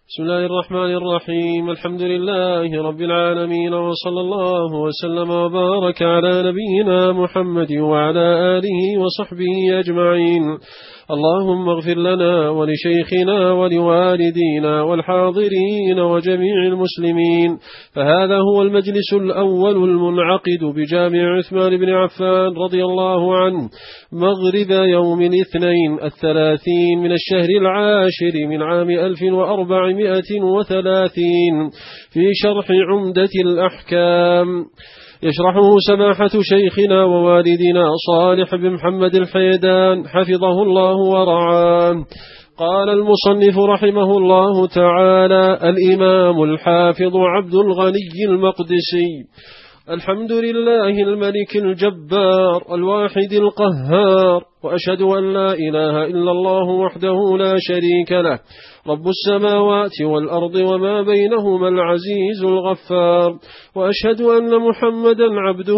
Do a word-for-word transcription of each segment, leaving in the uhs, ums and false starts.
بسم الله الرحمن الرحيم. الحمد لله رب العالمين، وصلى الله وسلم وبارك على نبينا محمد وعلى آله وصحبه أجمعين. اللهم اغفر لنا ولشيخنا ولوالدينا والحاضرين وجميع المسلمين. فهذا هو المجلس الأول المنعقد بجامع عثمان بن عفان رضي الله عنه مغرب يوم الاثنين الثلاثين من الشهر العاشر من عام ألف وأربعمائة وثلاثين في شرح عمدة الأحكام، يشرحه سماحة شيخنا ووالدنا صالح بن محمد الحيدان حفظه الله ورعاه. قال المصنف رحمه الله تعالى: الإمام الحافظ عبد الغني المقدسي. الحمد لله الملك الجبار الواحد القهار، وأشهد أن لا إله إلا الله وحده لا شريك له، رب السماوات والأرض وما بينهما العزيز الغفار، وأشهد أن محمدا عبده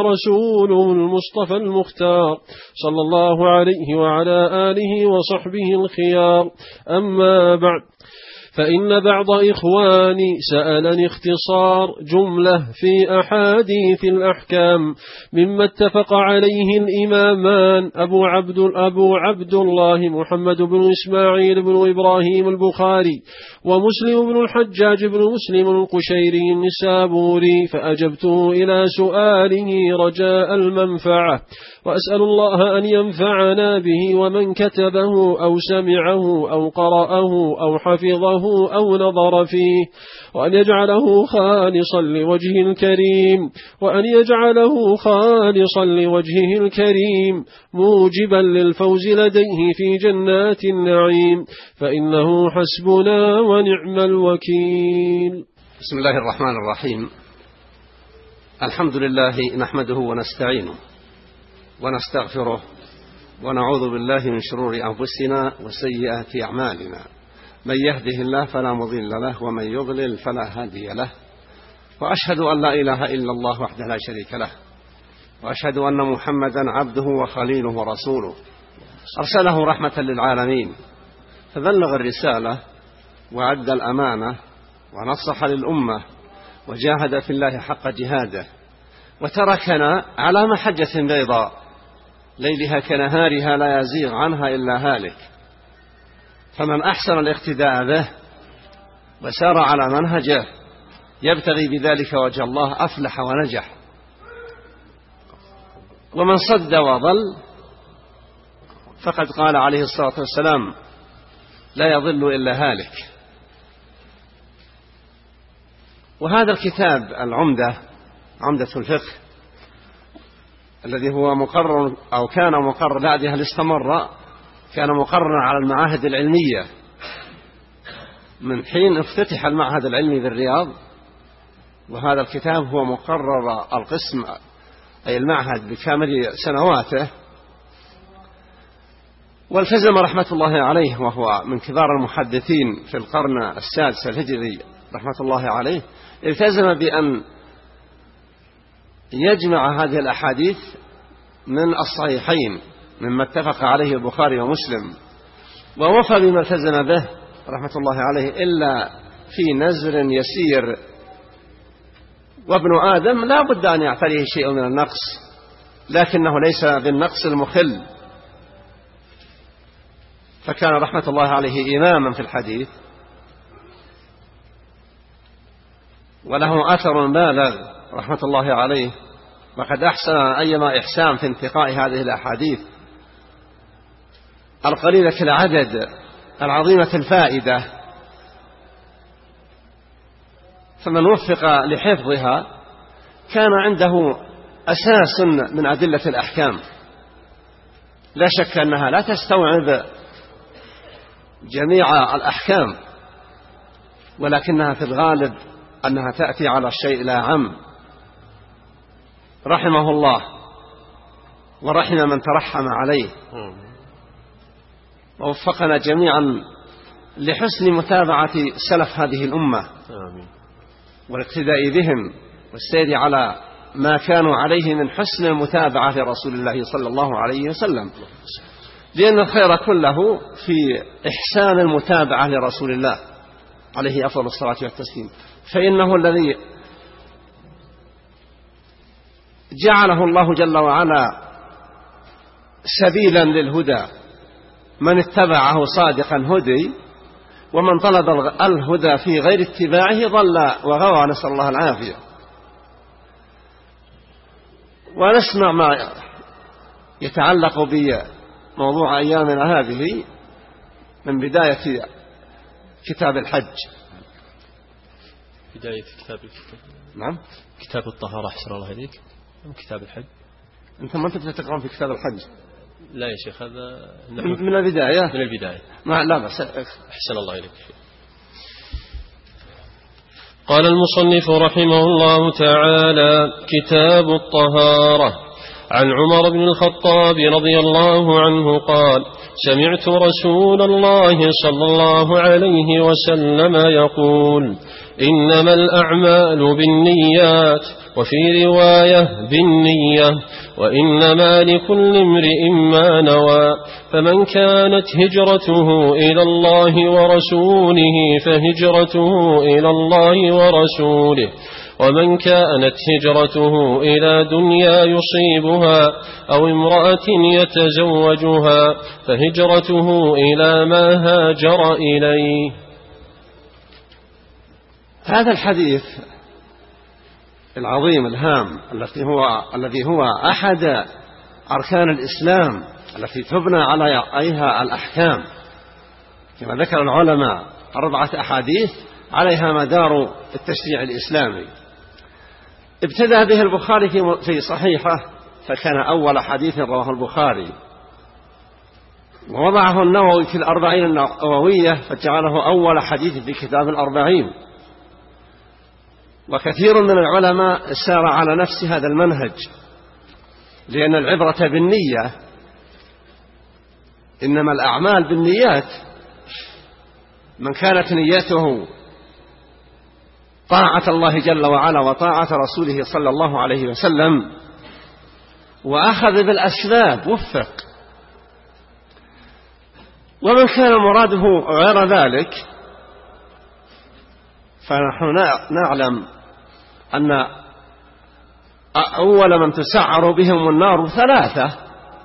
ورسوله المصطفى المختار صلى الله عليه وعلى آله وصحبه الخيار. أما بعد، فإن بعض إخواني سألني اختصار جملة في أحاديث الأحكام مما اتفق عليه الإمامان أبو عبد, أبو عبد الله محمد بن إسماعيل بن إبراهيم البخاري ومسلم بن الحجاج بن مسلم القشيري النسابوري، فأجبته إلى سؤاله رجاء المنفعة، وأسأل الله أن ينفعنا به ومن كتبه أو سمعه أو قرأه أو حفظه أو نظر فيه، وأن يجعله خالصا لوجهه الكريم وأن يجعله خالصا لوجهه الكريم موجبا للفوز لديه في جنات النعيم، فإنه حسبنا ونعم الوكيل. بسم الله الرحمن الرحيم. الحمد لله نحمده ونستعينه ونستغفره ونعوذ بالله من شرور أنفسنا وسيئات أعمالنا، من يهده الله فلا مضل له ومن يضلل فلا هادي له، وأشهد أن لا إله إلا الله وحده لا شريك له، وأشهد أن محمدا عبده وخليله ورسوله أرسله رحمة للعالمين، فبلغ الرسالة وأدى الأمانة ونصح للأمة وجاهد في الله حق جهاده، وتركنا على محجة بيضاء ليلها كنهارها لا يزيغ عنها إلا هالك، فمن أحسن الاقتداء به وسار على منهجه يبتغي بذلك وجه الله أفلح ونجح، ومن صد وضل فقد قال عليه الصلاة والسلام: لا يضل إلا هالك. وهذا الكتاب العمدة، عمدة الفقه، الذي هو مقرر أو كان مقرر بعدها هل استمر، كان مقررا على المعاهد العلمية من حين افتتح المعهد العلمي بالرياض، وهذا الكتاب هو مقرر القسم أي المعهد بكامل سنواته، والتزم رحمة الله عليه وهو من كبار المحدثين في القرن السادس الهجري رحمة الله عليه، التزم بأن يجمع هذه الأحاديث من الصحيحين مما اتفق عليه البخاري ومسلم، ووفى بما التزم به رحمة الله عليه إلا في نزر يسير، وابن آدم لا بد أن يعتريه شيء من النقص، لكنه ليس بالنقص المخل، فكان رحمة الله عليه إماما في الحديث، وله أثر بالغ رحمة الله عليه، وقد أحسن أيما إحسان في انتقاء هذه الأحاديث القليلة العدد العظيمة الفائدة، فمن وفق لحفظها كان عنده أساس من أدلة الأحكام، لا شك أنها لا تستوعب جميع الأحكام، ولكنها في الغالب أنها تأتي على الشيء لا عم، رحمه الله ورحم من ترحم عليه، ووفقنا جميعا لحسن متابعة سلف هذه الأمة والاقتداء بهم والسير على ما كانوا عليه من حسن المتابعة لرسول الله صلى الله عليه وسلم، لأن الخير كله في إحسان المتابعة لرسول الله عليه أفضل الصلاة والتسليم، فإنه الذي جعله الله جل وعلا سبيلا للهدى، من اتبعه صادقا هدي، ومن طلب الهدى في غير اتباعه ضل وغوى، نسأل الله العافية. ونسمع ما يتعلق بموضوع أيامنا هذه من بداية كتاب الحج. بداية كتاب الكتاب. نعم، كتاب الطهارة أحسن الله إليك، أم كتاب الحج؟ أنت ما أنت تقرأ في كتاب الحج؟ لا يا شيخ، هذا من البداية. من البداية. ما لا بس. أحسن الله إليك. قال المصنف رحمه الله تعالى: كتاب الطهارة. عن عمر بن الخطاب رضي الله عنه قال: سمعت رسول الله صلى الله عليه وسلم يقول: إنما الأعمال بالنيات، وفي رواية بالنية، وإنما لكل امرئ ما نوى، فمن كانت هجرته إلى الله ورسوله فهجرته إلى الله ورسوله، ومن كانت هجرته إلى دنيا يصيبها أو امرأة يتزوجها فهجرته إلى ما هاجر إليه. هذا الحديث العظيم الهام الذي هو الذي هو أحد أركان الإسلام التي تبنى عليها الأحكام، كما ذكر العلماء أربعة أحاديث عليها مدار التشريع الإسلامي. ابتدأ به البخاري في صحيحه، فكان أول حديث رواه البخاري، ووضعه النووي في الأربعين النووية فجعله أول حديث في كتاب الأربعين. وكثير من العلماء سار على نفس هذا المنهج، لأن العبرة بالنية، إنما الأعمال بالنيات، من كانت نيته طاعة الله جل وعلا وطاعة رسوله صلى الله عليه وسلم وأخذ بالأسباب وفق. ومن كان مراده غير ذلك فنحن نعلم أن أول من تسعر بهم النار ثلاثة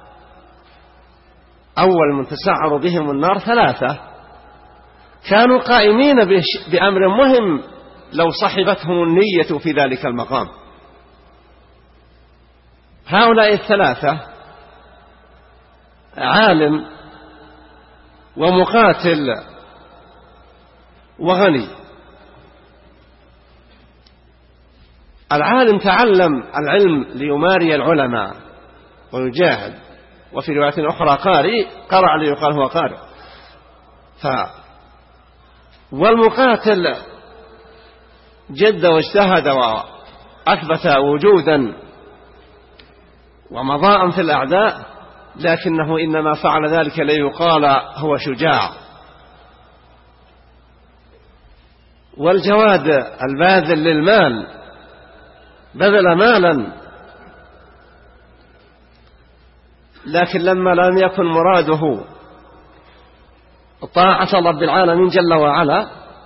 أول من تسعر بهم النار ثلاثة كانوا قائمين بأمر مهم لو صحبتهم النية في ذلك المقام. هؤلاء الثلاثة: عالم ومقاتل وغني. العالم تعلم العلم ليماري العلماء ويجاهد، وفي رواية أخرى قارئ، قرأ ليقال هو قارئ. ف والمقاتل جد واجتهد وأثبت وجودا ومضاء في الأعداء، لكنه إنما فعل ذلك ليقال هو شجاع. والجواد الباذل للمال بذل مالا، لكن لما لم يكن مراده طاعة رب العالمين جل وعلا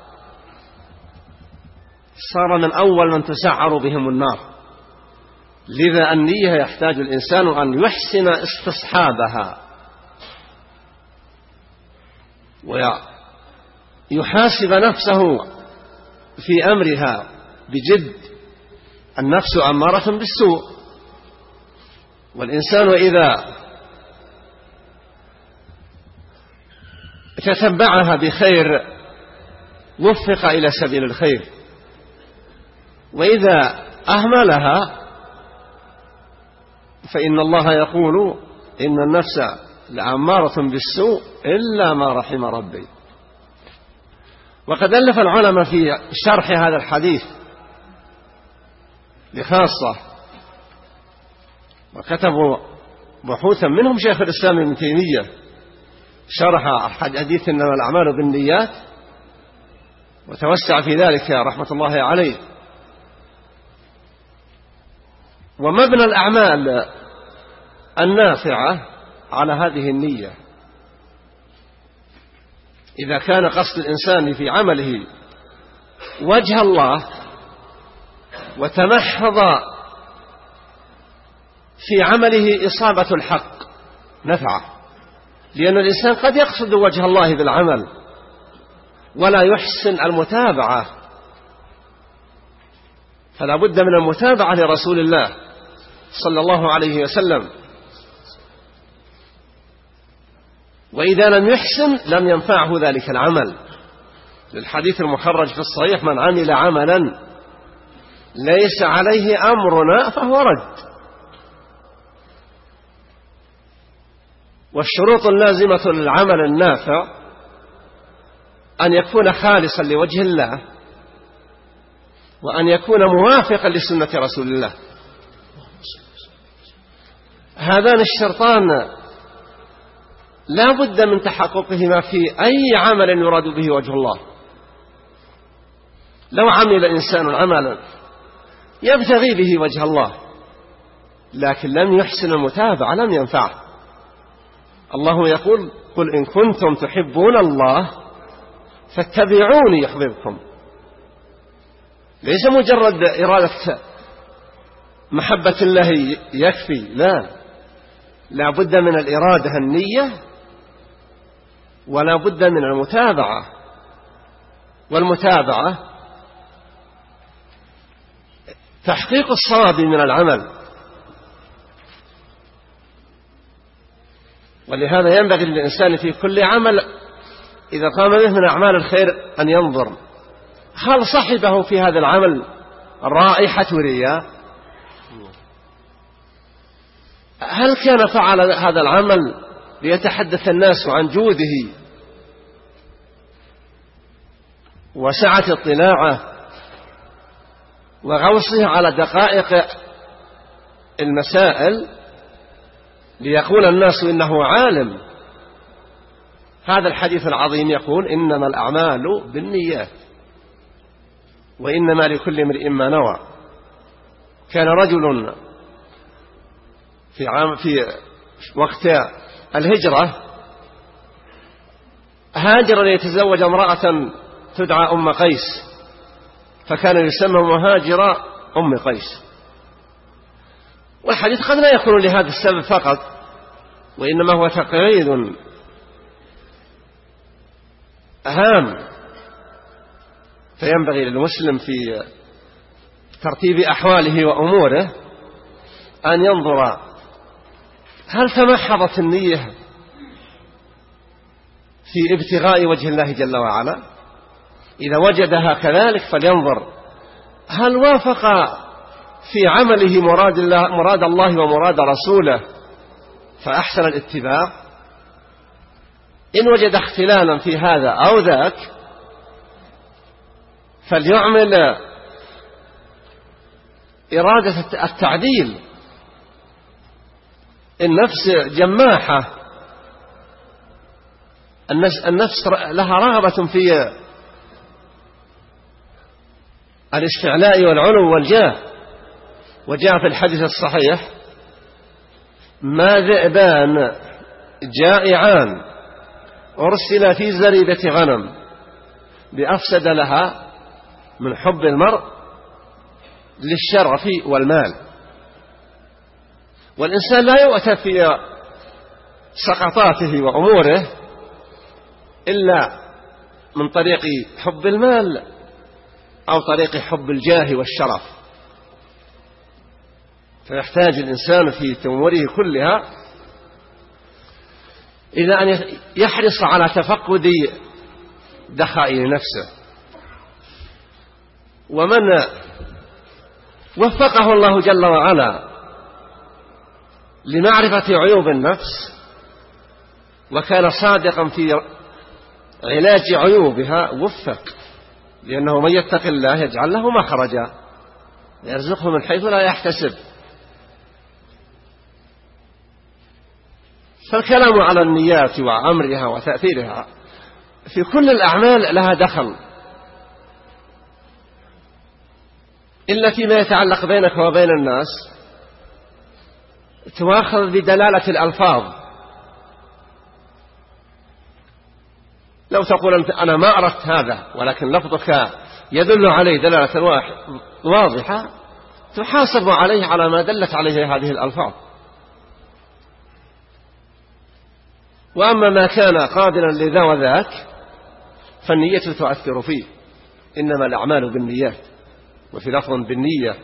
صار من أول من تسعر بهم النار. لذا النية يحتاج الإنسان أن يحسن استصحابها ويحاسب نفسه في أمرها بجد. النفس أمارة بالسوء، والإنسان إذا تتبعها بخير وفق إلى سبيل الخير، وإذا أهملها فإن الله يقول: إن النفس لأمارة بالسوء إلا ما رحم ربي. وقد ألف العلماء في شرح هذا الحديث بخاصة، وكتبوا بحوثا، منهم شيخ الإسلام ابن تيمية شرح حديث إنما الأعمال بالنيات، وتوسع في ذلك رحمة الله عليه. ومبنى الأعمال النافعة على هذه النية. إذا كان قصد الإنسان في عمله وجه الله وتمحض في عمله إصابة الحق نفعه، لأن الإنسان قد يقصد وجه الله بالعمل ولا يحسن المتابعة، فلا بد من المتابعة لرسول الله صلى الله عليه وسلم، وإذا لم يحسن لم ينفعه ذلك العمل. للحديث المخرج في الصحيح: من عمل عملا ليس عليه أمرنا فهو رد. والشروط اللازمة للعمل النافع أن يكون خالصا لوجه الله، وأن يكون موافقا لسنة رسول الله. هذان الشرطان لا بد من تحققهما في أي عمل يراد به وجه الله. لو عمل إنسان عملا يبتغي به وجه الله لكن لم يحسن المتابعة لم ينفعه. الله يقول: قل إن كنتم تحبون الله فاتبعوني يحببكم. ليس مجرد إرادة محبة الله يكفي، لا، لا بد من الإرادة النية، ولا بد من المتابعة. والمتابعة تحقيق الصواب من العمل. ولهذا ينبغي للإنسان في كل عمل إذا قام به من أعمال الخير أن ينظر هل صحبه في هذا العمل رائحة رياء، هل كان فعل هذا العمل ليتحدث الناس عن جوده وسعة اطلاعه وغوصه على دقائق المسائل ليقول الناس إنه عالم. هذا الحديث العظيم يقول: إنما الأعمال بالنيات وإنما لكل امرئ ما نوى. كان رجل في عام في وقت الهجرة هاجر ليتزوج امرأة تدعى أم قيس، فكان يسمى مهاجر أم قيس. والحديث قد لا يكون لهذا السبب فقط، وإنما هو تقعيد هام. فينبغي للمسلم في ترتيب أحواله وأموره أن ينظر هل تمحضت النية في ابتغاء وجه الله جل وعلا. إذا وجدها كذلك فلينظر هل وافق في عمله مراد الله, مراد الله ومراد رسوله فأحسن الاتباع. إن وجد اختلالا في هذا أو ذاك فليعمل إرادة التعديل. النفس جماحة، النفس لها رغبة في الاستعلاء والعلو والجاه. وجاء في الحديث الصحيح: ما ذئبان جائعان أرسل في زريبة غنم بأفسد لها من حب المرء للشرف والمال. والإنسان لا يؤتى في سقطاته وأموره إلا من طريق حب المال أو طريق حب الجاه والشرف. فيحتاج الإنسان في أموره كلها إلى أن يحرص على تفقد دخائل نفسه. ومن وفقه الله جل وعلا لمعرفة عيوب النفس وكان صادقا في علاج عيوبها وفق، لأنه من يتق الله يجعل له مخرجا يرزقه من حيث لا يحتسب. فالكلام على النيات وأمرها وتأثيرها في كل الأعمال لها دخل، إلا فيما يتعلق بينك وبين الناس تواخذ بدلالة الألفاظ. لو تقول أنت أنا ما أردت هذا ولكن لفظك يدل عليه دلالة واضحة تحاسب عليه على ما دلت عليه هذه الألفاظ. وأما ما كان قادرا لذا وذاك فالنية تؤثر فيه، إنما الأعمال بالنيات، وفي لفظ بالنية،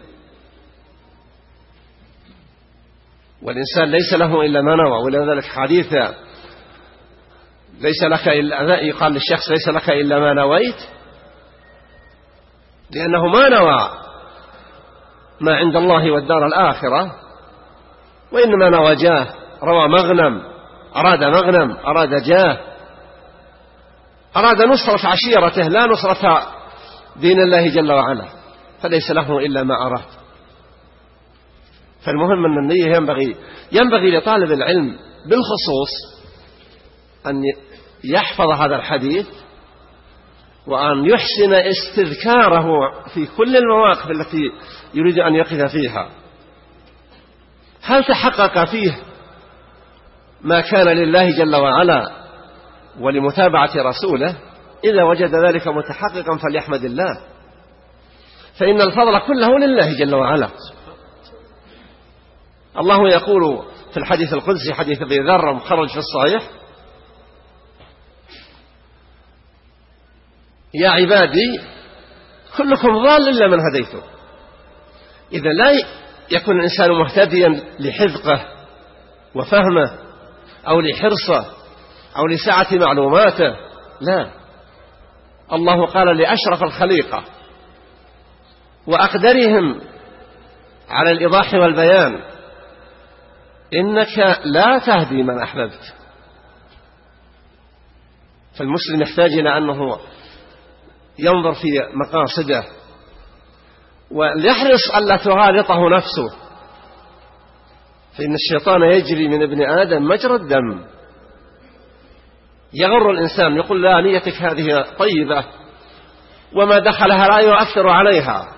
والإنسان ليس له إلا ما نوى. ولذلك حديث ليس لك إلا، يقال للشخص ليس لك إلا ما نويت، لأنه ما نوى ما عند الله والدار الآخرة، وإنما نوى جاه، روى مغنم، أراد مغنم، أراد جاه، أراد نصرة عشيرته لا نصرة دين الله جل وعلا، فليس له إلا ما أراد. فالمهم أن النية ينبغي ينبغي لطالب العلم بالخصوص أن يحفظ هذا الحديث، وأن يحسن استذكاره في كل المواقف التي يريد أن يقف فيها. هل تحقق فيه ما كان لله جل وعلا ولمتابعة رسوله؟ إذا وجد ذلك متحققا فليحمد الله، فإن الفضل كله لله جل وعلا. الله يقول في الحديث القدسي، حديث أبي ذر مخرج في الصحيح: يا عبادي كلكم ضال إلا من هديته. إذا لا يكون الإنسان مهتديا لحذقه وفهمه أو لحرصه أو لسعة معلوماته، لا. الله قال لأشرف الخليقة وأقدرهم على الإيضاح والبيان: إنك لا تهدي من أحببت. فالمسلم يحتاج إلى أنه ينظر في مقاصده وليحرص ألا تغالطه نفسه، فإن الشيطان يجري من ابن آدم مجرى الدم، يغر الإنسان، يقول لا نيتك هذه طيبة وما دخلها لا يؤثر عليها.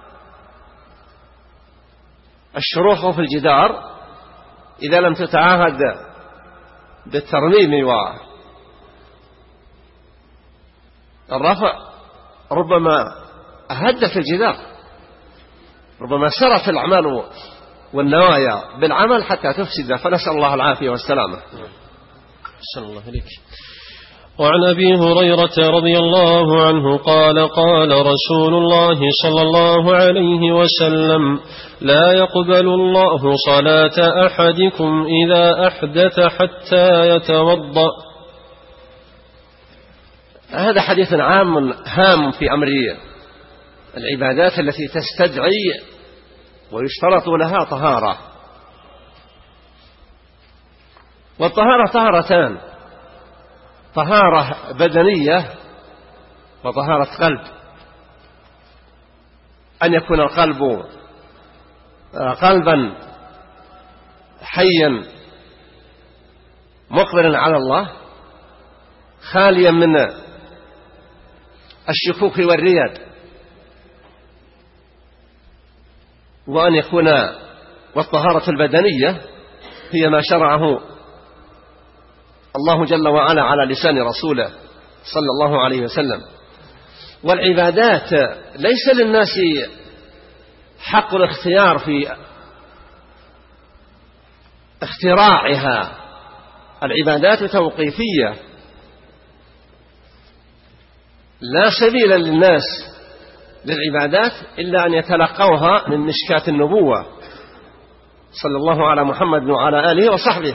الشروخ في الجدار إذا لم تتعاهد بالترميم والرفع ربما أهدت الجدار، ربما سرت الأعمال والنوايا بالعمل حتى تفسد، فنسأل الله العافية والسلامة. صلى الله عليك. وعن أبي هريرة رضي الله عنه قال: قال رسول الله صلى الله عليه وسلم: لا يقبل الله صلاة أحدكم إذا أحدث حتى يتوضأ. هذا حديث عام هام في أمر العبادات التي تستدعي ويشترط لها طهارة. والطهارة طهارتان: طهارة بدنية وطهارة قلب. أن يكون القلب قلبا حيا مقبلا على الله، خاليا من الشكوك والرياب، وأن يكون والطهارة البدنية هي ما شرعه الله جل وعلا على لسان رسوله صلى الله عليه وسلم. والعبادات ليس للناس حق الاختيار في اختراعها، العبادات توقيفية، لا سبيل للناس للعبادات إلا أن يتلقوها من مشكاة النبوة صلى الله على محمد وعلى آله وصحبه.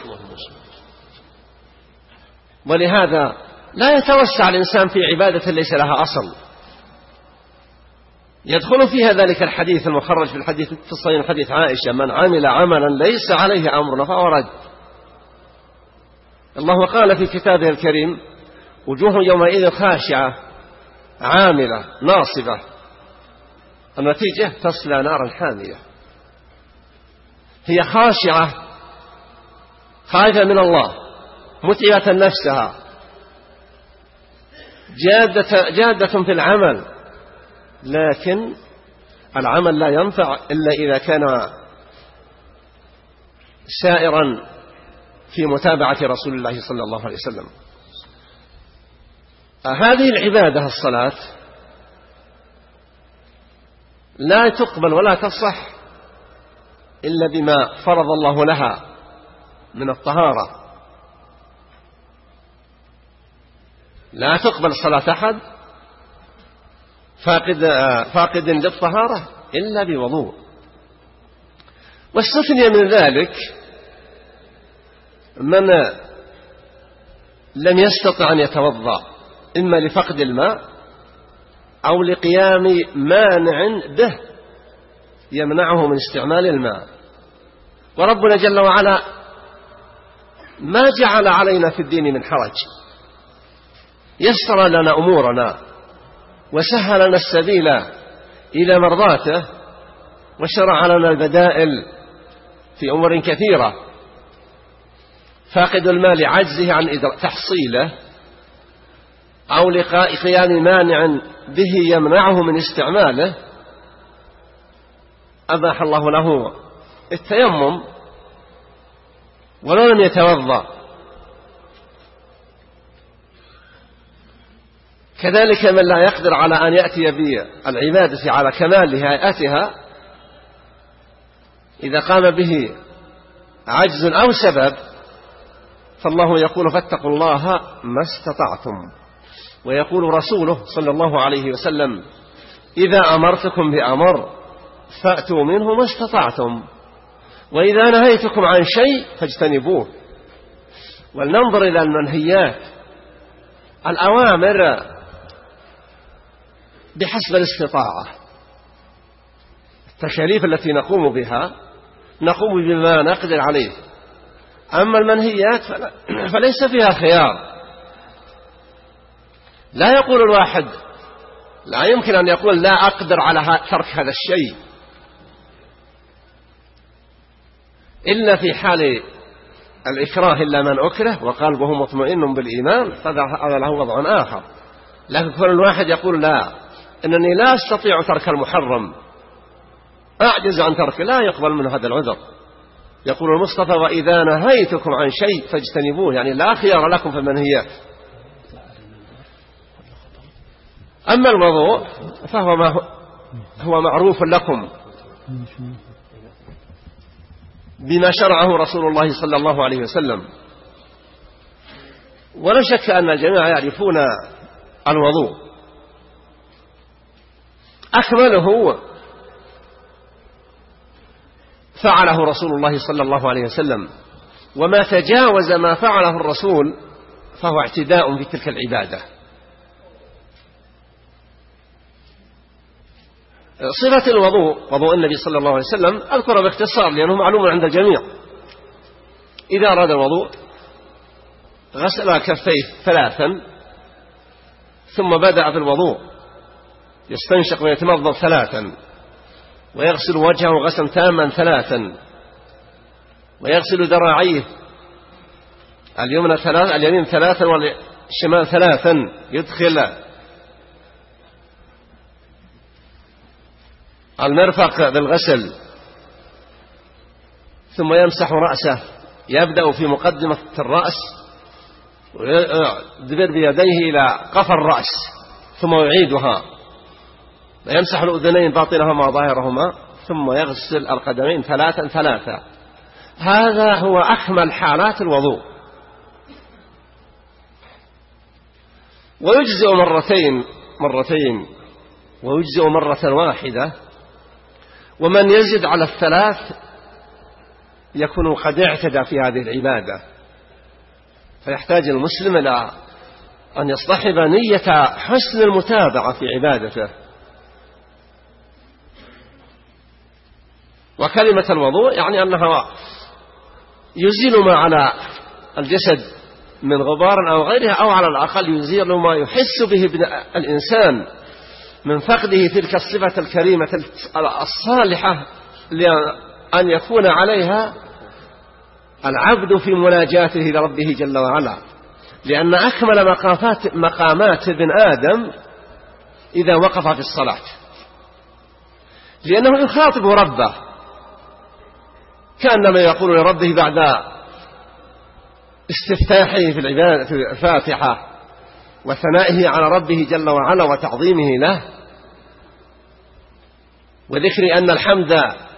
ولهذا لا يتوسع الإنسان في عبادة ليس لها أصل. يدخل فيها ذلك الحديث المخرج في الحديث في الصحيح، حديث عائشة: من عمل عملا ليس عليه أمرنا فهو رد. الله قال في كتابه الكريم: وجوه يومئذ خاشعة عاملة ناصبة، النتيجة تصلى نارا حامية. هي خاشعة خائفة من الله، متعبة نفسها، جادة, جادة في العمل، لكن العمل لا ينفع إلا إذا كان سائرا في متابعة رسول الله صلى الله عليه وسلم. هذه العبادة الصلاة لا تقبل ولا تصح إلا بما فرض الله لها من الطهارة. لا تقبل صلاة أحد فاقد, فاقد للطهارة إلا بوضوء. واستثني من ذلك من لم يستطع أن يتوضأ إما لفقد الماء أو لقيام مانع به يمنعه من استعمال الماء. وربنا جل وعلا ما جعل علينا في الدين من حرج، يسر لنا أمورنا وسهل لنا السبيل إلى مرضاته، وشرع لنا البدائل في أمور كثيرة. فاقد المال عجزه عن تحصيله أو لقيام مانع به يمنعه من استعماله أباح الله له التيمم ولو لم يتوضأ. كذلك من لا يقدر على أن يأتي بالعبادة على كمال هيئتها إذا قام به عجز أو سبب، فالله يقول فاتقوا الله ما استطعتم. ويقول رسوله صلى الله عليه وسلم إذا أمرتكم بأمر فأتوا منه ما استطعتم، وإذا نهيتكم عن شيء فاجتنبوه. ولننظر إلى المنهيات. الأوامر بحسب الاستطاعة، التكاليف التي نقوم بها نقوم بما نقدر عليه. أما المنهيات فليس فيها خيار. لا يقول الواحد، لا يمكن أن يقول لا أقدر على ترك هذا الشيء إلا في حال الإكراه إلا من أكره وقلبه مطمئن بالإيمان، هذا له وضع آخر. لكن كل الواحد يقول لا، إنني لا أستطيع ترك المحرم، أعجز عن تركه، لا يقبل منه هذا العذر. يقول المصطفى وإذا نهيتكم عن شيء فاجتنبوه، يعني لا خيار لكم في المنهيات. أما الوضوء فهو ما هو معروف لكم بما شرعه رسول الله صلى الله عليه وسلم، ولا شك أن الجميع يعرفون الوضوء. أكمله فعله رسول الله صلى الله عليه وسلم، وما تجاوز ما فعله الرسول فهو اعتداء في تلك العبادة. صفة الوضوء، وضوء النبي صلى الله عليه وسلم، أذكر باختصار لأنه معلوم عند الجميع. إذا أراد الوضوء غسل كفيه ثلاثا، ثم بدأ بالوضوء يستنشق ويتمضمض ثلاثا، ويغسل وجهه غسلا تاما ثلاثا، ويغسل ذراعيه اليمنى ثلاثا اليمين ثلاثا والشمال ثلاثا، يدخل المرفق بالغسل، ثم يمسح رأسه، يبدأ في مقدمة الرأس ويدبر بيديه إلى قفا الرأس ثم يعيدها، ويمسح الأذنين باطنهما وظاهرهما، ثم يغسل القدمين ثلاثا ثلاثا. هذا هو أكمل حالات الوضوء. ويجزئ مرتين مرتين ويجزئ مرة واحدة. ومن يزد على الثلاث يكون قد اعتدى في هذه العبادة، فيحتاج المسلم إلى أن يصطحب نية حسن المتابعة في عبادته. وكلمة الوضوء يعني أنها يزيل ما على الجسد من غبار أو غيرها، أو على الأقل يزيل ما يحس به الإنسان من فقده تلك الصفة الكريمة الصالحة لأن يكون عليها العبد في مناجاته لربه جل وعلا. لأن أكمل مقامات, مقامات ابن آدم إذا وقف في الصلاة، لأنه يخاطب ربه كأنما يقول لربه بعد استفتاحه في العبادة في الفاتحة وثنائه على ربه جل وعلا وتعظيمه له: وذكر أن الحمد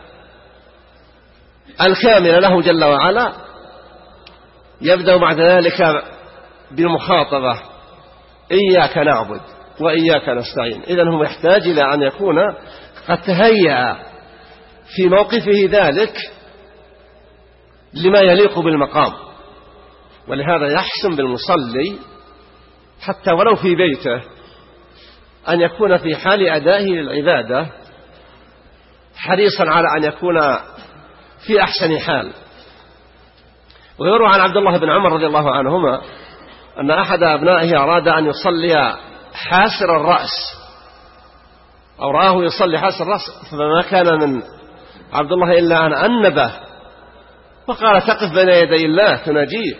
الكامل له جل وعلا يبدأ بعد ذلك بالمخاطبة: إياك نعبد وإياك نستعين. إذن هو يحتاج إلى أن يكون قد تهيأ في موقفه ذلك لما يليق بالمقام. ولهذا يحسن بالمصلي حتى ولو في بيته أن يكون في حال أدائه للعبادة حريصا على أن يكون في أحسن حال. ويروى عن عبد الله بن عمر رضي الله عنهما أن أحد أبنائه أراد أن يصلي حاسر الرأس، أو رآه يصلي حاسر الرأس، فما كان من عبد الله إلا أن أنبه فقال: تقف بين يدي الله تناجيه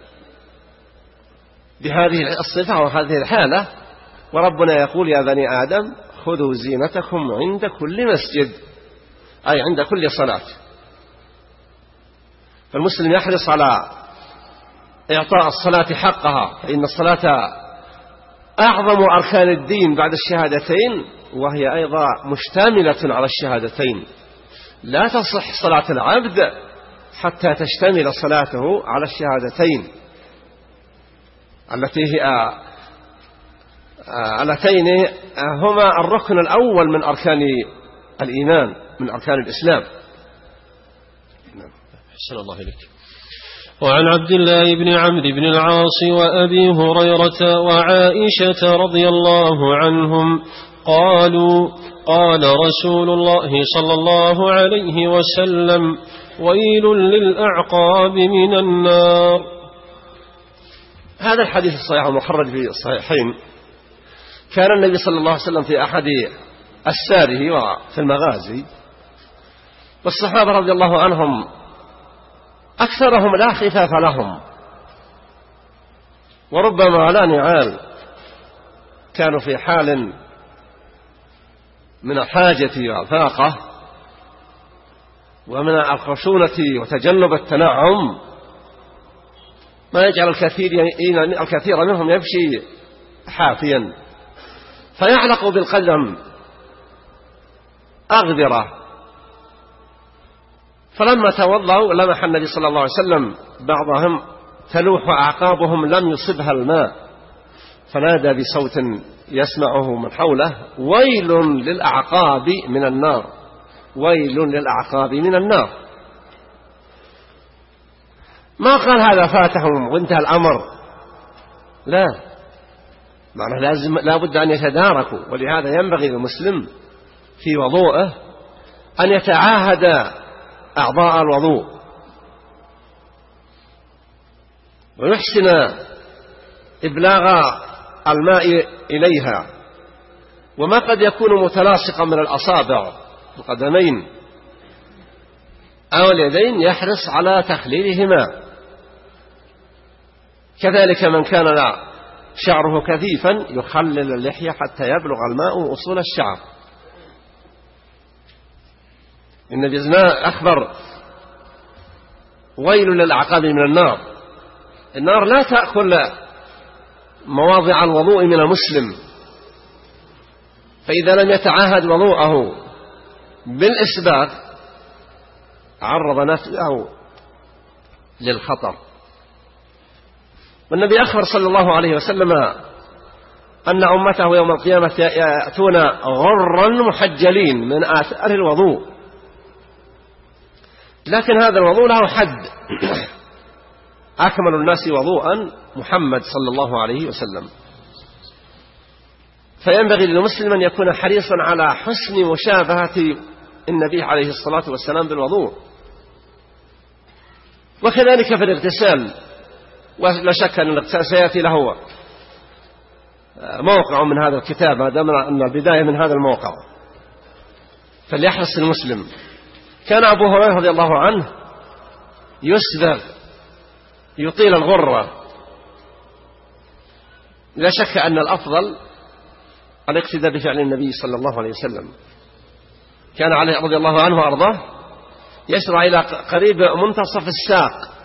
بهذه الصفة وهذه الحالة، وربنا يقول: يا بني آدم خذوا زينتكم عند كل مسجد، أي عند كل صلاة. فالمسلم يحرص على إعطاء الصلاة حقها، فإن الصلاة أعظم أركان الدين بعد الشهادتين، وهي أيضا مشتملة على الشهادتين. لا تصح صلاة العبد حتى تشتمل صلاته على الشهادتين التي هي اللتين هما الركن الأول من أركان الإيمان، من أركان الإسلام. أحسن الله إليك. وعن عبد الله بن عمرو بن العاص وأبي هريرة وعائشة رضي الله عنهم قالوا: قال رسول الله صلى الله عليه وسلم: ويل للأعقاب من النار. هذا الحديث الصحيح المخرج في الصحيحين. كان النبي صلى الله عليه وسلم في أحد أسفاره وفي المغازي، والصحابة رضي الله عنهم أكثرهم لا خفاف لهم، وربما لا نعال، كانوا في حال من الحاجة والفاقة ومن الخشونة وتجنب التنعم ما يجعل الكثير الكثير منهم يمشي حافيا فيعلق بالقدم أغبرة. فلما توضأوا لمح النبي صلى الله عليه وسلم بعضهم تلوح أعقابهم لم يصبها الماء، فنادى بصوت يسمعه من حوله: ويل للأعقاب من النار، ويل للأعقاب من النار. ما قال هذا فاتهم وانتهى الأمر، لا، معنى لازم لا بد أن يتداركوا. ولهذا ينبغي للمسلم في وضوءه أن يتعاهد أعضاء الوضوء ويحسن إبلاغ الماء إليها، وما قد يكون متلاصقا من الأصابع القدمين أو اليدين يحرص على تخليلهما. كذلك من كان شعره كثيفا يخلل اللحية حتى يبلغ الماء أصول الشعر. النبي أخبر: ويل للأعقاب من النار. النار لا تأكل مواضع الوضوء من المسلم، فإذا لم يتعاهد وضوءه بالإسباغ عرض نفسه للخطر. والنبي أخبر صلى الله عليه وسلم أن أمته يوم القيامة يأتون غرا محجلين من آثار الوضوء، لكن هذا الوضوء له حد. أكمل الناس وضوءا محمد صلى الله عليه وسلم. فينبغي للمسلم أن يكون حريصا على حسن مشابهة النبي عليه الصلاة والسلام بالوضوء. وكذلك في الاغتسال، ولا شك أن الاغتسال سيأتي له موقع من هذا الكتاب، ما دام أن البداية من هذا الموقع، فليحرص المسلم. كان أبو هريرة رضي الله عنه يسبغ يطيل الغرة. لا شك أن الأفضل الاقتداء بفعل النبي صلى الله عليه وسلم. كان عليه رضي الله عنه وأرضاه يشرع إلى قريب منتصف الساق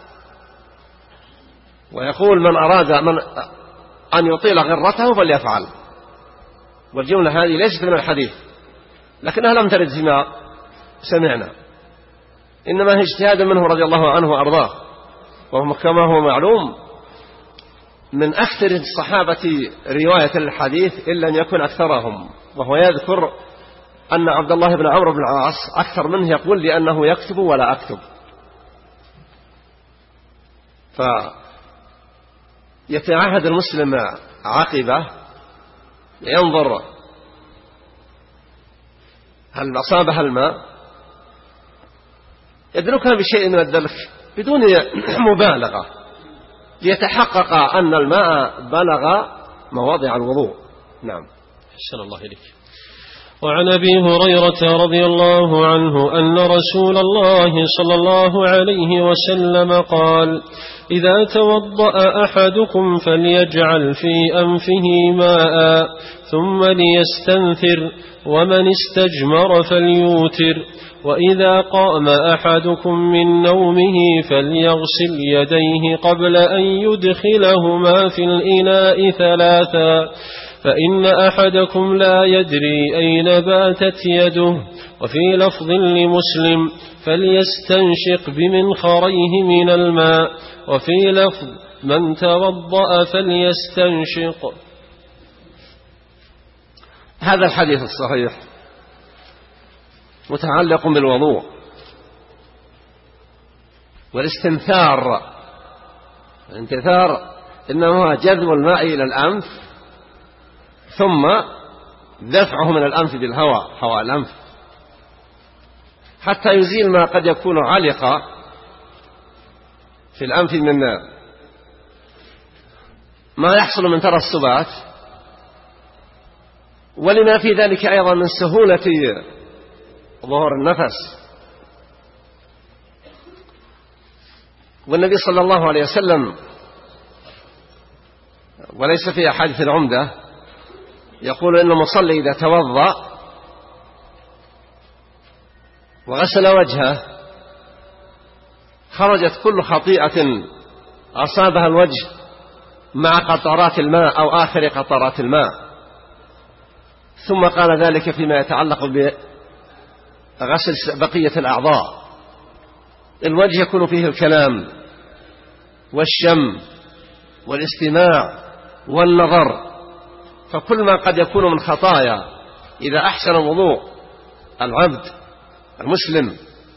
ويقول: من أراد من أن يطيل غرته فليفعل. والجملة هذه ليست من الحديث، لكنها لم ترد فيما سمعنا، إنما هي اجتهاد منه رضي الله عنه وأرضاه، وهو كما هو معلوم من أكثر الصحابة رواية للحديث إلا أن يكون أكثرهم. وهو يذكر أن عبد الله بن عمرو بن العاص أكثر منه يقول لأنه يكتب ولا أكتب. فيتعهد المسلم عقبه ينظر هل أصابها الماء، يدركها بشيء من الدلك بدون مبالغة ليتحقق أن الماء بلغ مواضع الوضوء. نعم. أحسن الله إليك. وعن أبي هريرة رضي الله عنه أن رسول الله صلى الله عليه وسلم قال: إذا توضأ أحدكم فليجعل في أنفه ماء ثم ليستنثر، ومن استجمر فليوتر، وإذا قام أحدكم من نومه فليغسل يديه قبل أن يدخلهما في الإناء ثلاثا، فإن أحدكم لا يدري أين باتت يده. وفي لفظ لمسلم: فليستنشق بمنخريه من الماء. وفي لفظ: من توضأ فليستنشق. هذا الحديث الصحيح متعلق بالوضوء والاستنثار. الانتثار إنما جذب الماء إلى الأنف ثم دفعه من الأنف بالهواء، هواء الأنف، حتى يزيل ما قد يكون علق في الأنف من ما يحصل من ترسبات، ولما في ذلك أيضا من سهولة ظهور النفس. والنبي صلى الله عليه وسلم وليس في أحاديث العمدة يقول إن المصلي إذا توضأ وغسل وجهه خرجت كل خطيئة أصابها الوجه مع قطرات الماء أو آخر قطرات الماء. ثم قال ذلك فيما يتعلق بغسل بقية الأعضاء. الوجه يكون فيه الكلام والشم والاستماع والنظر، فكل ما قد يكون من خطايا إذا أحسن وضوء العبد المسلم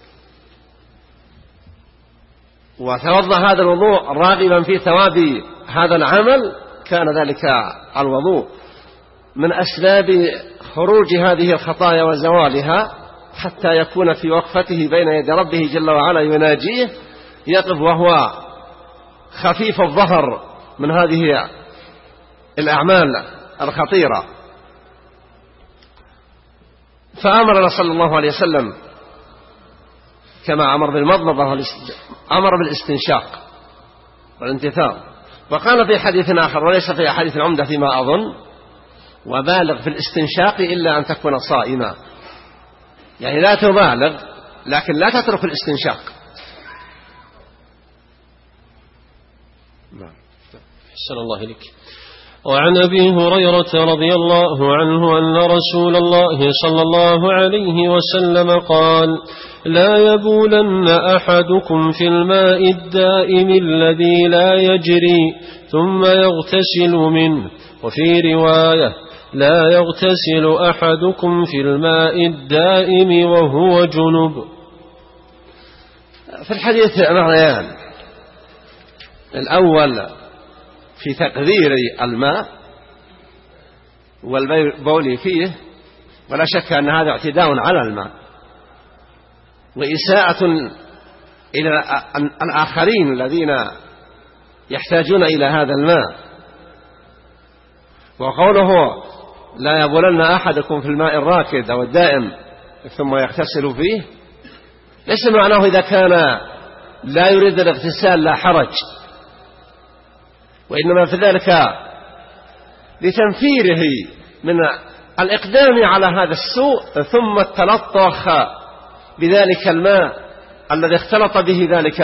وتوضأ هذا الوضوء راغبا في ثواب هذا العمل، كان ذلك الوضوء من أسباب خروج هذه الخطايا وزوالها، حتى يكون في وقفته بين يدي ربه جل وعلا يناجيه يقف وهو خفيف الظهر من هذه الأعمال الخطيرة. فأمرنا صلى الله عليه وسلم كما أمر بالمضمضة أمر بالاستنشاق والانتثار. وقال في حديث آخر وليس في حديث العمدة فيما أظن: وبالغ في الاستنشاق إلا أن تكون صائما. يعني لا تبالغ لكن لا تترك الاستنشاق. أحسن الله إليك. وعن أبي هريرة رضي الله عنه أن رسول الله صلى الله عليه وسلم قال: لا يبولن أحدكم في الماء الدائم الذي لا يجري ثم يغتسل منه. وفي رواية: لا يغتسل أحدكم في الماء الدائم وهو جنب. في الحديث معنيان: الأول في تقدير الماء والبول فيه، ولا شك أن هذا اعتداء على الماء وإساءة إلى الآخرين الذين يحتاجون إلى هذا الماء. وقوله: لا يبولن أحدكم في الماء الراكد أو الدائم ثم يغتسل فيه، ليس معناه إذا كان لا يريد الاغتسال لا حرج، وإنما في ذلك لتنفيره من الإقدام على هذا السوء ثم التلطخ بذلك الماء الذي اختلط به ذلك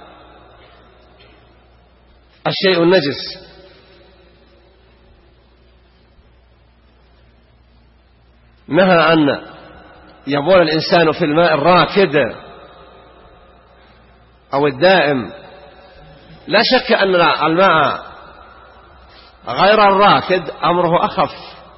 الشيء النجس. نهى أن يبول الإنسان في الماء الراكد أو الدائم، لا شك أن الماء غير الراكد أمره أخف،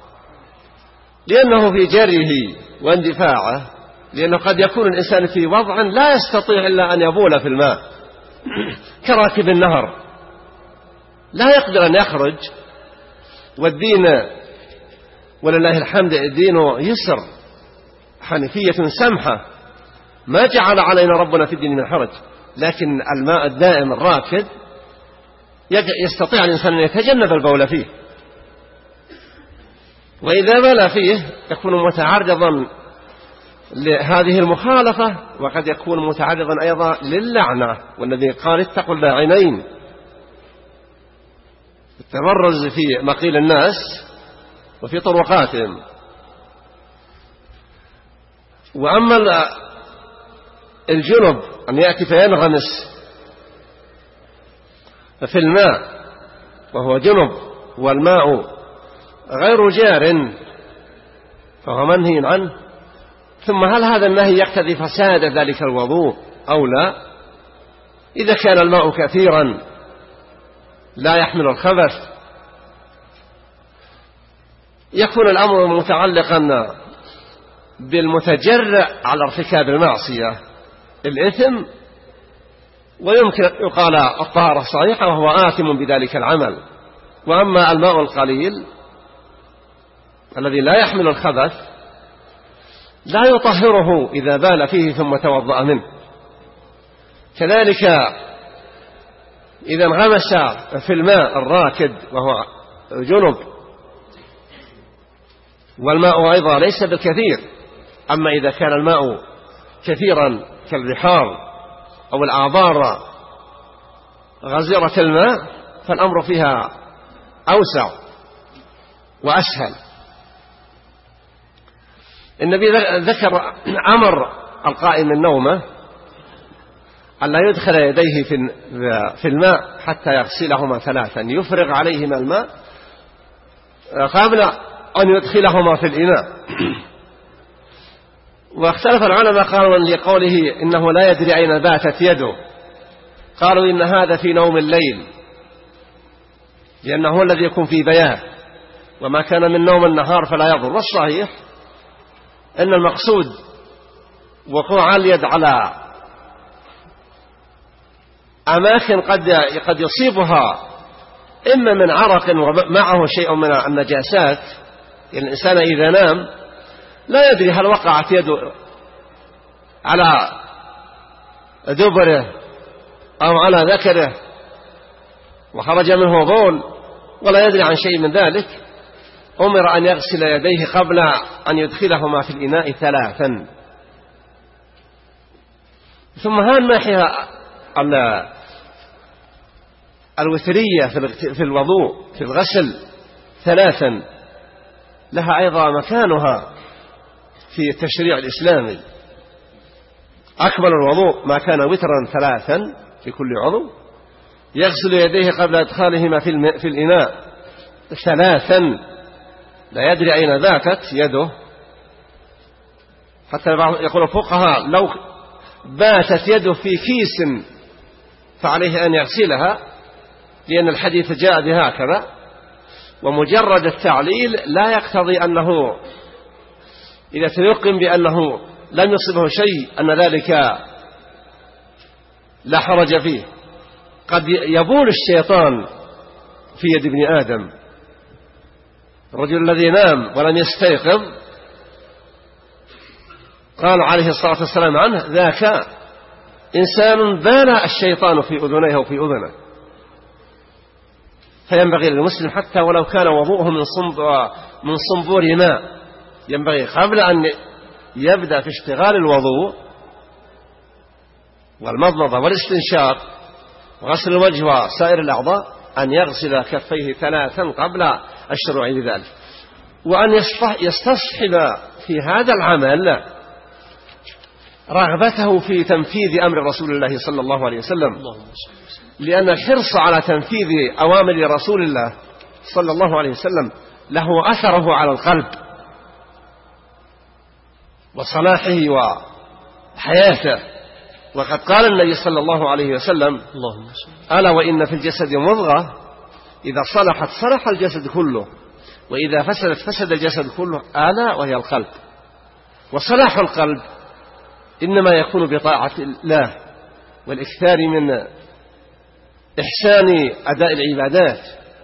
لأنه في جريه واندفاعه، لأنه قد يكون الإنسان في وضع لا يستطيع إلا أن يبول في الماء كراكب النهر، لا يقدر أن يخرج. والدين ولله الحمد الدين يسر، حنيفية سمحة، ما جعل علينا ربنا في الدين من حرج، لكن الماء الدائم الراكد يستطيع الإنسان أن يتجنب البول فيه، وإذا بال فيه يكون متعرضا لهذه المخالفة، وقد يكون متعرضا أيضا للعنة، والذي قال اتقوا اللاعنين، التبرز في مقيل الناس وفي طرقاتهم. وأما الجنب أن يأتي فينغمس في الماء وهو جنب والماء غير جار فهو منهي عنه. ثم هل هذا النهي يقتضي فساد ذلك الوضوء أو لا؟ إذا كان الماء كثيرا لا يحمل الخبث يكون الأمر متعلقا بالمتجرع على ارتكاب المعصية الإثم، ويمكن يقال الطهارة صحيحة وهو آثم بذلك العمل. وأما الماء القليل الذي لا يحمل الخبث لا يطهره إذا بال فيه ثم توضأ منه. كذلك إذا انغمس في الماء الراكد وهو جنب والماء أيضا ليس بالكثير، أما إذا كان الماء كثيرا كالبحار أو الآبار غزيرة الماء فالأمر فيها أوسع وأسهل. النبي ذكر أمر القائم من نومه ألا يدخل يديه في الماء حتى يغسلهما ثلاثا، يفرغ عليهما الماء قبل أن يدخلهما في الإناء. واختلف العلماء قالوا لقوله إنه لا يدري أين باتت يده، قالوا إن هذا في نوم الليل لأنه هو الذي يكون في بيان، وما كان من نوم النهار فلا يضر. والصحيح أن المقصود وقوع اليد على أماكن قد قد يصيبها إما من عرق ومعه شيء من النجاسات. يعني الإنسان إذا نام لا يدري هل وقعت يده على دبره أو على ذكره وخرج منه بول ولا يدري عن شيء من ذلك، أمر أن يغسل يديه قبل أن يدخلهما في الإناء ثلاثا. ثم ها الناحية الوترية في الوضوء في الغسل ثلاثا لها أيضا مكانها في التشريع الإسلامي. أكمل الوضوء ما كان وترا ثلاثا في كل عضو، يغسل يديه قبل إدخالهما في الإناء ثلاثا، لا يدري أين باتت يده. حتى يقول الفقهاء لو باتت يده في كيس فعليه أن يغسلها، لأن الحديث جاء بهكذا، ومجرد التعليل لا يقتضي أنه إذا تيقن بأنه لم يصبه شيء أن ذلك لا حرج فيه. قد يبول الشيطان في يد ابن آدم. الرجل الذي نام ولم يستيقظ قال عليه الصلاة والسلام عنه ذاك إنسان بال الشيطان في أذنيه وفي أذنه. فينبغي للمسلم حتى ولو كان وضوءه من صنبور, من صنبور ماء، ينبغي قبل أن يبدأ في اشتغال الوضوء والمضمضة والاستنشاق وغسل الوجه وسائر الأعضاء أن يغسل كفيه ثلاثا قبل الشروع بذلك، وأن يستصحب في هذا العمل رغبته في تنفيذ أمر رسول الله صلى الله عليه وسلم، لأن الحرص على تنفيذ أوامر رسول الله صلى الله عليه وسلم له أثره على القلب. وصلاحه وحياته. وقد قال النبي صلى الله عليه وسلم: ألا وإن في الجسد مضغة إذا صلحت صلح الجسد كله وإذا فسدت فسد الجسد كله، ألا وهي القلب. وصلاح القلب إنما يكون بطاعة الله والإكثار من إحسان أداء العبادات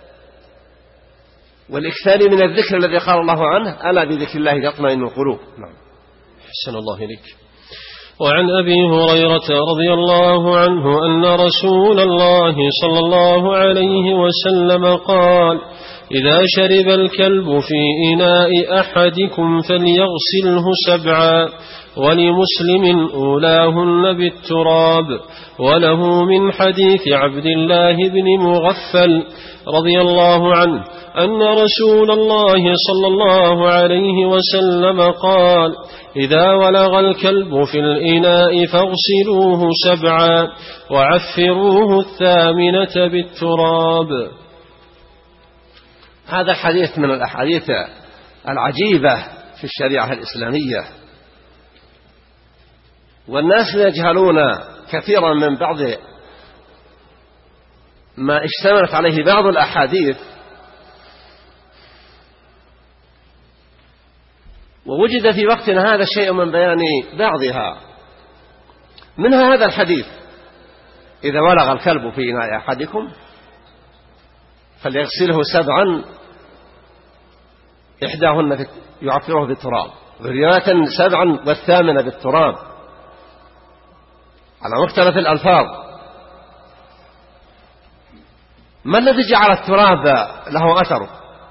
والإكثار من الذكر الذي قال الله عنه: ألا بذكر الله تطمئن القلوب. نعم. حسن الله إليك. وعن أبي هريرة رضي الله عنه أن رسول الله صلى الله عليه وسلم قال: إذا شرب الكلب في إناء أحدكم فليغسله سبعا، ولمسلم أولاهن بالتراب. وله من حديث عبد الله بن مغفل رضي الله عنه أن رسول الله صلى الله عليه وسلم قال: إذا ولغ الكلب في الإناء فاغسلوه سبعا وعفروه الثامنة بالتراب. هذا حديث من الأحاديث العجيبة في الشريعة الإسلامية، والناس يجهلون كثيرا من بعض ما اشتملت عليه بعض الأحاديث، ووجد في وقتنا هذا شيء من بيان بعضها. منها هذا الحديث: إذا ولغ الكلب في إناء أحدكم فليغسله سبعا إحداهن يعفره بالتراب، ورواية سبعا والثامنة بالتراب، على مختلف الألفاظ. ما الذي جعل التراب له أثر؟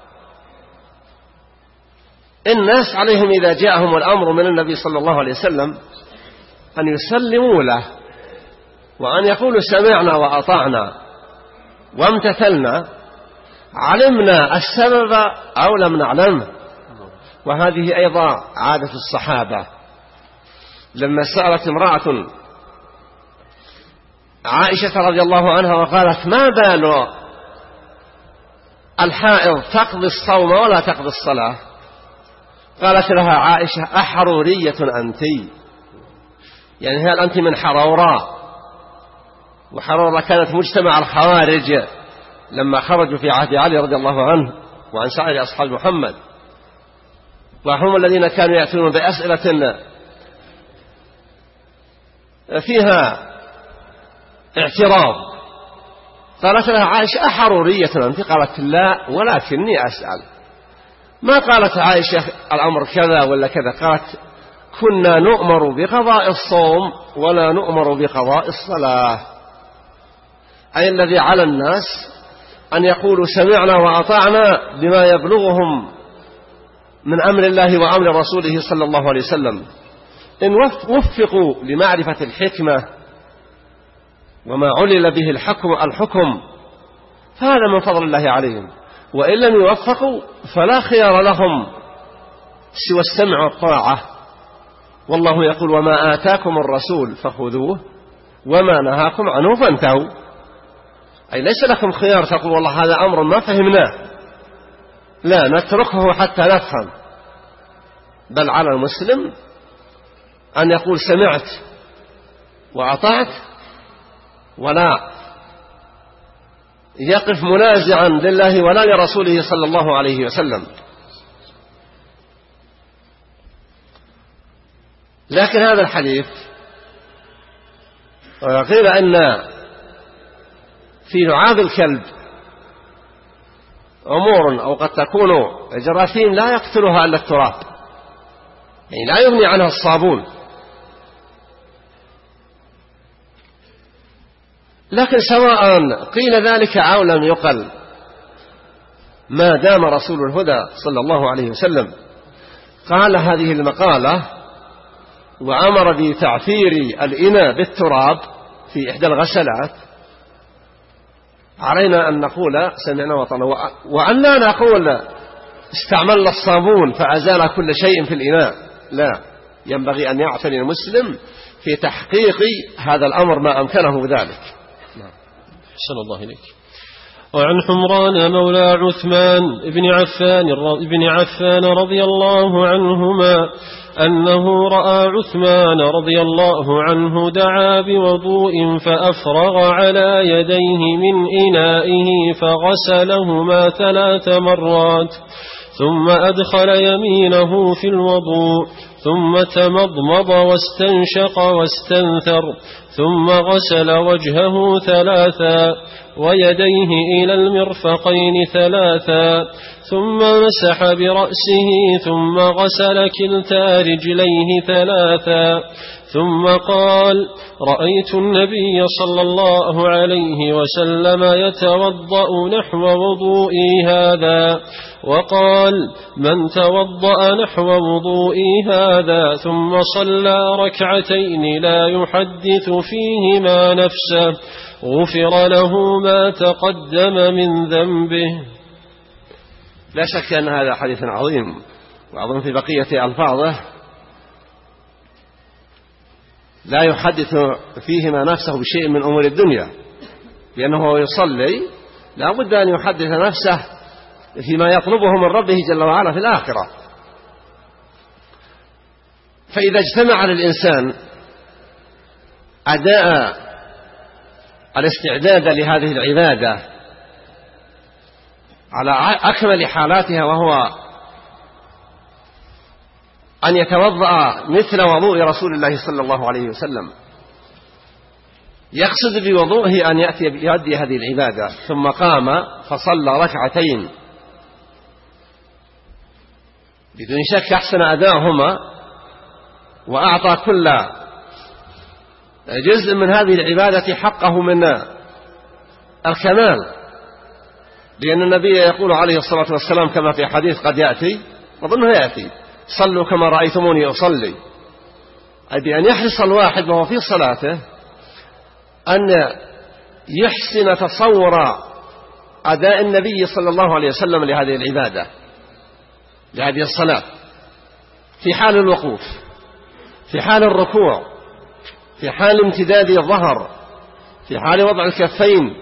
الناس عليهم إذا جاءهم الأمر من النبي صلى الله عليه وسلم أن يسلموا له وأن يقولوا: سمعنا وأطعنا وامتثلنا، علمنا السبب أو لم نعلمه. وهذه أيضا عادة الصحابة. لما سألت امرأة عائشة رضي الله عنها وقالت: ما بال الحائض تقضي الصوم ولا تقضي الصلاة؟ قالت لها عائشة: أحرورية أنت؟ يعني هل أنت من حروراء؟ وحرورة كانت مجتمع الخوارج لما خرجوا في عهد علي رضي الله عنه وعن سائر أصحاب محمد، وهم الذين كانوا يأتون بأسئلة فيها اعتراض. قالت لها عائشة: أحرورية أنت؟ قالت: لا، ولكني أسأل. ما قالت عائشة الأمر كذا ولا كذا، قالت: كنا نؤمر بقضاء الصوم ولا نؤمر بقضاء الصلاة. أي الذي على الناس أن يقولوا: سمعنا وأطعنا بما يبلغهم من أمر الله وأمر رسوله صلى الله عليه وسلم. إن وفقوا لمعرفة الحكمة وما علل به الحكم الحكم فهذا من فضل الله عليهم، وإن لم يوفقوا فلا خيار لهم سوى السمع والطاعة. والله يقول: وما آتاكم الرسول فخذوه وما نهاكم عنه فانتهوا. أي ليس لكم خيار تقول: والله هذا أمر ما فهمناه، لا، نتركه حتى نفهم. بل على المسلم أن يقول: سمعت وأطعت، ولا يقف منازعا لله ولا لرسوله صلى الله عليه وسلم. لكن هذا الحديث قيل أن في لعاب الكلب أمور أو قد تكون جراثيم لا يقتلها إلا التراب، يعني لا يغني عنها الصابون. لكن سواء قيل ذلك أو لم يقل، ما دام رسول الهدى صلى الله عليه وسلم قال هذه المقالة وأمر بتعفير الإناء بالتراب في إحدى الغسلات، علينا أن نقول: سمعنا وأطعنا، وأن لا نقول: استعملنا الصابون فأزال كل شيء في الإناء. لا، ينبغي أن يعتني المسلم في تحقيق هذا الأمر ما أمكنه ذلك. أحسن الله إليك. وعن حمران مولى عثمان بن عفان بن عفان رضي الله عنهما أنه رأى عثمان رضي الله عنه دعا بوضوء فأفرغ على يديه من إنائه فغسلهما ثلاث مرات ثم أدخل يمينه في الوضوء ثم تمضمض واستنشق واستنثر ثم غسل وجهه ثلاثا ويديه إلى المرفقين ثلاثا ثم مسح برأسه ثم غسل كلتا رجليه ثلاثا ثم قال رأيت النبي صلى الله عليه وسلم يتوضأ نحو وضوئي هذا وقال من توضأ نحو وضوئي هذا ثم صلى ركعتين لا يحدث فيهما نفسه غفر له ما تقدم من ذنبه. لا شك أن هذا حديث عظيم، وأظن في بقية ألفاظه لا يحدث فيهما نفسه بشيء من أمور الدنيا، لأنه يصلي لا بد أن يحدث نفسه فيما يطلبه من ربه جل وعلا في الآخرة. فإذا اجتمع للإنسان أداء الاستعداد لهذه العبادة على أكمل حالاتها، وهو أن يتوضأ مثل وضوء رسول الله صلى الله عليه وسلم، يقصد بوضوءه أن يأتي يؤدي هذه العبادة، ثم قام فصلى ركعتين بدون شك أحسن أداءهما، وأعطى كل جزء من هذه العبادة حقه من الكمال، لأن النبي يقول عليه الصلاة والسلام كما في حديث قد يأتي وظنه يأتي: صلوا كما رأيتموني أصلي، أي بأن يحرص الواحد وهو في صلاته أن يحسن تصور أداء النبي صلى الله عليه وسلم لهذه العبادة، لهذه الصلاة، في حال الوقوف، في حال الركوع، في حال امتداد الظهر، في حال وضع الكفين،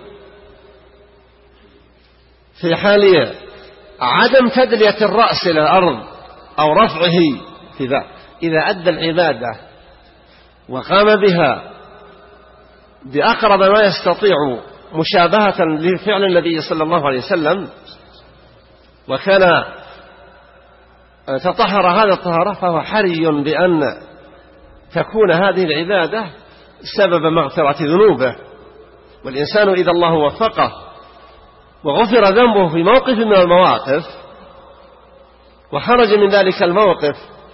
في حال عدم تدلية الرأس إلى الأرض أو رفعه في ذا. إذا أدى العبادة وقام بها بأقرب ما يستطيع مشابهة لفعل النبي صلى الله عليه وسلم، وكان تطهر هذا الطهارة، فهو حري بأن تكون هذه العبادة سبب مغفرة ذنوبه. والإنسان إذا الله وفقه وغفر ذنبه في موقف من المواقف وخرج من ذلك الموقف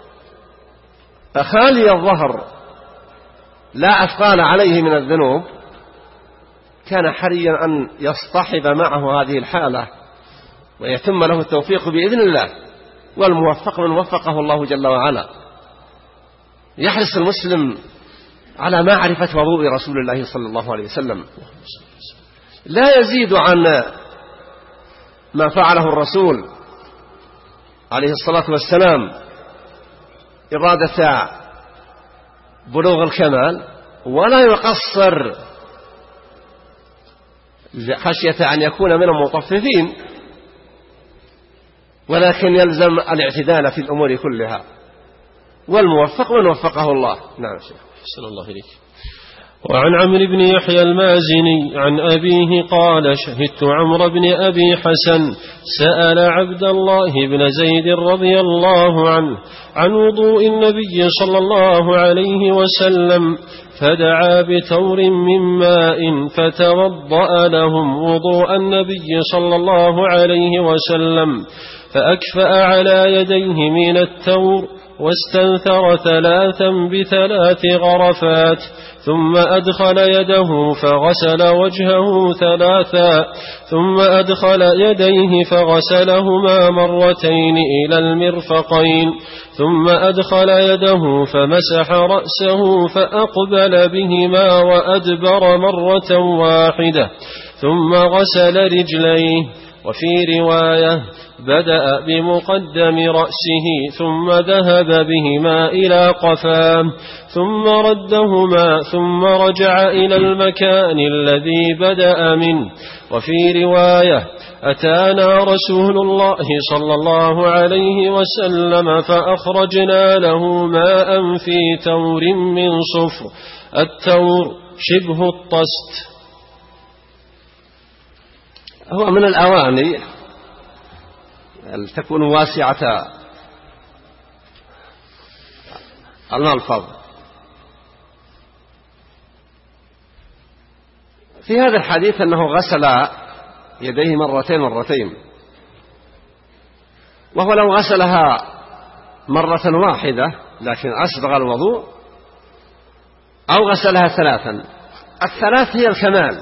فخالي الظهر لا أثقال عليه من الذنوب، كان حريا أن يصطحب معه هذه الحالة ويتم له التوفيق بإذن الله، والموفق من وفقه الله جل وعلا. يحرص المسلم على معرفة وضوء رسول الله صلى الله عليه وسلم، لا يزيد عن ما فعله الرسول عليه الصلاة والسلام إرادة بلوغ الكمال، ولا يقصر خشية أن يكون من المطففين، ولكن يلزم الاعتدال في الأمور كلها، والموفق من وفقه الله. نعم شيخ. أحسن الله إليك. وعن عمرو بن يحيى المازني عن أبيه قال: شهدت عمرو بن أبي حسن سأل عبد الله بن زيد رضي الله عنه عن وضوء النبي صلى الله عليه وسلم، فدعا بتور من ماء فتوضأ لهم وضوء النبي صلى الله عليه وسلم، فأكفأ على يديه من التور واستنثر ثلاثا بثلاث غرفات، ثم أدخل يده فغسل وجهه ثلاثا، ثم أدخل يديه فغسلهما مرتين إلى المرفقين، ثم أدخل يده فمسح رأسه فأقبل بهما وأدبر مرة واحدة، ثم غسل رجليه، وفي رواية بدأ بمقدم رأسه ثم ذهب بهما إلى قفاه ثم ردهما ثم رجع إلى المكان الذي بدأ منه. وفي رواية أتانا رسول الله صلى الله عليه وسلم فأخرجنا له ماء في تور من صفر، التور شبه الطست. هو من الأواني تكون واسعة الملفظ. في هذا الحديث أنه غسل يديه مرتين مرتين، وهو لو غسلها مرة واحدة لكن أسبغ الوضوء أو غسلها ثلاثا، الثلاث هي الكمال،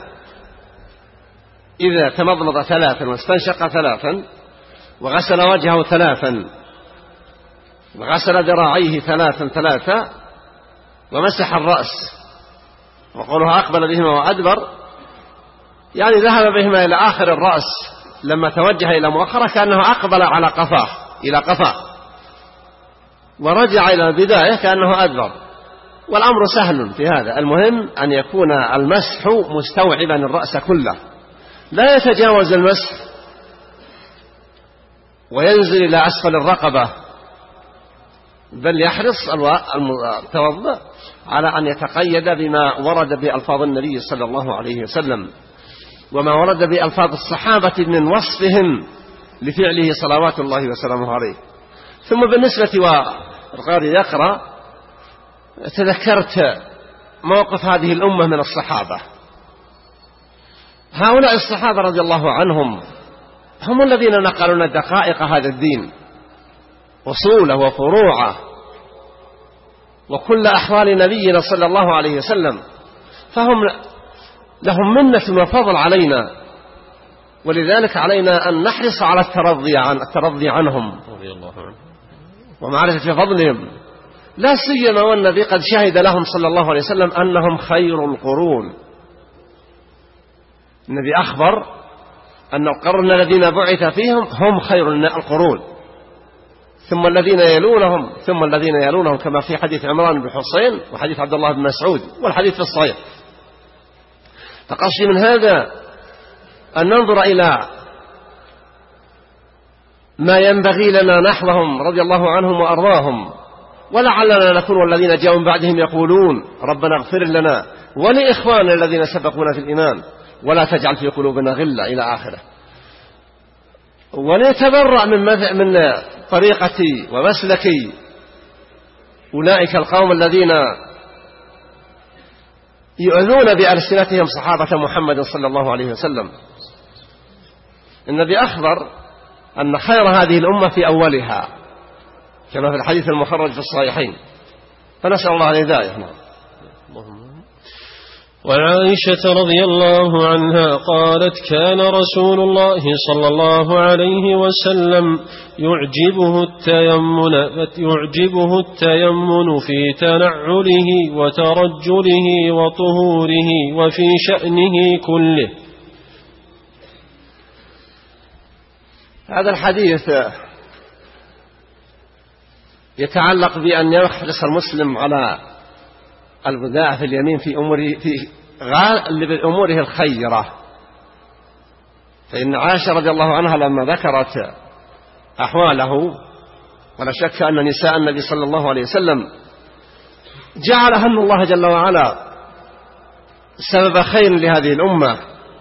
إذا تمضمض ثلاثا واستنشق ثلاثا وغسل وجهه ثلاثا وغسل ذراعيه ثلاثا ثلاثا ومسح الرأس، وقوله أقبل بهما وأدبر يعني ذهب بهما إلى آخر الرأس، لما توجه إلى مؤخرة كأنه أقبل على قفاه إلى قفاه، ورجع إلى البداية كأنه أدبر، والأمر سهل في هذا. المهم أن يكون المسح مستوعبا الرأس كله، لا يتجاوز المسح وينزل إلى أسفل الرقبة، بل يحرص المتوضئ على أن يتقيد بما ورد بألفاظ النبي صلى الله عليه وسلم وما ورد بألفاظ الصحابة من وصفهم لفعله صلوات الله وسلامه عليه. ثم بالنسبة والقارئ يقرأ، تذكرت موقف هذه الأمة من الصحابة. هؤلاء الصحابة رضي الله عنهم هم الذين نقلوا لنا دقائق هذا الدين، أصوله وفروعه وكل أحوال نبينا صلى الله عليه وسلم، فهم لهم منة وفضل علينا، ولذلك علينا أن نحرص على الترضي عن الترضي عنهم ومعرفة فضلهم، لا سيما والنبي قد شهد لهم صلى الله عليه وسلم أنهم خير القرون. النبي أخبر أن القرن الذين بعث فيهم هم خير القرون، ثم الذين يلونهم ثم الذين يلونهم، كما في حديث عمران بن حسين وحديث عبد الله بن مسعود والحديث في الصحيح. فقصدي من هذا أن ننظر إلى ما ينبغي لنا نحوهم رضي الله عنهم وأرضاهم، ولعلنا نكون والذين جاءوا من بعدهم يقولون ربنا اغفر لنا ولإخواننا الذين سبقونا في الإيمان ولا تجعل في قلوبنا غلا إلى آخره. ونتبرأ من من طريقتي ومسلكي أولئك القوم الذين يؤذون بألسنتهم صحابة محمد صلى الله عليه وسلم. النبي أخبر أن خير هذه الأمة في أولها، كما في الحديث المخرج في الصحيحين، فنسأل الله الهداية. وعائشة رضي الله عنها قالت كان رسول الله صلى الله عليه وسلم يعجبه التيمن, يعجبه التيمن في تنعله وترجله وطهوره وفي شأنه كله. هذا الحديث يتعلق بأن يحرص المسلم على البداء في اليمين في أموره في غالب أموره الخيرة. فإن عائشة رضي الله عنها لما ذكرت أحواله، ولا شك أن نساء النبي صلى الله عليه وسلم جعلهن الله جل وعلا سبب خير لهذه الأمة،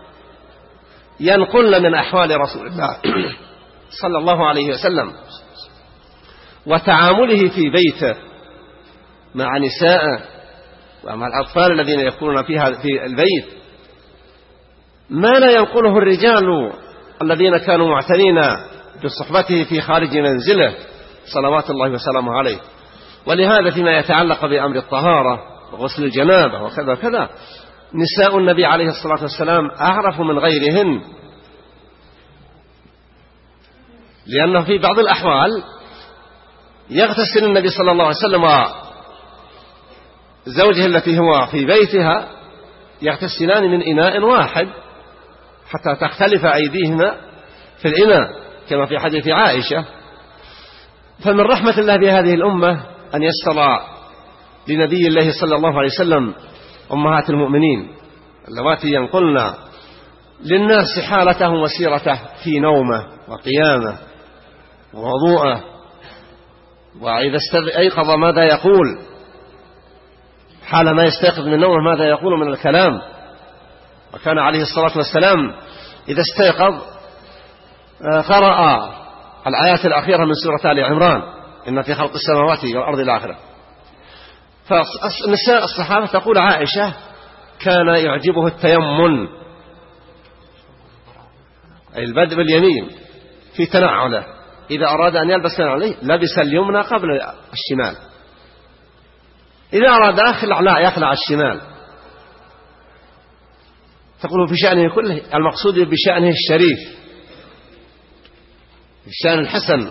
ينقلن من أحوال رسول الله صلى الله عليه وسلم وتعامله في بيته مع نسائه ومع الأطفال الذين يكونون فيها في البيت، ما لا ينقله الرجال الذين كانوا معتنين بصحبته في خارج منزله صلوات الله وسلامه عليه. ولهذا فيما يتعلق بأمر الطهارة وغسل الجنابة وكذا كذا، نساء النبي عليه الصلاة والسلام أعرف من غيرهن، لأنه في بعض الأحوال يغتسل النبي صلى الله عليه وسلم وزوجه التي هو في بيتها يغتسلان من إناء واحد حتى تختلف أيديهما في الإناء كما في حديث عائشة. فمن رحمة الله بهذه الأمة أن يسر لنبي الله صلى الله عليه وسلم أمهات المؤمنين اللواتي ينقلن للناس حالته وسيرته في نومه وقيامه ووضوءه، وإذا أيقظ ماذا يقول، حال ما يستيقظ من نومه ماذا يقول من الكلام. وكان عليه الصلاة والسلام إذا استيقظ قرأ الآيات الأخيرة من سورة آل عمران إن في خلق السماوات والأرض الآخرة. فنساء الصحابة تقول عائشة كان يعجبه التيمن، أي البدء باليمين في تنعله، إذا أراد أن يلبس عليه لبس اليمنى قبل الشمال، إذا أراد أخلع لا يخلع الشمال. تقول في شأنه كله، المقصود بشأنه الشريف، الشأن الحسن،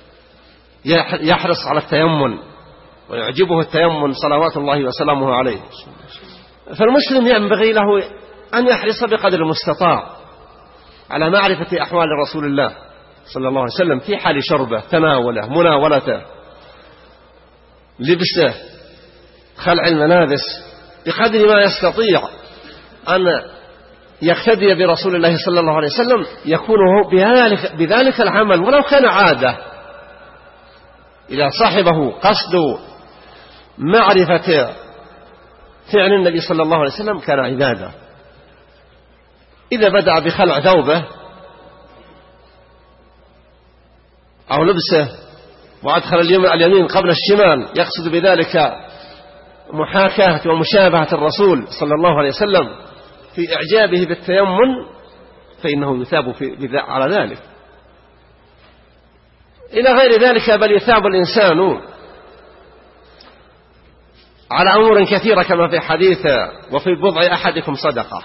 يحرص على التيمن ويعجبه التيمن صلوات الله وسلامه عليه. فالمسلم ينبغي له أن يحرص بقدر المستطاع على معرفة أحوال رسول الله صلى الله عليه وسلم في حال شربه، تناوله، مناولته، لبسه، خلع الملابس، بقدر ما يستطيع أن يقتدي برسول الله صلى الله عليه وسلم يكون بذلك, بذلك العمل ولو كان عادة. إذا صاحبه قصد معرفة فعل النبي صلى الله عليه وسلم كان عبادة. إذا بدأ بخلع ثوبه أو لبسه وأدخل اليمين قبل الشمال يقصد بذلك محاكاة ومشابهة الرسول صلى الله عليه وسلم في إعجابه بالتيمن فإنه يثاب في على ذلك. إلى غير ذلك بل يثاب الإنسان على أمور كثيرة كما في حديث وفي بضع أحدكم صدقة.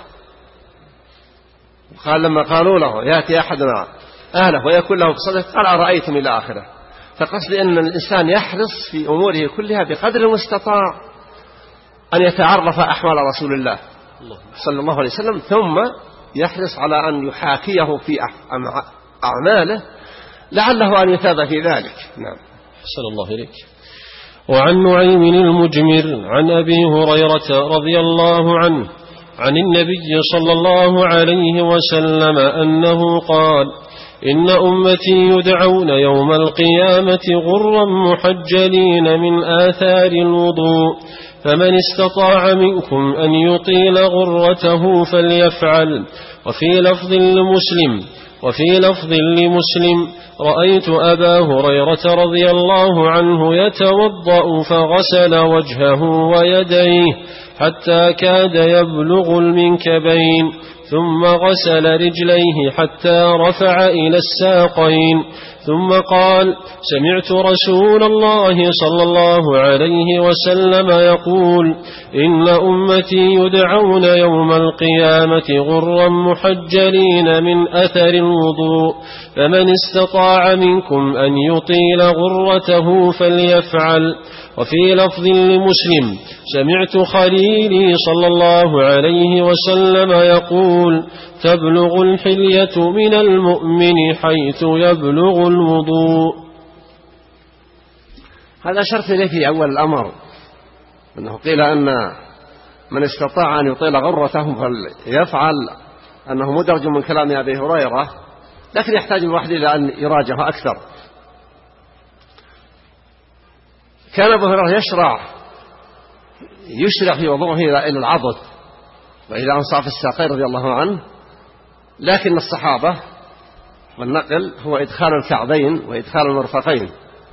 قال لما قالوا له يأتي أحدنا أهله ويكون له صدقة قال أرأيتم إلى آخره. فقصد أن الإنسان يحرص في أموره كلها بقدر المستطاع أن يتعرف أحوال رسول الله صلى الله عليه وسلم، ثم يحرص على أن يحاكيه في أعماله لعله أن يثاب في ذلك. نعم. حسن الله إليك. وعن نعيم المجمر عن أبي هريرة رضي الله عنه عن النبي صلى الله عليه وسلم أنه قال: إن أمتي يدعون يوم القيامة غرا محجلين من آثار الوضوء، فمن استطاع منكم أن يطيل غرته فليفعل. وفي لفظ لمسلم وفي لفظ لمسلم رأيت أبا هريرة رضي الله عنه يتوضأ فغسل وجهه ويديه حتى كاد يبلغ المنكبين، ثم غسل رجليه حتى رفع إلى الساقين، ثم قال: سمعت رسول الله صلى الله عليه وسلم يقول: إن أمتي يدعون يوم القيامة غرا محجلين من أثر الوضوء، فمن استطاع منكم أن يطيل غرته فليفعل. وفي لفظ لمسلم سمعت خليلي صلى الله عليه وسلم يقول: تبلغ الحلية من المؤمن حيث يبلغ الوضوء. هذا شرط إليه في أول الأمر، أنه قيل أن من استطاع أن يطيل غرته فليفعل، أنه مدرج من كلام أبي هريرة، لكن يحتاج الواحد إلى أن يراجعه أكثر. كان أبو هريرة يشرع يشرع في وضوءه إلى العضد وإلى أنصاف الساقين رضي الله عنه، لكن الصحابة والنقل هو إدخال الكعبين وإدخال المرفقين.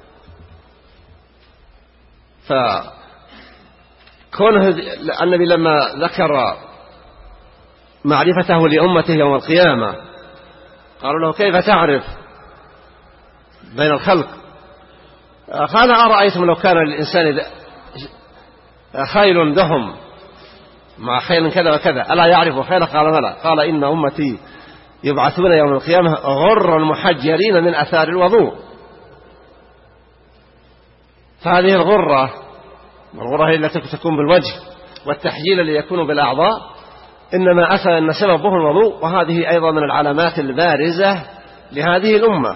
فكونه النبي لما ذكر معرفته لأمته يوم القيامة قالوا له: كيف تعرف بين الخلق؟ قال: أرأيتم لو كان للإنسان خيل دهم مع خيل كذا وكذا ألا يعرف خير؟ قال: بلى. قال: إن أمتي يبعثون يوم القيامة غرا محجلين من أثار الوضوء. فهذه الغرة الغرة هي التي تكون بالوجه، والتحجيل اللي يكون بالأعضاء إنما أتى أن سببه الوضوء، وهذه أيضا من العلامات البارزة لهذه الأمة،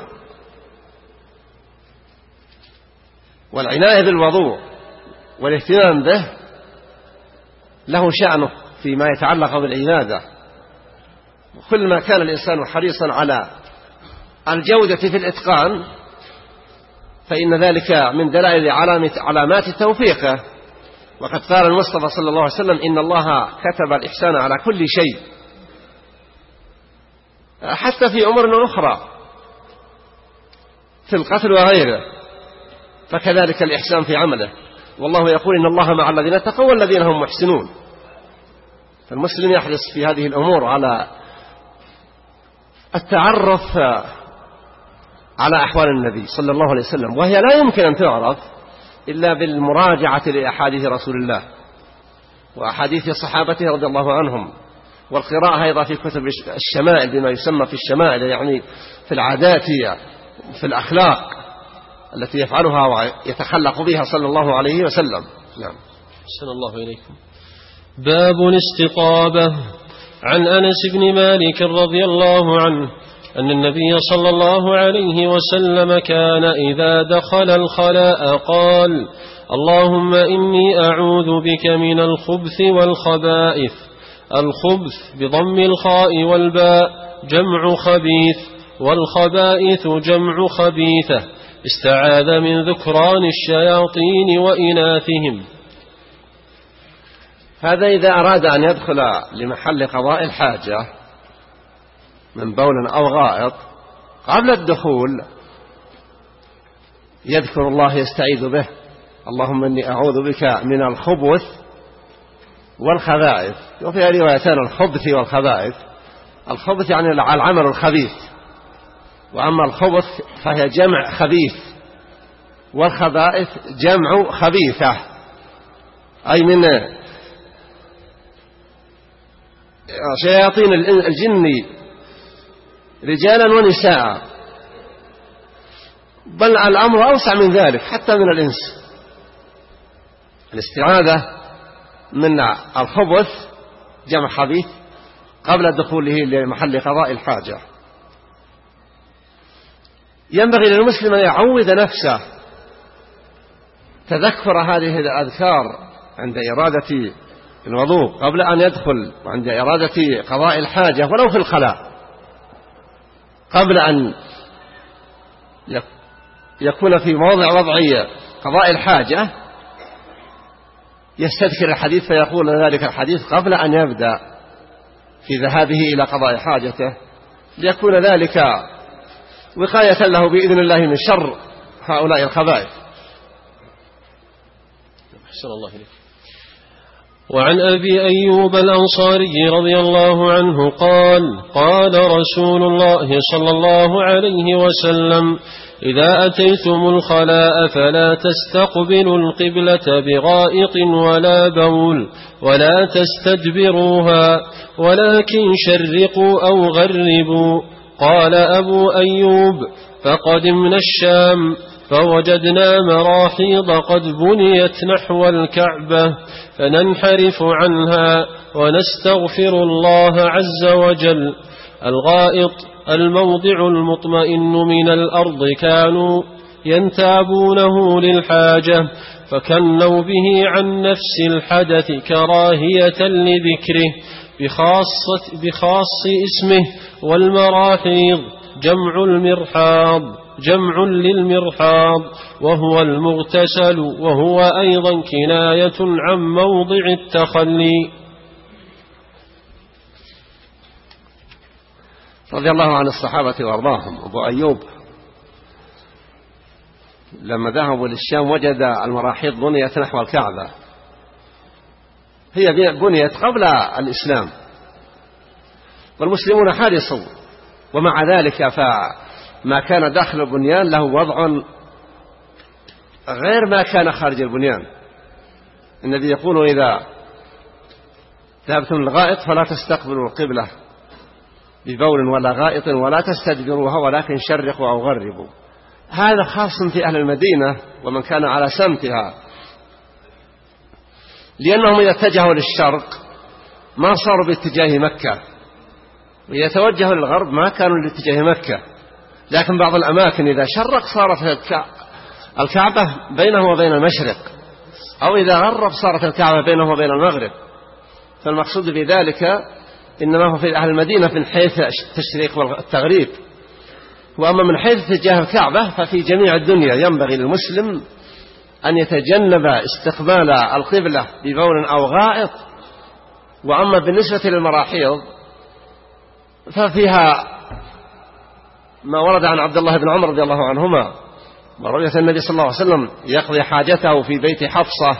والعناية بالوضوء والاهتمام به له شأنه فيما يتعلق بالعبادة. كل ما كان الإنسان حريصا على الجودة في الإتقان فإن ذلك من دلائل علامات توفيقه. وقد قال المصطفى صلى الله عليه وسلم: إن الله كتب الإحسان على كل شيء، حتى في أمور أخرى في القتل وغيره، فكذلك الإحسان في عمله. والله يقول: إن الله مع الذين اتقوا والذين هم محسنون. فالمسلم يحرص في هذه الأمور على التعرف على أحوال النبي صلى الله عليه وسلم، وهي لا يمكن أن تعرف إلا بالمراجعة لأحاديث رسول الله وأحاديث صحابته رضي الله عنهم، والقراءة أيضا في كتب الشمائل بما يسمى في الشمائل، يعني في العادات في الأخلاق التي يفعلها ويتخلق بها صلى الله عليه وسلم. نعم. أحسن الله إليكم. باب الاستطابة. عن أنس بن مالك رضي الله عنه أن النبي صلى الله عليه وسلم كان إذا دخل الخلاء قال: اللهم إني أعوذ بك من الخبث والخبائث. الخبث بضم الخاء والباء جمع خبيث، والخبائث جمع خبيثة. استعاذ من ذكران الشياطين وإناثهم. هذا إذا أراد أن يدخل لمحل قضاء الحاجة من بول أو غائط، قبل الدخول يذكر الله يستعيذ به: اللهم إني أعوذ بك من الخبث والخبائث. وفيها روايتان: الخبث والخبائث. الخبث يعني العمل الخبيث، وأما الخبث فهي جمع خبيث، والخبائث جمع خبيثة، أي من شياطين الجن رجالا ونساء، بل الأمر أوسع من ذلك حتى من الإنس. الاستعاذة من الخبث جمع خبيث قبل دخوله لمحل قضاء الحاجة. ينبغي للمسلم أن يعود نفسه تذكر هذه الأذكار عند إرادة الوضوء قبل أن يدخل، وعند إرادة قضاء الحاجة ولو في الخلاء، قبل أن يكون في موضع وضعي قضاء الحاجة يستذكر الحديث فيقول ذلك الحديث قبل أن يبدأ في ذهابه إلى قضاء حاجته، ليكون ذلك وقاية له بإذن الله من شر هؤلاء الخبائث. أحسن الله إليك. وعن أبي أيوب الأنصاري رضي الله عنه قال: قال رسول الله صلى الله عليه وسلم: إذا أتيتم الخلاء فلا تستقبلوا القبلة بغائط ولا بول ولا تستدبروها، ولكن شرقوا أو غربوا. قال أبو أيوب: فقدمنا الشام فوجدنا مراحيض قد بنيت نحو الكعبة، فننحرف عنها ونستغفر الله عز وجل. الغائط الموضع المطمئن من الأرض، كانوا ينتابونه للحاجة فكنوا به عن نفس الحدث كراهية لذكره بخاصة بخاص اسمه. والمراحيض جمع المرحاض جمع للمرحاض وهو المغتسل، وهو أيضا كناية عن موضع التخلي. رضي الله عن الصحابة وارضاهم. أبو أيوب لما ذهبوا للشام وجد المراحيض بنيت نحو الكعبة، هي بنيت قبل الإسلام والمسلمون حارصوا، ومع ذلك فما كان داخل البنيان له وضع غير ما كان خارج البنيان. النبي يقول: إذا ذهبتم للغائط فلا تستقبلوا القبلة ببول ولا غائط ولا تستدبروها، ولكن شرقوا أو غربوا. هذا خاص في أهل المدينة ومن كان على سمتها، لأنهم إذا اتجهوا للشرق ما صاروا باتجاه مكة، وإذا توجهوا للغرب ما كانوا لاتجاه مكة، لكن بعض الأماكن إذا شرق صارت الكعبة بينه وبين المشرق، أو إذا غرب صارت الكعبة بينه وبين المغرب. فالمقصود بذلك إنما هو في أهل المدينة من حيث التشريق والتغريب، وأما من حيث اتجاه الكعبة ففي جميع الدنيا ينبغي للمسلم أن يتجنب استقبال القبلة ببول أو غائط. وأما بالنسبة للمراحيض ففيها ما ورد عن عبد الله بن عمر رضي الله عنهما ورؤية النبي صلى الله عليه وسلم يقضي حاجته في بيت حفصة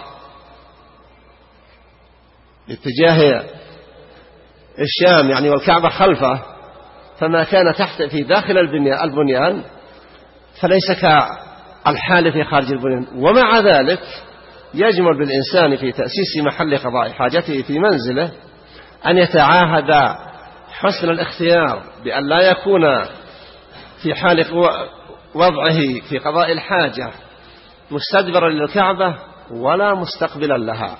باتجاه الشام يعني والكعبة خلفه، فما كان تحت في داخل البنيان فليس كالحال في خارج البنيان. ومع ذلك يجمل بالإنسان في تأسيس محل قضاء حاجته في منزله أن يتعاهد حسن الاختيار بأن لا يكون في حال وضعه في قضاء الحاجة مستدبرا للكعبة ولا مستقبلا لها.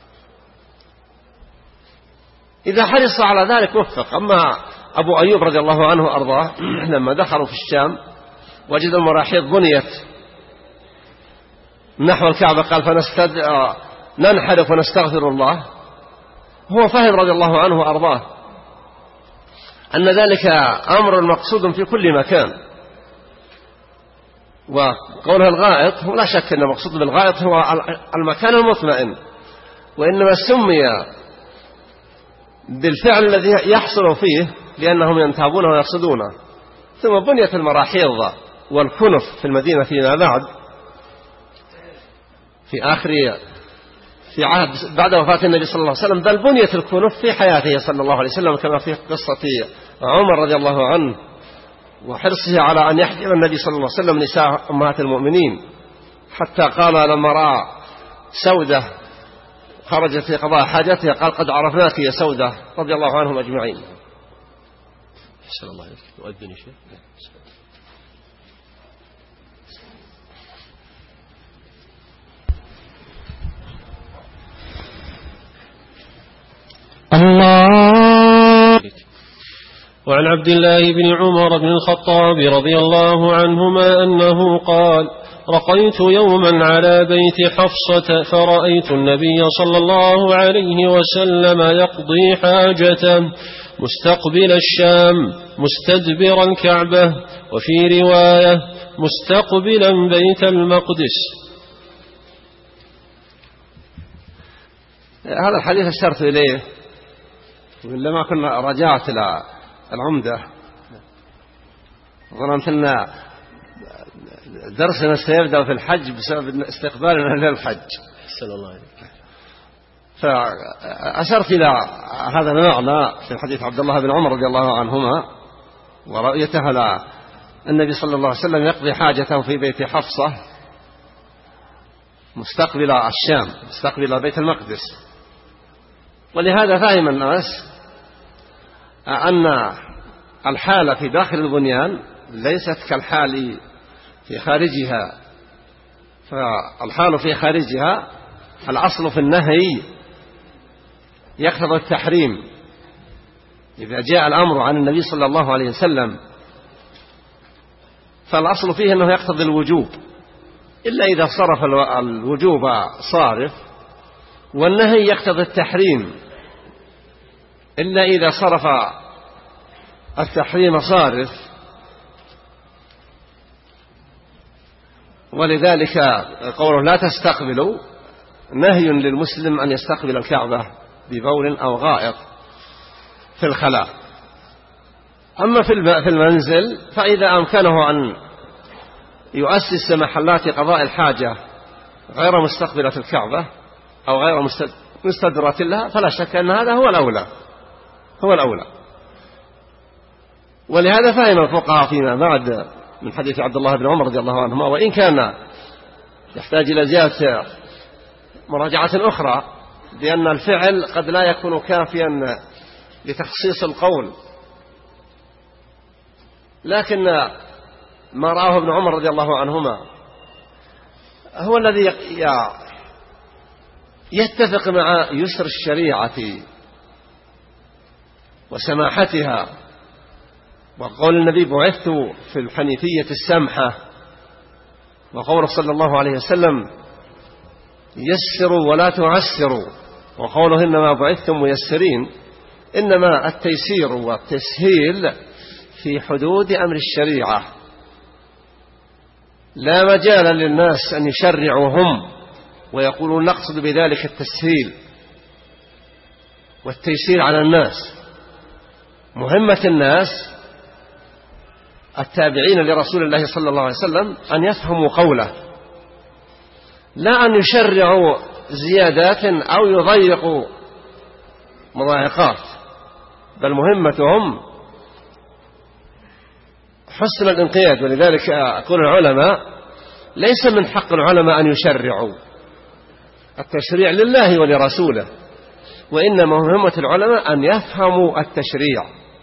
إذا حرص على ذلك وفق. أما أبو أيوب رضي الله عنه أرضاه لما دخلوا في الشام وجد المراحيض بنيت نحو الكعبة قال فنستد... ننحرف ونستغفر الله. هو فهم رضي الله عنه أرضاه أن ذلك أمر مقصود في كل مكان، وقولها الغائط هو لا شك أن المقصود بالغائط هو المكان المطمئن، وإنما سمي بالفعل الذي يحصل فيه لأنهم ينتابونه ويقصدونه. ثم بنيت المراحيض والكنف في المدينة فيما بعد في آخر في عهد بعد وفاة النبي صلى الله عليه وسلم، بل بنيت الكنف في حياته صلى الله عليه وسلم كما في قصة عمر رضي الله عنه وحرصه على أن يحجب النبي صلى الله عليه وسلم نساء أمهات المؤمنين، حتى قال لما رأى سودة خرجت في قضاء حاجتها قال قد عرفناك يا سودة رضي الله عنهم أجمعين. أحسن الله عليك. أؤذن شيء. الله. وعن عبد الله بن عمر بن الخطاب رضي الله عنهما أنه قال رقيت يوما على بيت حفصة فرأيت النبي صلى الله عليه وسلم يقضي حاجته مستقبل الشام مستدبر الكعبة، وفي رواية مستقبلا بيت المقدس. هذا الحديث اشرت إليه ولما كنا رجعت إلى العمدة ظننت أن درسنا سيبدأ في الحج بسبب استقبالنا للحج. أحسن الله عليك. فأشرت إلى هذا المعنى في حديث عبد الله بن عمر رضي الله عنهما ورؤيته على النبي صلى الله عليه وسلم يقضي حاجته في بيت حفصة مستقبل الشام مستقبل بيت المقدس. ولهذا فهم الناس أن الحالة في داخل البنيان ليست كالحال في خارجها، فالحال في خارجها الأصل في النهي يقتضي التحريم. إذا جاء الأمر عن النبي صلى الله عليه وسلم فالأصل فيه أنه يقتضي الوجوب، إلا إذا صرف الوجوب صارف، والنهي يقتضي التحريم إلا إذا صرف التحريم صارف. ولذلك قوله لا تستقبلوا نهي للمسلم أن يستقبل الكعبة ببول أو غائط في الخلاء. أما في المنزل فإذا أمكنه أن يؤسس محلات قضاء الحاجة غير مستقبلة الكعبة أو غير مستدرة لها فلا شك أن هذا هو الأولى هو الأولى. ولهذا فهم الفقهاء فيما بعد من حديث عبد الله بن عمر رضي الله عنهما، وإن كان يحتاج إلى زيادة مراجعة أخرى لأن الفعل قد لا يكون كافيا لتخصيص القول، لكن ما رآه ابن عمر رضي الله عنهما هو الذي يتفق مع يسر الشريعة وسماحتها وقول النبي بعثت في الحنيفية السمحة، وقوله صلى الله عليه وسلم يسروا ولا تعسروا، وقوله إنما بعثتم ميسرين، إنما التيسير والتسهيل في حدود أمر الشريعة، لا مجال للناس أن يشرعوا هم ويقولون نقصد بذلك التسهيل والتيسير على الناس. مهمة الناس التابعين لرسول الله صلى الله عليه وسلم أن يفهموا قوله، لا أن يشرعوا زيادات أو يضيقوا مضايقات، بل مهمتهم حسن الانقياد. ولذلك أقول العلماء ليس من حق العلماء أن يشرعوا، التشريع لله ولرسوله، وإنما مهمة العلماء أن يفهموا التشريع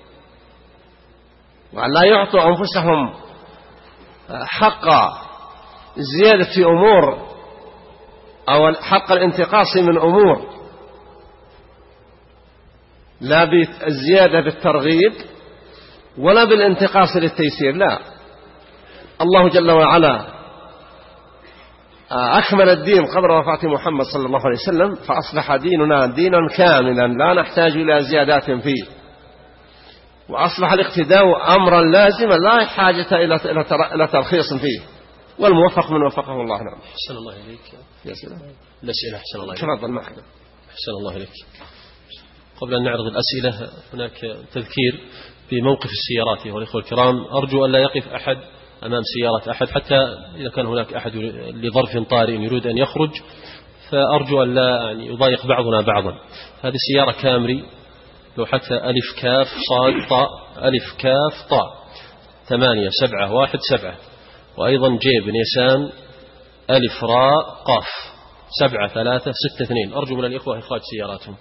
وأن لا يعطوا أنفسهم حق الزيادة في أمور أو حق الانتقاص من أمور، لا بالزيادة بالترغيب ولا بالانتقاص للتيسير، لا. الله جل وعلا أكمل الدين قبل وفاة محمد صلى الله عليه وسلم، فأصبح ديننا دينا كاملا لا نحتاج إلى زيادات فيه، وأصبح الاقتداء أمرا لازما لا حاجة إلى ترخيص فيه، والموفق من وفقه الله. نعم. أحسن الله إليك. يا سلام. الأسئلة. أحسن الله إليك. تفضل معك. أحسن الله إليك. قبل أن نعرض الأسئلة هناك تذكير بموقف السيارات والإخوة الكرام. أرجو أن لا يقف أحد أمام سيارة أحد، حتى إذا كان هناك أحد لظرف طارئ يريد أن يخرج، فأرجو أن لا يعني يضايق بعضنا بعضا. هذه سيارة كامري، لو حتى ألف كاف صاد طاء ألف كاف طاء ثمانية سبعة واحد سبعة، وأيضا جيب نيسان ألف راء قاف سبعة ثلاثة ستة اثنين. أرجو من الإخوة إخراج سياراتهم.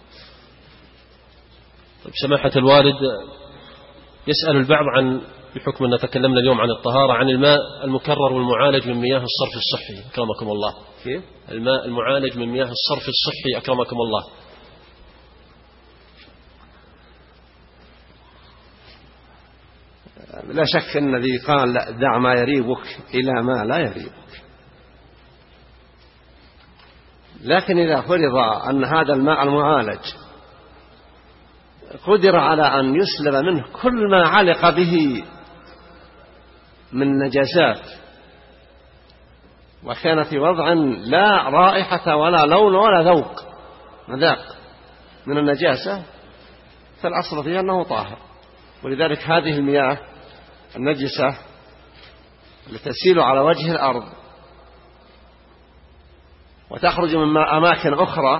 طيب، سماحة الوالد، يسأل البعض عن، بحكم أن تكلمنا اليوم عن الطهارة، عن الماء المكرر والمعالج من مياه الصرف الصحي أكرمكم الله. كيف؟ الماء المعالج من مياه الصرف الصحي أكرمكم الله. لا شك أن الذي قال دع ما يريبك إلى ما لا يريبك، لكن إذا فرض أن هذا الماء المعالج قدر على أن يسلب منه كل ما علق به من نجاسات، وكان في وضع لا رائحة ولا لون ولا ذوق مذاق من النجاسة، فالأصل فيها أنه طاهر. ولذلك هذه المياه النجسة التي تسيل على وجه الأرض وتخرج من أماكن أخرى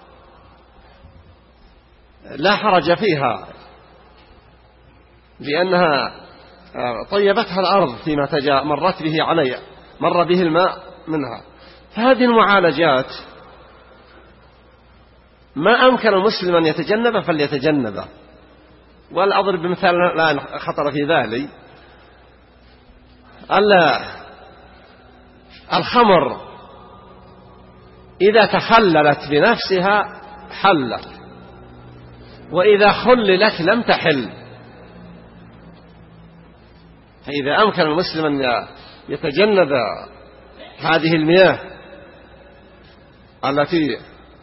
لا حرج فيها، لأنها طيبتها الأرض فيما تجا مرت به عليها مر به الماء منها. فهذه المعالجات ما أمكن المسلم أن يتجنبه فليتجنبه. ولا أضرب بمثال لا خطر في بالي، الخمر إذا تخللت بنفسها حلت، وإذا خللت لم تحل. فإذا أمكن المسلم أن يتجنب هذه المياه التي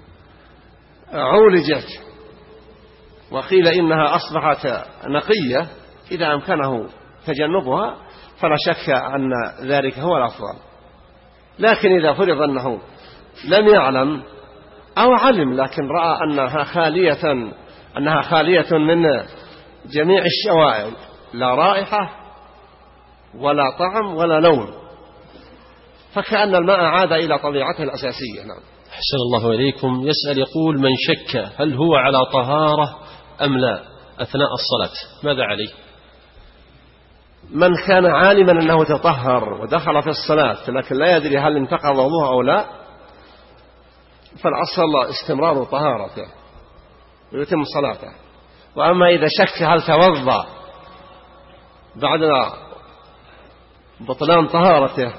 عولجت وقيل إنها أصبحت نقية، إذا أمكنه تجنبها فلا شك أن ذلك هو الأفضل. لكن إذا فرض أنه لم يعلم أو علم لكن رأى أنها خالية أنها خالية من جميع الشوائب، لا رائحة ولا طعم ولا لون، فكأن الماء عاد إلى طبيعته الأساسية. نعم. أحسن الله إليكم. يسأل يقول: من شك هل هو على طهارة أم لا أثناء الصلاة ماذا عليه؟ من كان عالما أنه تطهر ودخل في الصلاة لكن لا يدري هل انتقض وضوءه أو لا، فالأصل استمرار طهارته ويتم صلاته. وأما إذا شك هل توضأ بعد بطلان طهارته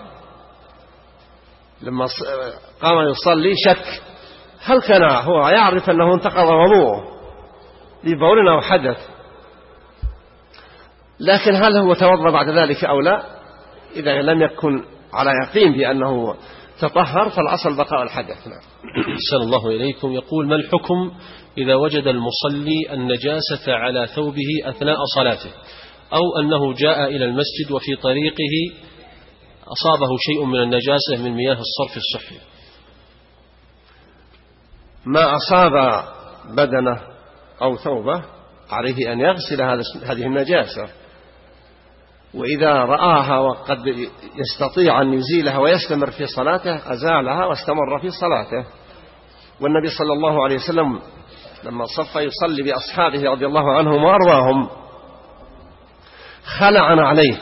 لما قام يصلي، شك هل كان هو يعرف أنه انتقض وضوءه لبول أو حدث، لكن هل هو توضأ بعد ذلك أو لا؟ إذا لم يكن على يقين بأنه تطهر فالأصل بقاء الحدث. نعم. أحسن الله إليكم. يقول: ما الحكم إذا وجد المصلي النجاسة على ثوبه أثناء صلاته، أو أنه جاء إلى المسجد وفي طريقه أصابه شيء من النجاسة من مياه الصرف الصحي؟ ما أصاب بدنه أو ثوبه عليه أن يغسل هذه النجاسة، وإذا رآها وقد يستطيع أن يزيلها ويستمر في صلاته أزالها واستمر في صلاته. والنبي صلى الله عليه وسلم لما صف يصلي بأصحابه رضي الله عنهم وأرضاهم خلعنا عليه،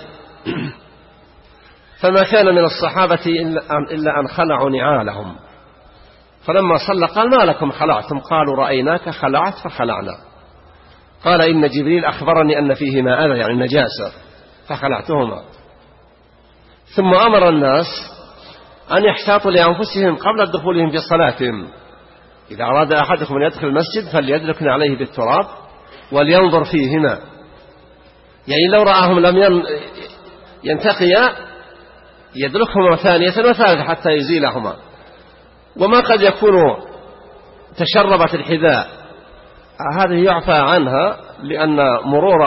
فما كان من الصحابة إلا أن خلعوا نعالهم، فلما صلى قال: ما لكم خلعتم؟ قالوا: رأيناك خلعت فخلعنا. قال: إن جبريل أخبرني أن فيهما أذى، يعني النجاسة، فخلعتهما. ثم أمر الناس أن يحتاطوا لأنفسهم قبل دخولهم في صلاتهم. إذا أراد أحدكم أن يدخل المسجد فليدلكن عليه بالتراب ولينظر فيهما، يعني لو رآهم لم ينتقيا يدلكهما ثانية وثالثة حتى يزيلهما. وما قد يكون تشربت الحذاء، هذه يعفى عنها، لأن مرور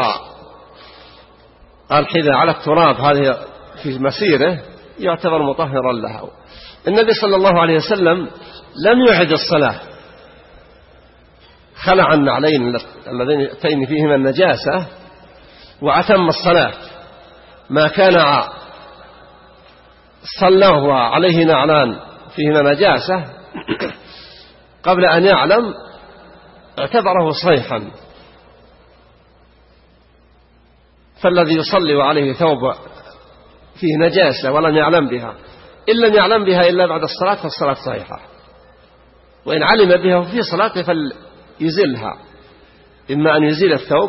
الحذاء على التراب هذه في مسيره يعتبر مطهرا لها. النبي صلى الله عليه وسلم لم يعد الصلاة، خلع النعلين اللذين فيهما النجاسة وأتم الصلاة. ما كان صلاه عليه نعلان فيهما نجاسة قبل أن يعلم اعتبره صيحا. فالذي يصلي وعليه ثوب فيه نجاسة ولم يعلم بها، إن لم يعلم بها إلا بعد الصلاة فالصلاة صحيحة، وإن علم بها في صلاته فليزلها، إما أن يزيل الثوب،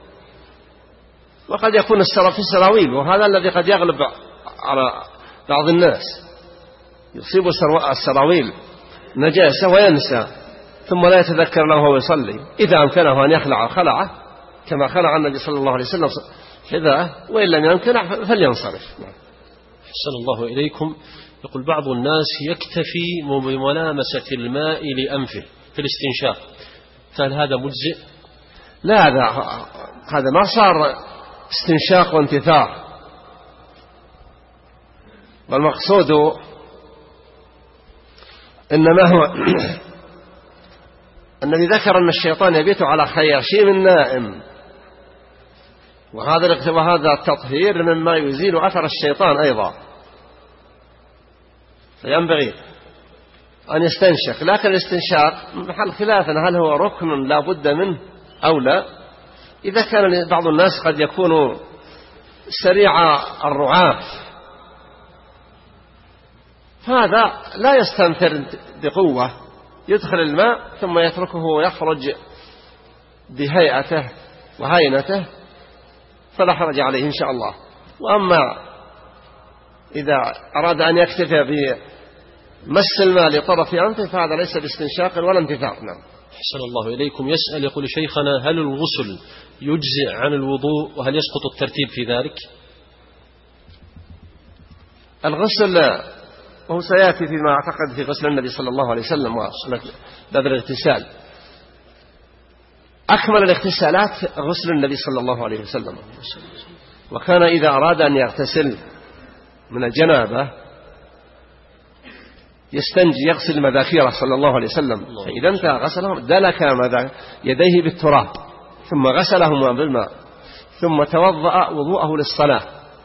وقد يكون السراب في السراويل، وهذا الذي قد يغلب على بعض الناس، يصيب السراويل نجاسة وينسى ثم لا يتذكر له وهو يصلي. إذا أمكنه أن يخلع خلعه كما خلع النبي صلى الله عليه وسلم حذاءه، وإن لم يمكن فلينصرف. أحسن الله إليكم. يقول: بعض الناس يكتفي بملامسة الماء لأنفه في الاستنشاق، فهل هذا مجزئ؟ لا، هذا هذا ما صار استنشاق وانتثار، والمقصود إنما هو النبي ذكر أن الشيطان يبيت على خياشيم النائم، وهذا وهذا التطهير مما يزيل أثر الشيطان أيضا، فينبغي أن يستنشق. لكن الاستنشاق محل خلاف، هل هو ركن لا بد منه أو لا. إذا كان بعض الناس قد يكون سريع الرعاف، هذا لا يستنثر بقوة، يدخل الماء ثم يتركه ويخرج بهيئته وهينته، فلا حرج عليه إن شاء الله. وأما إذا أراد أن يكتفي بمس الماء لطرف أنفه فهذا ليس باستنشاق ولا انتثار. نعم. أحسن الله إليكم. يسأل يقول: شيخنا، هل الغسل يجزئ عن الوضوء، وهل يسقط الترتيب في ذلك؟ الغسل وهو سيأتي فيما أعتقد في غسل النبي صلى الله عليه وسلم وباب الاغتسال. أكمل الاغتسالات غسل النبي صلى الله عليه وسلم، وكان إذا أراد أن يغتسل من الجنابة يستنجي يغسل مذاكيره صلى الله عليه وسلم، فإذا انتهى غسلهم دلك يديه بالتراب ثم غسلهما بالماء ثم توضأ وضوءه للصلاة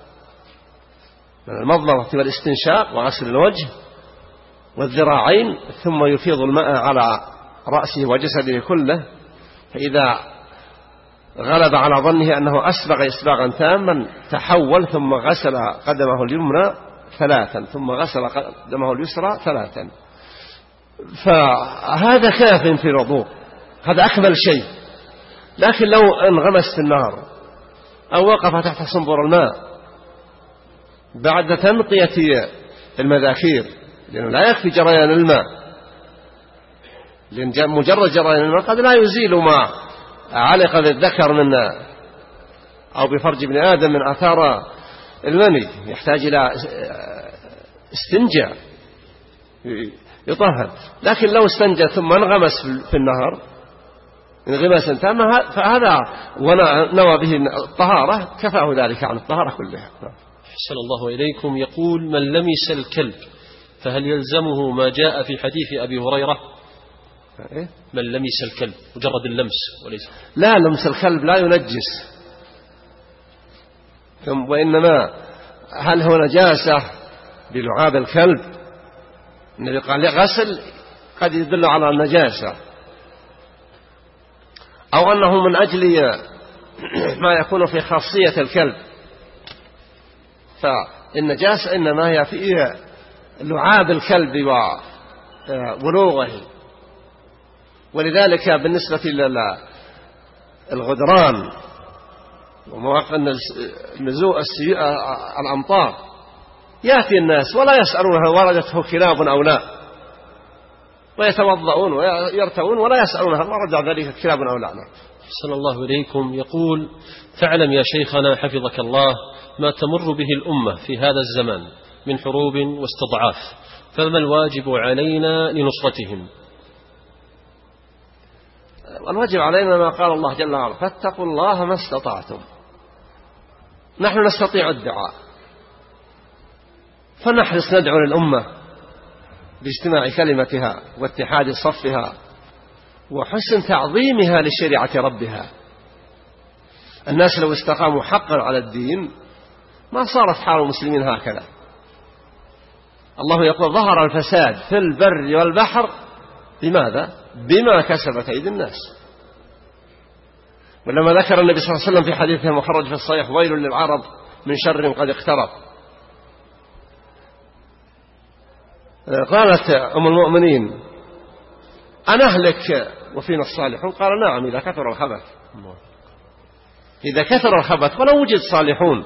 من المضمضة والاستنشاق وغسل الوجه والذراعين، ثم يفيض الماء على رأسه وجسده كله. فإذا غلب على ظنه أنه أسبغ إسباغا تاما تحول ثم غسل قدمه اليمنى ثلاثا ثم غسل قدمه اليسرى ثلاثا، فهذا كاف في الوضوء، هذا أكمل شيء. لكن لو انغمس في النار أو وقف تحت صنبور الماء بعد تنقية المذاكير، لأنه لا يكفي جريان الماء، لأن مجرد جريان الماء قد لا يزيل ما علق بالذكر من أو بفرج ابن آدم من آثار المني يحتاج إلى استنجاء يطهر. لكن لو استنجى ثم انغمس في النهر انغمس تام فهذا ونوى به الطهارة كفاه ذلك عن الطهارة كلها. أحسن الله إليكم. يقول: من لمس الكلب فهل يلزمه ما جاء في حديث أبي هريرة؟ إيه؟ من لمس الكلب مجرد اللمس وليس. لا، لمس الكلب لا ينجس، وإنما هل هو نجاسة بلعاب الكلب؟ النبي قال غسل قد يدل على النجاسة، أو أنه من أجل ما يكون في خاصية الكلب، فالنجاسة إنما هي في لعاب الكلب وولوغه. ولذلك بالنسبة للغدران ومواقع نزوء الأمطار يأتي الناس ولا يسألون هل وردته كلاب أو لا، ويتوضؤون ويرتوون ولا يسألون هل ورد ذلك كلاب أو لا. أحسن الله إليكم. يقول: تعلم يا شيخنا حفظك الله ما تمر به الأمة في هذا الزمان من حروب واستضعاف، فما الواجب علينا لنصرتهم؟ الواجب علينا ما قال الله جل وعلا: فاتقوا الله ما استطعتم. نحن نستطيع الدعاء، فنحرص ندعو للأمة باجتماع كلمتها واتحاد صفها وحسن تعظيمها لشريعة ربها. الناس لو استقاموا حقا على الدين ما صارت حال المسلمين هكذا. الله يقول: ظهر الفساد في البر والبحر بماذا؟ بما كسبت أيدي الناس. ولما ذكر النبي صلى الله عليه وسلم في حديثه المخرج في الصحيح: ويل للعرب من شر قد اقترب، قالت أم المؤمنين: أنهلك وفينا الصالحون؟ قال: نعم، إذا كثر الخبث. إذا كثر الخبث ولو وجد صالحون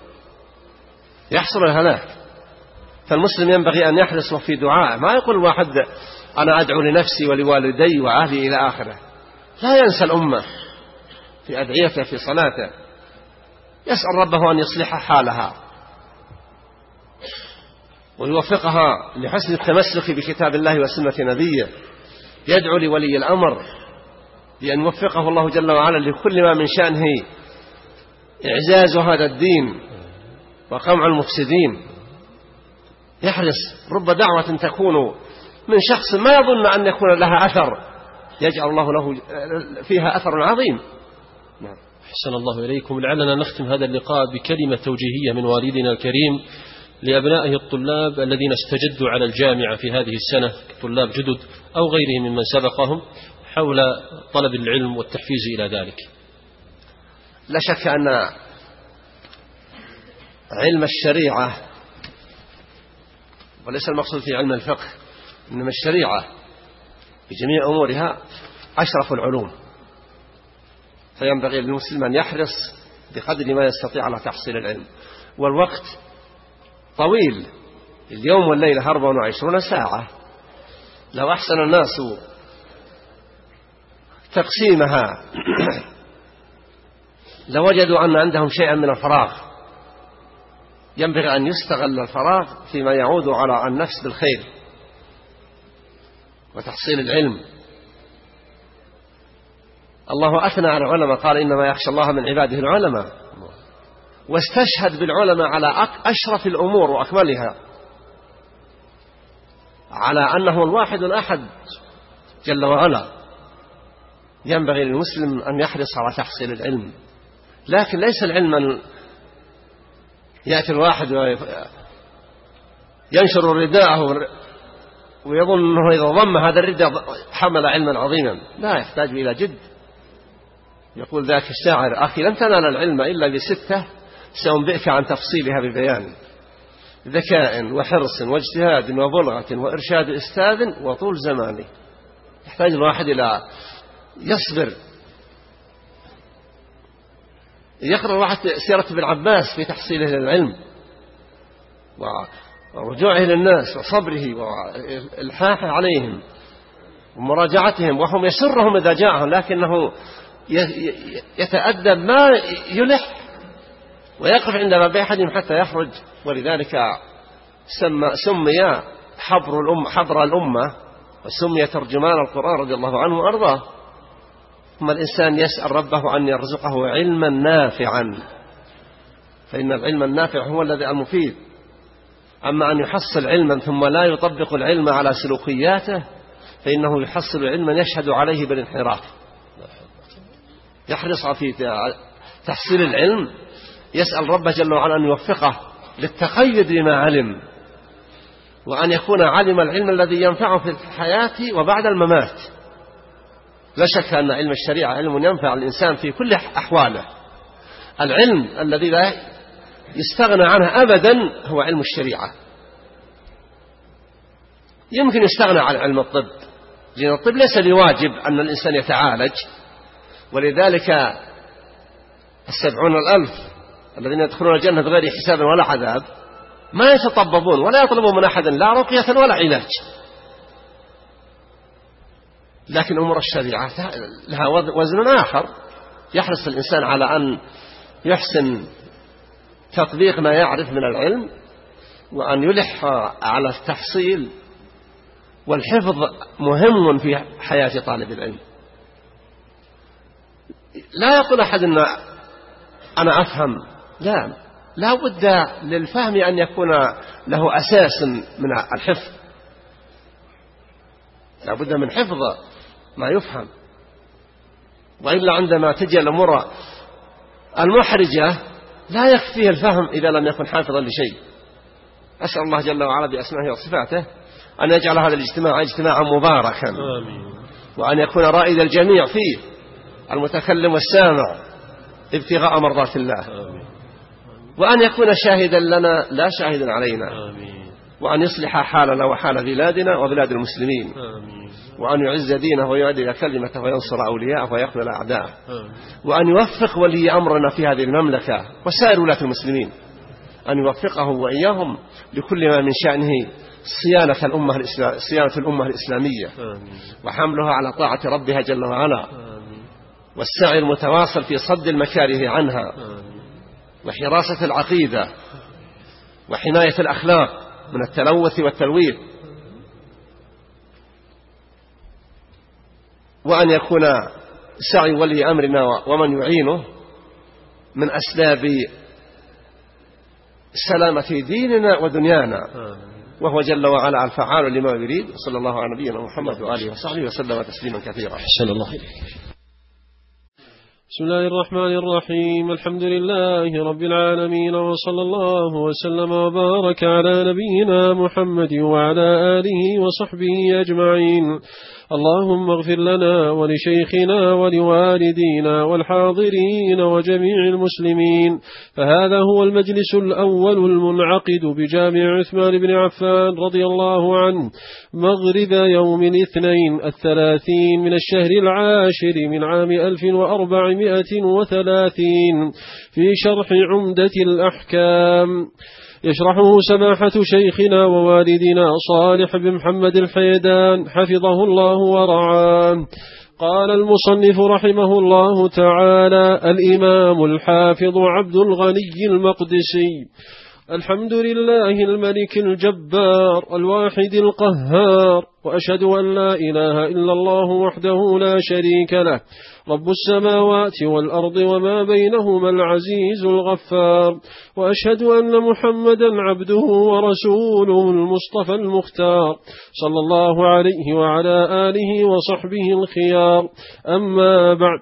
يحصل الهلاك. فالمسلم ينبغي أن يحرص في دعاء، ما يقول واحد أنا أدعو لنفسي ولوالدي وأهلي إلى آخره. لا ينسى الأمة في أدعيته في صلاته، يسأل ربه أن يصلح حالها ويوفقها لحسن التمسك بكتاب الله وسنة نبيه. يدعو لولي الأمر بأن يوفقه الله جل وعلا لكل ما من شأنه إعزاز هذا الدين وقمع المفسدين. يحرص، رب دعوة تكون من شخص ما يظن أن يكون لها أثر يجعل الله له فيها أثر عظيم. نعم. أحسن الله إليكم. لعلنا نختم هذا اللقاء بكلمة توجيهية من والدنا الكريم لأبنائه الطلاب الذين استجدوا على الجامعة في هذه السنة، طلاب جدد أو غيرهم ممن سبقهم، حول طلب العلم والتحفيز إلى ذلك. لا شك أن علم الشريعة، وليس المقصود في علم الفقه، إنما الشريعة بجميع أمورها أشرف العلوم، فينبغي للمسلم أن يحرص بقدر ما يستطيع على تحصيل العلم. والوقت طويل، اليوم والليلة أربع وعشرون ساعة، لو أحسن الناس تقسيمها لوجدوا أن عندهم شيئا من الفراغ. ينبغي أن يستغل الفراغ فيما يعود على النفس بالخير وتحصيل العلم. الله أثنى على العلماء، قال: إنما يخشى الله من عباده العلماء، واستشهد بالعلماء على أشرف الأمور وأكملها، على أنه الواحد الأحد جل وعلا. ينبغي للمسلم أن يحرص على تحصيل العلم، لكن ليس العلم أن يأتي الواحد ينشر رداءه ويظن أنه إذا ضم هذا الرداء حمل علما عظيما. لا، يحتاج إلى جد. يقول ذاك الشاعر: أخي لن تنال العلم إلا بستة سأنبئك عن تفصيلها ببيان: ذكاء وحرص واجتهاد وبلغة وإرشاد أستاذ وطول زمان. يحتاج الواحد إلى يصبر. يقرأ واحد سيرة ابن عباس في تحصيله للعلم ورجوعه للناس وصبره والحاح عليهم ومراجعتهم، وهم يسرهم إذا جاءهم، لكنه يتأدب ما يلح ويقف عند باب أحدهم حتى يخرج. ولذلك سمي حبر الأمة حبر الأمة وسمي ترجمان القرآن رضي الله عنه وأرضاه. ثم الإنسان يسأل ربه أن يرزقه علما نافعا، فإن العلم النافع هو الذي المفيد. أما أن يحصل علما ثم لا يطبق العلم على سلوكياته فإنه يحصل علما يشهد عليه بالانحراف. يحرص في تحصيل العلم، يسأل ربه جل وعلا أن يوفقه للتقيد بما علم، وأن يكون علم العلم الذي ينفعه في الحياة وبعد الممات. لا شك أن علم الشريعة علم ينفع الإنسان في كل أحواله. العلم الذي لا يستغنى عنه أبدا هو علم الشريعة. يمكن يستغنى عن علم الطب، لأن الطب ليس بواجب أن الإنسان يتعالج، ولذلك السبعون الألف الذين يدخلون الجنة بغير حساب ولا عذاب ما يتطببون ولا يطلبون من أحد لا رقية ولا علاج. لكن أمور الشريعة لها وزن آخر، يحرص الإنسان على أن يحسن تطبيق ما يعرف من العلم، وأن يلح على التحصيل، والحفظ مهم في حياة طالب العلم. لا يقول أحد أن أنا أفهم، لا، لا بد للفهم أن يكون له أساس من الحفظ، لا بد من حفظ ما يفهم، وإلا عندما تجي الأمور المحرجة لا يكفيه الفهم إذا لم يكن حافظا لشيء. أسأل الله جل وعلا بأسمائه وصفاته أن يجعل هذا الاجتماع اجتماعا مباركا، آمين. وأن يكون رائد الجميع فيه، المتكلم والسامع ابتغاء مرضات الله، آمين. وأن يكون شاهدا لنا لا شاهدا علينا، آمين. وأن يصلح حالنا وحال بلادنا وبلاد المسلمين، آمين. وأن يعز دينه ويعدل كلمته وينصر أولياءه ويخذل أعداءه، وأن يوفق ولي أمرنا في هذه المملكة وسائر ولاة المسلمين، أن يوفقه وإياهم لكل ما من شأنه صيانة الأمة الإسلام صيانة الأمة الإسلامية، آمين. وحملها على طاعة ربها جل وعلا، آمين. والسعي المتواصل في صد المكاره عنها، آمين. وحراسة العقيدة وحماية الأخلاق من التلوث والتلويث، وأن يكون سعي ولي أمرنا ومن يعينه من أسباب سلامة ديننا ودنيانا، وهو جل وعلا الفعال لما يريد. صلى الله على نبينا محمد وآله وصحبه وسلم تسليما كثيرا. أحسن الله إليك. بسم الله الرحمن الرحيم. الحمد لله رب العالمين، وصلى الله وسلم وبارك على نبينا محمد وعلى آله وصحبه أجمعين. اللهم اغفر لنا ولشيخنا ولوالدينا والحاضرين وجميع المسلمين. فهذا هو المجلس الأول المنعقد بجامع عثمان بن عفان رضي الله عنه مغرب يوم الاثنين الثلاثين من الشهر العاشر من عام ألف وأربعمائة وثلاثين في شرح عمدة الأحكام، يشرحه سماحة شيخنا ووالدنا صالح بن محمد الحيدان حفظه الله ورعاه. قال المصنف رحمه الله تعالى: الإمام الحافظ عبد الغني المقدسي. الحمد لله الملك الجبار الواحد القهار، وأشهد أن لا إله إلا الله وحده لا شريك له، رب السماوات والأرض وما بينهما العزيز الغفار، وأشهد أن محمدا عبده ورسوله المصطفى المختار صلى الله عليه وعلى آله وصحبه الخيار. أما بعد،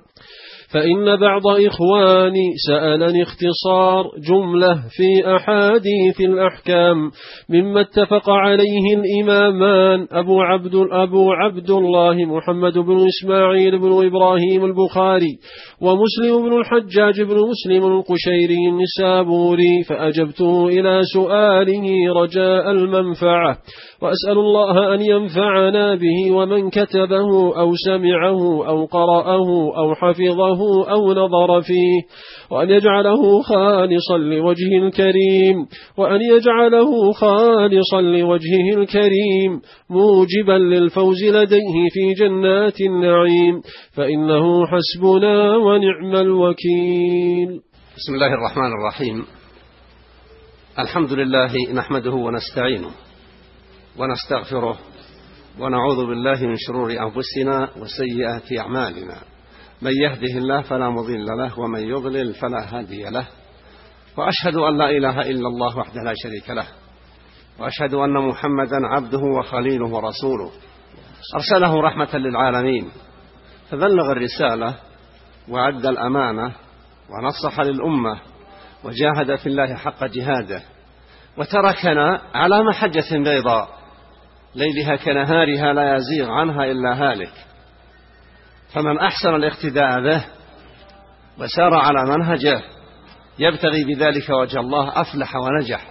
فإن بعض إخواني سألني اختصار جملة في أحاديث الأحكام مما اتفق عليه الإمامان أبو عبد, أبو عبد الله محمد بن إسماعيل بن إبراهيم البخاري ومسلم بن الحجاج بن مسلم القشيري النسابوري، فأجبته إلى سؤاله رجاء المنفعة، وأسأل الله أن ينفعنا به ومن كتبه أو سمعه أو قرأه أو حفظه أو نظر فيه، وأن يجعله خالصا لوجهه الكريم وأن يجعله خالصا لوجهه الكريم موجبا للفوز لديه في جنات النعيم، فإنه حسبنا ونعم الوكيل. بسم الله الرحمن الرحيم. الحمد لله نحمده ونستعينه ونستغفره ونعوذ بالله من شرور أنفسنا وسيئات أعمالنا، من يهده الله فلا مضل له ومن يضلل فلا هادي له، وأشهد أن لا إله إلا الله وحده لا شريك له، وأشهد أن محمدا عبده وخليله ورسوله أرسله رحمة للعالمين، فبلغ الرسالة وأدى الأمانة ونصح للأمة وجاهد في الله حق جهاده، وتركنا على محجة بيضاء ليلها كنهارها لا يزيغ عنها إلا هالك، فمن أحسن الاقتداء به وسار على منهجه يبتغي بذلك وجه الله أفلح ونجح،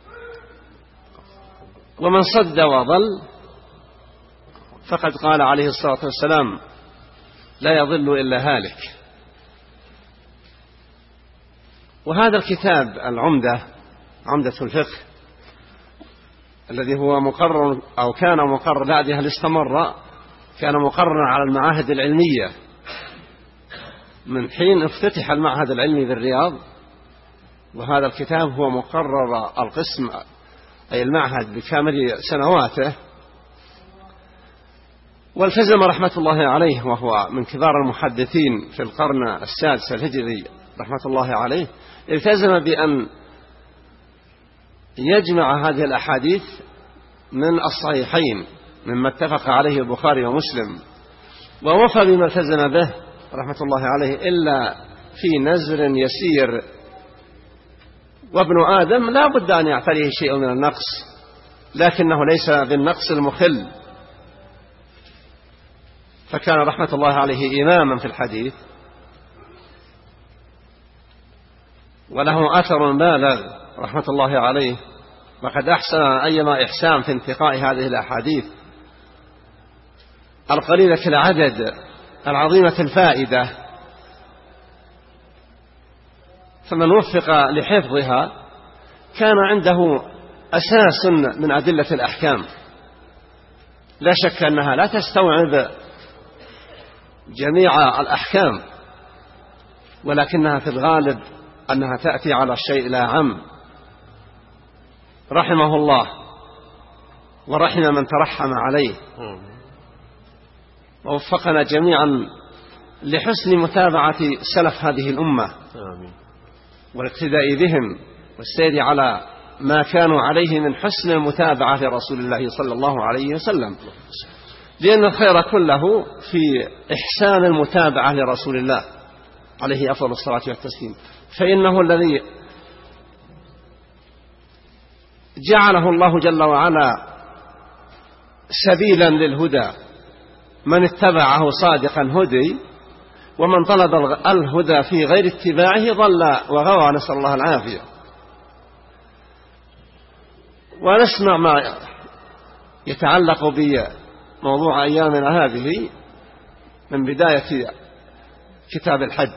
ومن صد وضل فقد قال عليه الصلاة والسلام: لا يضل إلا هالك. وهذا الكتاب العمدة، عمدة الفقه، الذي هو مقرر أو كان مقرر بعدها استمر، كان مقررا على المعاهد العلمية من حين افتتح المعهد العلمي بالرياض، وهذا الكتاب هو مقرر القسم أي المعهد بكامل سنواته. والتزم رحمة الله عليه، وهو من كبار المحدثين في القرن السادس الهجري رحمة الله عليه، التزم بأن يجمع هذه الأحاديث من الصحيحين مما اتفق عليه البخاري ومسلم، ووفى بما التزم به رحمة الله عليه إلا في نزر يسير، وابن آدم لا بد أن يعتريه شيء من النقص، لكنه ليس بالنقص المخل، فكان رحمة الله عليه إماما في الحديث، وله أثر بالغ رحمة الله عليه، وقد أحسن أيما إحسان في انتقاء هذه الأحاديث القليلة العدد العظيمة الفائدة، فمن وفق لحفظها كان عنده أساس من أدلة الأحكام. لا شك أنها لا تستوعب جميع الأحكام، ولكنها في الغالب أنها تأتي على الشيء لا عم، رحمه الله ورحم من ترحم عليه، ووفقنا جميعا لحسن متابعة سلف هذه الأمة والاقتداء بهم والسير على ما كانوا عليه من حسن المتابعة لرسول الله صلى الله عليه وسلم، لأن الخير كله في إحسان المتابعة لرسول الله عليه أفضل الصلاة والتسليم، فإنه الذي جعله الله جل وعلا سبيلا للهدى، من اتبعه صادقا هدي، ومن طلب الهدى في غير اتباعه ضل وغوى، نسأل الله العافية. ونسمع ما يتعلق بموضوع أيامنا هذه من بداية كتاب الحج.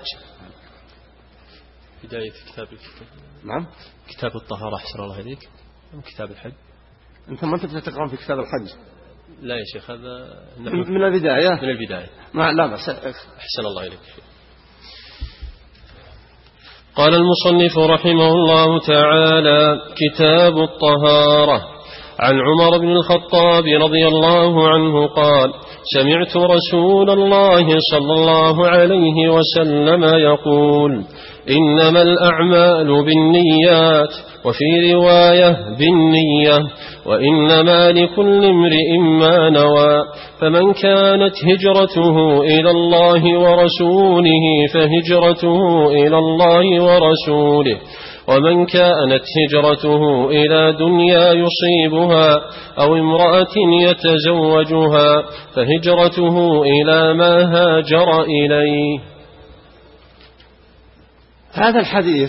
بداية كتاب الكتاب. نعم، كتاب الطهارة أحسن الله إليك، أم كتاب الحج؟ أنت ما أنت تقرأ في كتاب الحج؟ لا يا شيخ، هذا من البداية. من البداية. ما لا بس. أحسن الله إليك. قال المصنف رحمه الله تعالى: كتاب الطهارة. عن عمر بن الخطاب رضي الله عنه قال: سمعت رسول الله صلى الله عليه وسلم يقول: إنما الأعمال بالنيات، وفي رواية بالنية، وإنما لكل امرئ ما نوى، فمن كانت هجرته إلى الله ورسوله فهجرته إلى الله ورسوله، ومن كانت هجرته إلى دنيا يصيبها أو امرأة يتزوجها فهجرته إلى ما هاجر إليه. هذا الحديث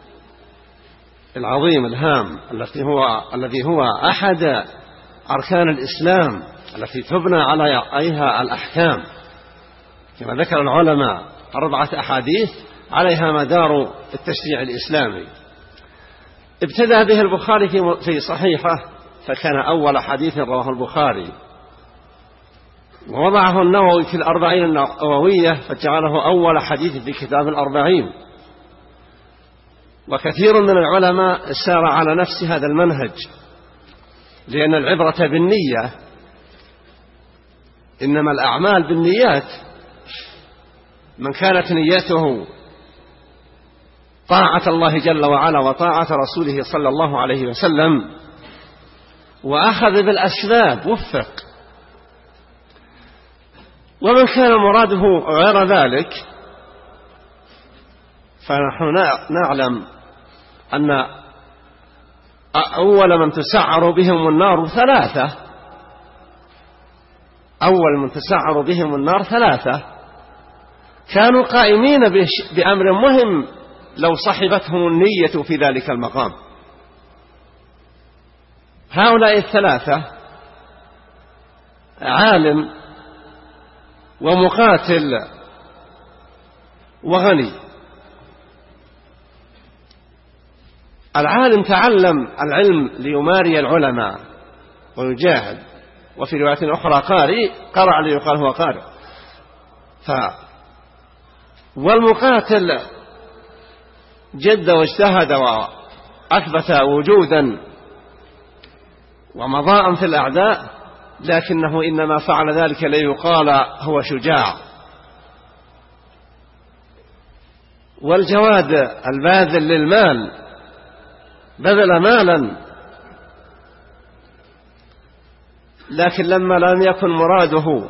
العظيم الهام الذي هو الذي هو أحد أركان الإسلام التي تبنى عليها الأحكام، كما ذكر العلماء أربعة أحاديث عليها مدار التشريع الإسلامي. ابتدأ به البخاري في صحيحه، فكان أول حديث رواه البخاري، ووضعه النووي في الأربعين النووية فجعله أول حديث في كتاب الأربعين، وكثير من العلماء سار على نفس هذا المنهج، لأن العبرة بالنية، إنما الأعمال بالنيات. من كانت نيته طاعة الله جل وعلا وطاعة رسوله صلى الله عليه وسلم وأخذ بالأسباب وفق. ومن كان مراده غير ذلك فنحن نعلم أن أول من تسعر بهم النار ثلاثة أول من تسعر بهم النار ثلاثة كانوا قائمين بأمر مهم لو صحبتهم النية في ذلك المقام. هؤلاء الثلاثة عالم ومقاتل وغني. العالم تعلم العلم ليماري العلماء ويجاهد، وفي رواية أخرى قارئ، قرأ ليقال هو قارئ. ف والمقاتل جد واجتهد وأثبت وجودا ومضاء في الأعداء، لكنه إنما فعل ذلك ليقال هو شجاع. والجواد الباذل للمال بذل مالا، لكن لما لم يكن مراده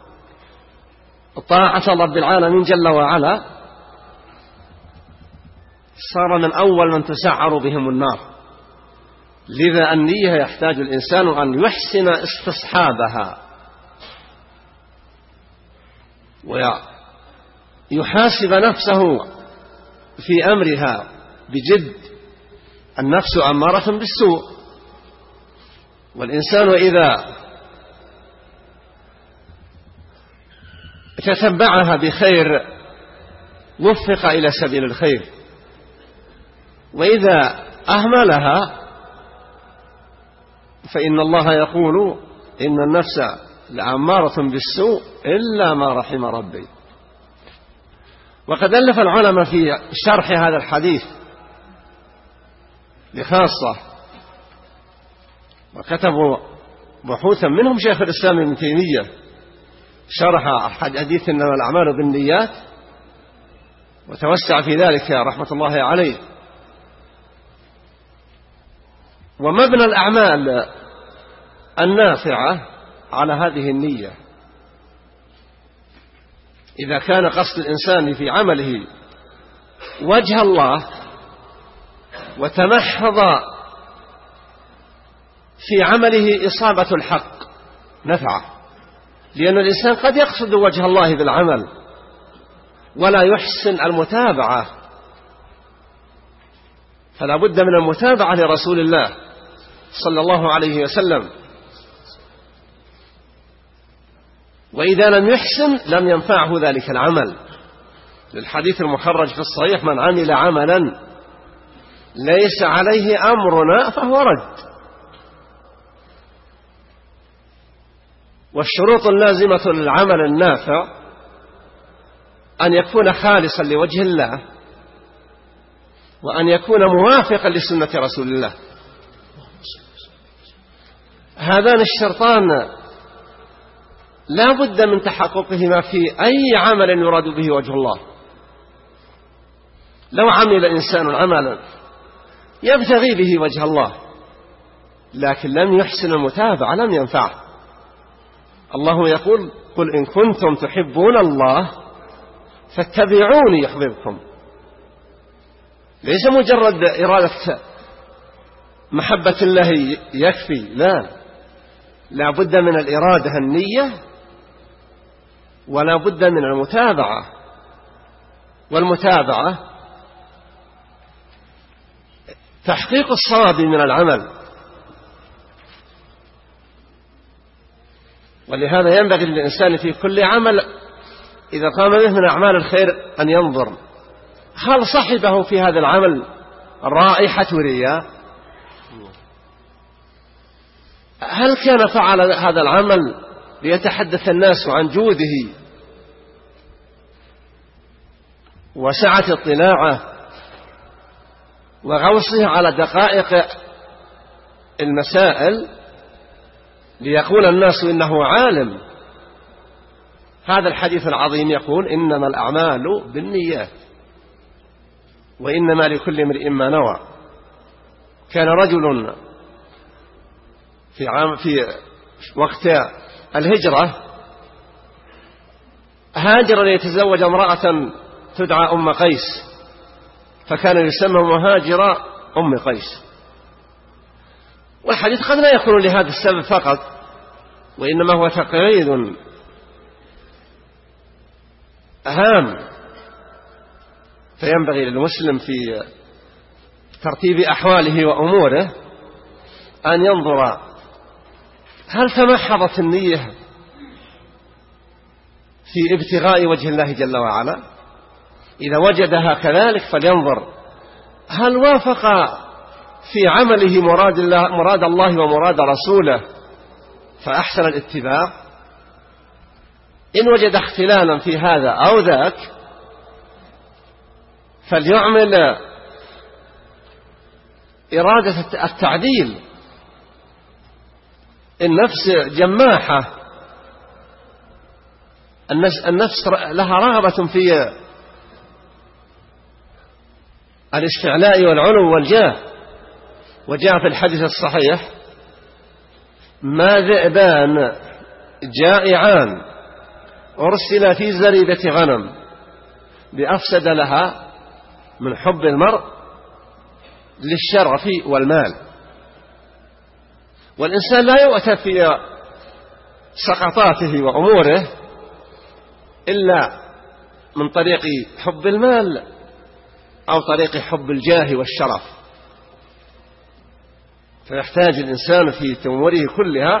طاعة رب العالمين جل وعلا صار من أول من تسعر بهم النار. لذا النية يحتاج الإنسان أن يحسن استصحابها ويحاسب نفسه في أمرها بجد. النفس أمارة بالسوء، والإنسان إذا تتبعها بخير وفق إلى سبيل الخير، وإذا أهملها فإن الله يقول إن النفس لأمارة بالسوء إلا ما رحم ربي. وقد ألف العلماء في شرح هذا الحديث بخاصة، وكتبوا بحوثا، منهم شيخ الإسلام ابن تيمية شرح حديث إنما الأعمال بالنيات، وتوسع في ذلك رحمة الله عليه. ومبنى الأعمال النافعة على هذه النية. إذا كان قصد الإنسان في عمله وجه الله وتمحض في عمله إصابة الحق نفعه، لأن الإنسان قد يقصد وجه الله بالعمل ولا يحسن المتابعة، فلا بد من المتابعة لرسول الله صلى الله عليه وسلم. وإذا لم يحسن لم ينفعه ذلك العمل. للحديث المخرج في الصحيح: من عمل عملا ليس عليه أمرنا فهو رد. والشروط اللازمة للعمل النافع أن يكون خالصا لوجه الله، وأن يكون موافقا لسنة رسول الله. هذان الشرطان لا بد من تحققهما في أي عمل يراد به وجه الله. لو عمل إنسان عملا يبتغي به وجه الله لكن لم يحسن المتابعة لم ينفعه. الله يقول: قل إن كنتم تحبون الله فاتبعوني يحببكم. ليس مجرد إرادة محبة الله يكفي، لا، لا بد من الإرادة النية، ولا بد من المتابعة. والمتابعة تحقيق الصواب من العمل. ولهذا ينبغي للإنسان في كل عمل إذا قام به من أعمال الخير أن ينظر هل صحبه في هذا العمل رائحة رياء، هل كان فعل هذا العمل ليتحدث الناس عن جوده وسعة اطلاعه، وغوصه على دقائق المسائل ليقول الناس إنه عالم. هذا الحديث العظيم يقول إنما الأعمال بالنيات وإنما لكل امرئ ما نوى. كان رجل في عام في وقت الهجرة هاجر ليتزوج امرأة تدعى أم قيس، فكان يسمى مهاجر أم قيس. والحديث قد لا يكون لهذا السبب فقط، وإنما هو تقعيد هام، فينبغي للمسلم في ترتيب أحواله وأموره أن ينظر هل تمحضت النية في ابتغاء وجه الله جل وعلا. إذا وجدها كذلك فلينظر هل وافق في عمله مراد الله, مراد الله ومراد رسوله فأحسن الاتباع. إن وجد اختلالا في هذا أو ذاك فليعمل إرادة التعديل. النفس جماحة، النفس لها رغبة في الاستعلاء والعلو والجاه، وجاء في الحديث الصحيح ما ذئبان جائعان أرسل في زريبة غنم بأفسد لها من حب المرء للشرف والمال. والإنسان لا يؤتى في سقطاته وأموره إلا من طريق حب المال أو طريق حب الجاه والشرف. فيحتاج الإنسان في أموره كلها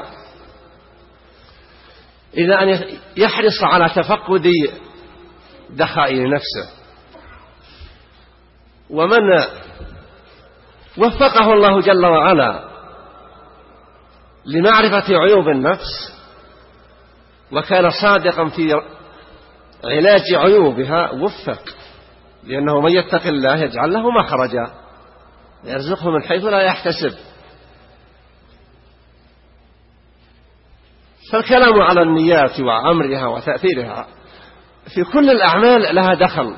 إلى أن يحرص على تفقد دخائل نفسه. ومن وفقه الله جل وعلا لمعرفة عيوب النفس وكان صادقا في علاج عيوبها وفق، لأنه من يتق الله يجعل له مخرجا يرزقه من حيث لا يحتسب. فالكلام على النيات وأمرها وتأثيرها في كل الأعمال لها دخل،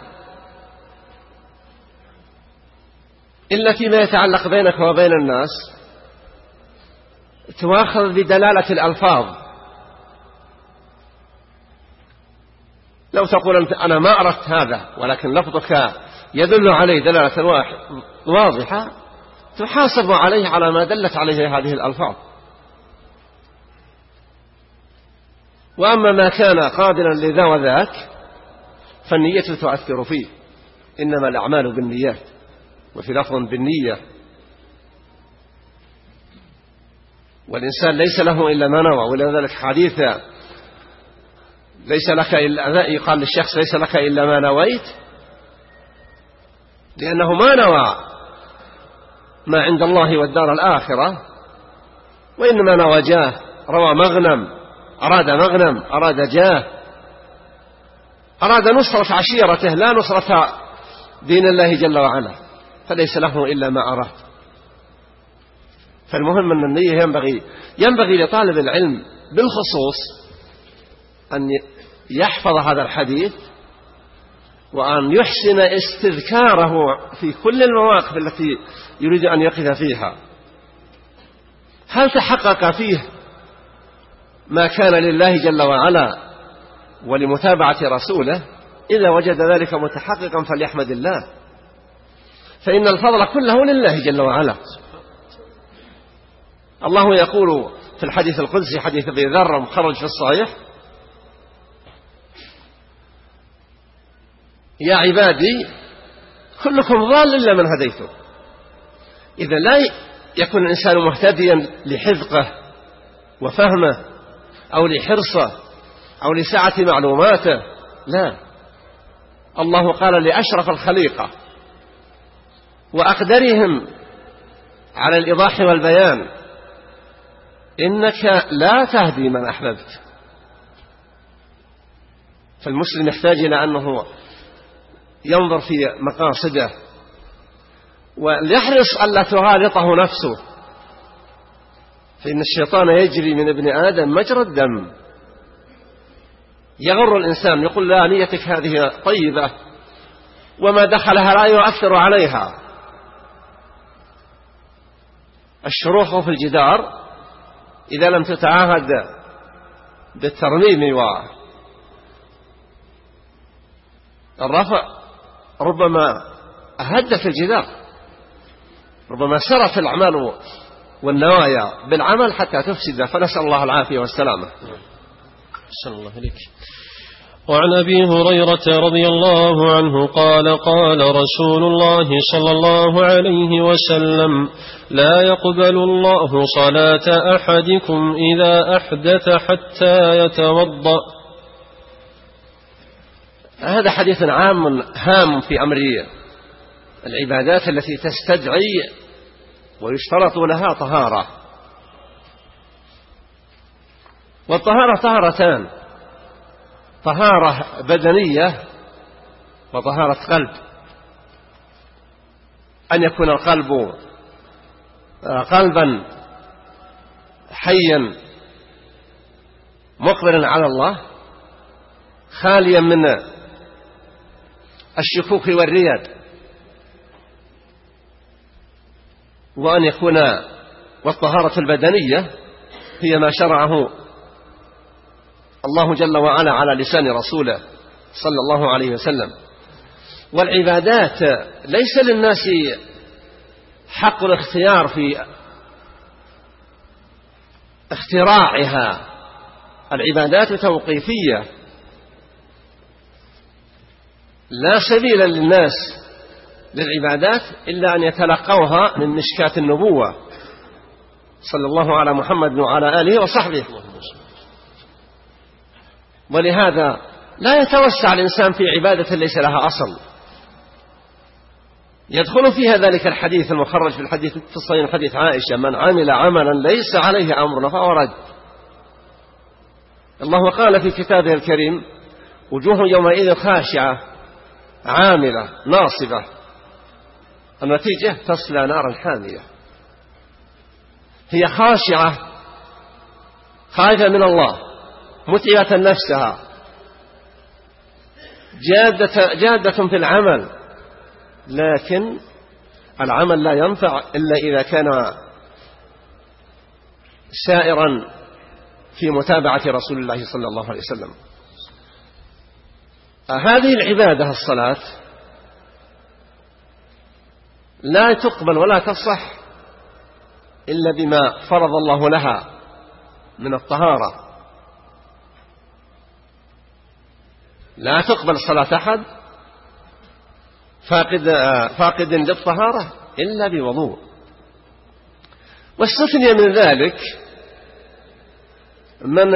إلا فيما يتعلق بينك وبين الناس تواخذ بدلالة الألفاظ. لو تقول أنت أنا ما أردت هذا ولكن لفظك يدل عليه دلالة واضحة تحاسب عليه على ما دلت عليه هذه الألفاظ. وأما ما كان قادرا لذا وذاك فالنية تؤثر فيه. إنما الأعمال بالنيات، وفي لفظ بالنية. والإنسان ليس له إلا ما نوى. ولذلك حديث ليس لك إلا يقال للشخص ليس لك إلا ما نويت، لأنه ما نوى ما عند الله والدار الآخرة، وإنما نوى جاه، روى مغنم، أراد مغنم، أراد جاه، أراد نصرة عشيرته لا نصرة دين الله جل وعلا، فليس له إلا ما أراد. فالمهم أن النية ينبغي ينبغي لطالب العلم بالخصوص أن يحفظ هذا الحديث وأن يحسن استذكاره في كل المواقف التي يريد أن يقف فيها. هل تحقق فيه ما كان لله جل وعلا ولمتابعة رسوله؟ إذا وجد ذلك متحققا فليحمد الله، فإن الفضل كله لله جل وعلا. الله يقول في الحديث القدسي حديث أبي ذر مخرج في الصحيح: يا عبادي كلكم ضال إلا من هديته. إذا لا يكون الإنسان مهتديا لحذقه وفهمه أو لحرصه أو لسعة معلوماته، لا. الله قال لأشرف الخليقة وأقدرهم على الإيضاح والبيان: إنك لا تهدي من أحببت. فالمسلم يحتاج إلى أنه ينظر في مقاصده وليحرص ألا تغالطه نفسه، فإن الشيطان يجري من ابن آدم مجرى الدم. يغر الإنسان يقول لا نيتك هذه طيبة وما دخلها لا يؤثر عليها. الشروخ في الجدار إذا لم تتعاهد بالترميم والرفع ربما أهدت الجدار، ربما سرت الأعمال والنوايا بالعمل حتى تفسد، فنسأل الله العافية والسلامة. أحسن الله إليك. وعن أبي هريرة رضي الله عنه قال قال رسول الله صلى الله عليه وسلم لا يقبل الله صلاة أحدكم إذا أحدث حتى يتوضأ. هذا حديث عام هام في أمر العبادات التي تستدعي ويشترط لها طهارة. والطهارة طهارتان: طهارة بدنية وطهارة قلب. أن يكون القلب قلبا حيا مقبلا على الله خاليا من الشكوك والرياب، وأن يكون والطهارة البدنية هي ما شرعه الله جل وعلا على لسان رسوله صلى الله عليه وسلم. والعبادات ليس للناس حق الاختيار في اختراعها، العبادات توقيفية، لا سبيل للناس للعبادات إلا أن يتلقوها من مشكاة النبوة صلى الله على محمد وعلى آله وصحبه. ولهذا لا يتوسع الإنسان في عبادة ليس لها أصل. يدخل فيها ذلك الحديث المخرج في الحديث في الصحيح حديث عائشة: من عمل عملا ليس عليه أمرنا فهو رد. الله قال في كتابه الكريم: وجوه يومئذ خاشعة عاملة ناصبة، النتيجة تصلى نارا حامية. هي خاشعة خائفة من الله، متعبة نفسها، جادة, جادة في العمل، لكن العمل لا ينفع إلا إذا كان سائرا في متابعة رسول الله صلى الله عليه وسلم. هذه العبادة الصلاة لا تقبل ولا تصح إلا بما فرض الله لها من الطهارة. لا تقبل صلاة أحد فاقد, فاقد للطهارة إلا بوضوء. واستثني من ذلك من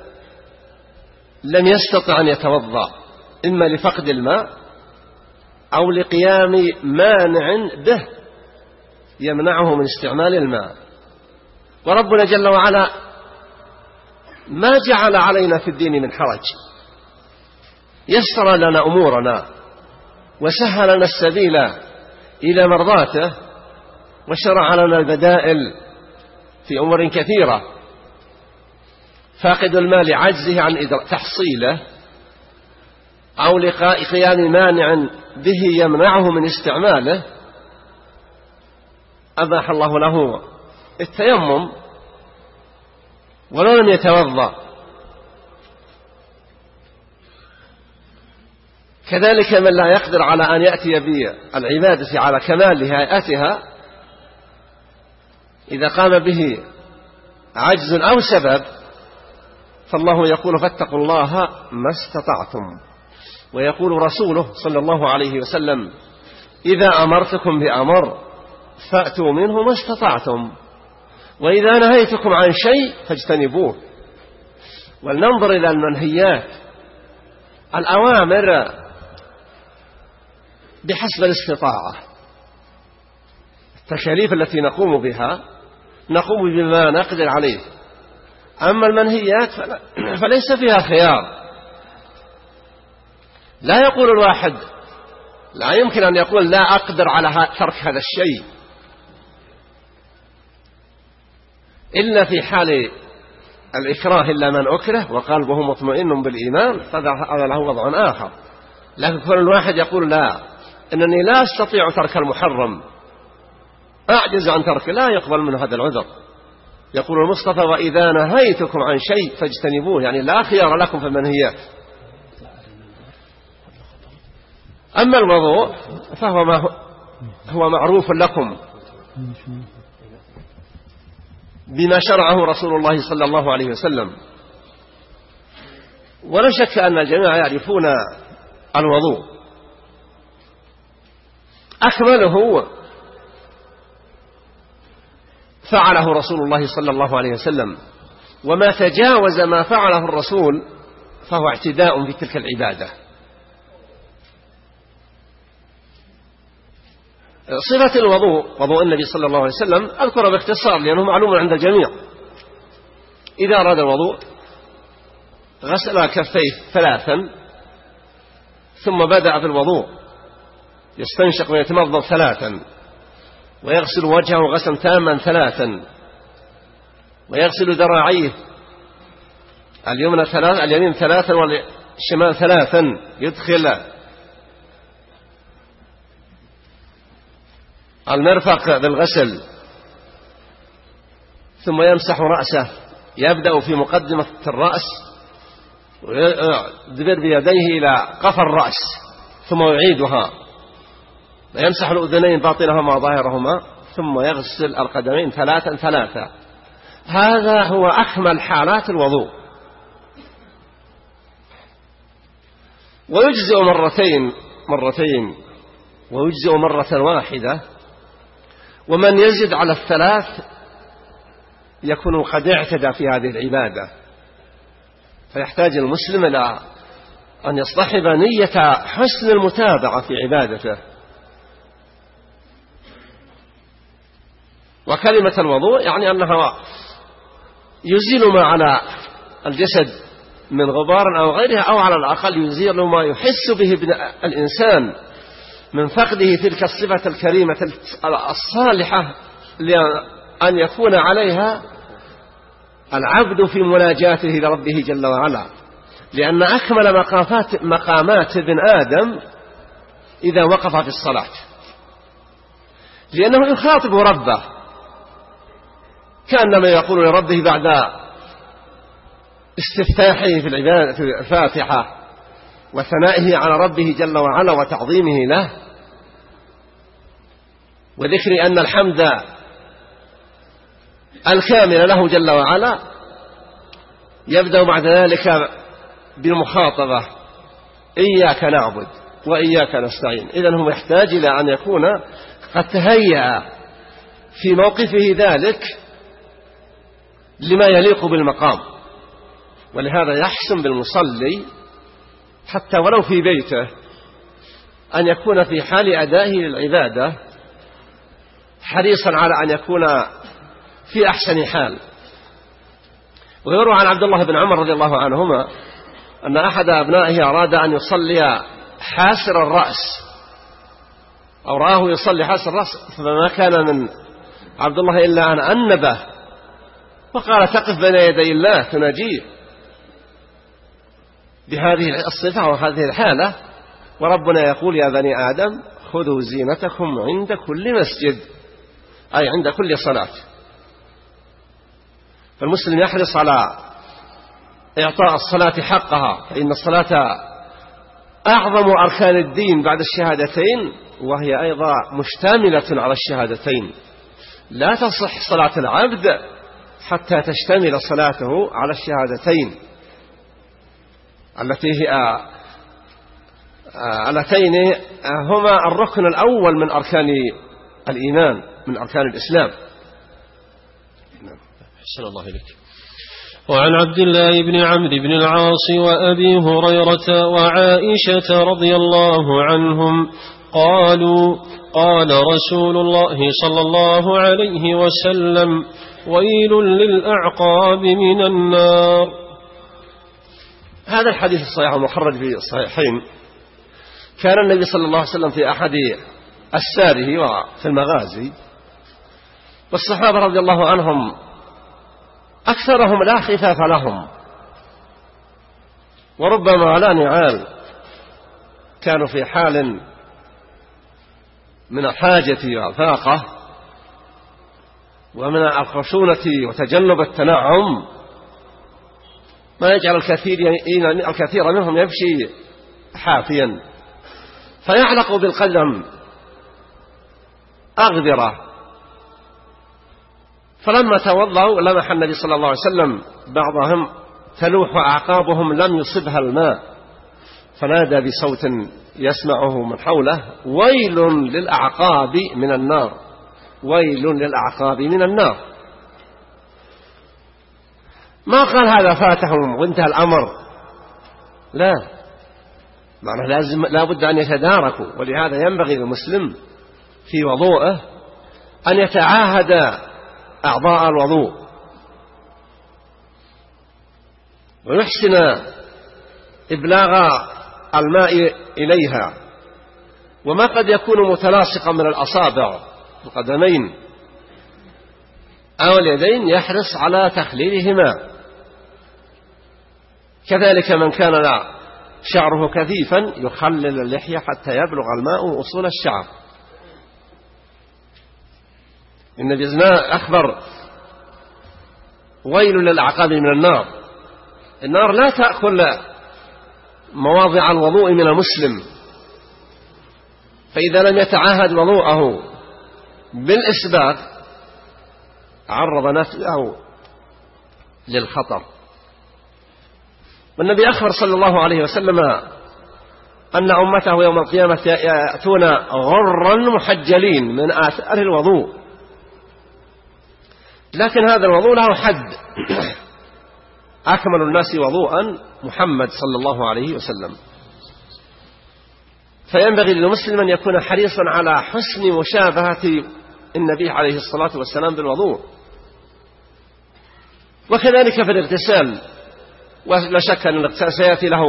لم يستطع أن يتوضأ، إما لفقد الماء أو لقيام مانع به يمنعه من استعمال الماء. وربنا جل وعلا ما جعل علينا في الدين من حرج، يسر لنا أمورنا وسهل لنا السبيل إلى مرضاته، وشرع لنا البدائل في أمور كثيرة. فاقد المال عجزه عن تحصيله أو لقيام مانع به يمنعه من استعماله، أباح الله له التيمم ولو لم يتوضأ. كذلك من لا يقدر على أن يأتي بالعبادة على كمال هيئتها، إذا قام به عجز أو سبب، فالله يقول: فاتقوا الله ما استطعتم. ويقول رسوله صلى الله عليه وسلم: إذا أمرتكم بأمر فأتوا منه ما استطعتم، وإذا نهيتكم عن شيء فاجتنبوه. ولننظر إلى المنهيات. الأوامر بحسب الاستطاعة، التكاليف التي نقوم بها نقوم بما نقدر عليه. أما المنهيات فليس فيها خيار. لا يقول الواحد لا يمكن أن يقول لا أقدر على ترك هذا الشيء إلا في حال الإكراه إلا من أكره وقلبه مطمئن بالإيمان، هذا له وضع آخر. لكن كل الواحد يقول لا إنني لا أستطيع ترك المحرم، أعجز عن تركه، لا يقبل منه هذا العذر. يقول المصطفى وإذا نهيتكم عن شيء فاجتنبوه، يعني لا خيار لكم في المنهيات. أما الوضوء فهو ما هو معروف لكم بما شرعه رسول الله صلى الله عليه وسلم، ولا شك أن الجميع يعرفون الوضوء. أكمله فعله رسول الله صلى الله عليه وسلم، وما تجاوز ما فعله الرسول فهو اعتداء في تلك العبادة. صفة الوضوء، وضوء النبي صلى الله عليه وسلم، أذكر باختصار لأنه معلوم عند الجميع. إذا أراد الوضوء غسل كفيه ثلاثا، ثم بدأ في الوضوء يستنشق ويتمضمض ثلاثا، ويغسل وجهه غسلا تاما ثلاثا، ويغسل ذراعيه اليمنى ثلاثا اليمين ثلاثا والشمال ثلاثا، يدخل المرفق بالغسل، ثم يمسح رأسه، يبدأ في مقدمة الرأس ويدبر بيديه إلى قفا الرأس ثم يعيدها، ويمسح الأذنين باطنهما وظاهرهما، ثم يغسل القدمين ثلاثا ثلاثا. هذا هو أكمل حالات الوضوء. ويجزئ مرتين مرتين ويجزئ مرة واحدة، ومن يزد على الثلاث يكون قد اعتدى في هذه العبادة. فيحتاج المسلم إلى أن يصطحب نية حسن المتابعة في عبادته. وكلمة الوضوء يعني أنها يزيل ما على الجسد من غبار أو غيرها، أو على الأقل يزيل ما يحس به الإنسان من فقده تلك الصفة الكريمة الصالحة لأن يكون عليها العبد في مناجاته لربه جل وعلا. لأن أكمل مقامات مقامات ابن آدم إذا وقف في الصلاة، لأنه يخاطب ربه كأنما يقول لربه بعد استفتاحه في العبادة في الفاتحة وثنائه على ربه جل وعلا وتعظيمه له وذكر أن الحمد الكامل له جل وعلا، يبدأ بعد ذلك بالمخاطبة: إياك نعبد وإياك نستعين. إذن هو يحتاج إلى أن يكون قد تهيأ في موقفه ذلك لما يليق بالمقام. ولهذا يحسن بالمصلي حتى ولو في بيته أن يكون في حال أدائه للعبادة حريصا على أن يكون في أحسن حال. ويروى عن عبد الله بن عمر رضي الله عنهما أن أحد أبنائه أراد أن يصلي حاسر الرأس، أو رآه يصلي حاسر الرأس، فما كان من عبد الله إلا أن أنبه وقال: تقف بين يدي الله تناجيه بهذه الصفة وهذه الحالة، وربنا يقول: يا بني آدم خذوا زينتكم عند كل مسجد، أي عند كل صلاة. فالمسلم يحرص على إعطاء الصلاة حقها، فإن الصلاة أعظم أركان الدين بعد الشهادتين، وهي أيضا مشتملة على الشهادتين. لا تصح صلاة العبد حتى تشتمل صلاته على الشهادتين التي هي اللتين هما الركن الأول من أركان الإيمان، من أركان الإسلام. أحسن الله إليك. وعن عبد الله بن عمرو بن العاص وأبي هريرة وعائشة رضي الله عنهم قالوا: قال رسول الله صلى الله عليه وسلم: ويل للأعقاب من النار. هذا الحديث الصحيح المخرج في الصحيحين كان النبي صلى الله عليه وسلم في أحد أسفاره وفي المغازي، والصحابة رضي الله عنهم أكثرهم لا خفاف لهم، وربما لا نعال، كانوا في حال من الحاجة والفاقة ومن الخشونة وتجنب التنعم ما يجعل الكثير الكثير منهم يمشي حافيا فيعلق بالقدم أغبرة. فلما توضأوا لمح النبي صلى الله عليه وسلم بعضهم تلوح أعقابهم لم يصبها الماء، فنادى بصوت يسمعه من حوله: ويل للأعقاب من النار، ويل للأعقاب من النار. ما قال هذا فاتهم وانتهى الأمر، لا، معنى لازم لا بد أن يتداركوا. ولهذا ينبغي للمسلم في وضوءه أن يتعاهد أعضاء الوضوء ويحسن إبلاغ الماء إليها، وما قد يكون متلاصقا من الأصابع القدمين أو اليدين يحرص على تخليلهما. كذلك من كان شعره كثيفا يخلل اللحية حتى يبلغ الماء أصول الشعر. النبي أخبر: ويل للأعقاب من النار. النار لا تأكل مواضع الوضوء من المسلم، فإذا لم يتعاهد وضوءه بالإسباغ عرض نفسه للخطر. والنبي أخبر صلى الله عليه وسلم أن أمته يوم القيامة يأتون غرا محجلين من آثار الوضوء، لكن هذا الوضوء له حد. أكمل الناس وضوءا محمد صلى الله عليه وسلم. فينبغي للمسلم أن يكون حريصا على حسن مشابهة النبي عليه الصلاة والسلام بالوضوء. وكذلك في الاغتسال، ولا شك أن الاغتسال سيأتي له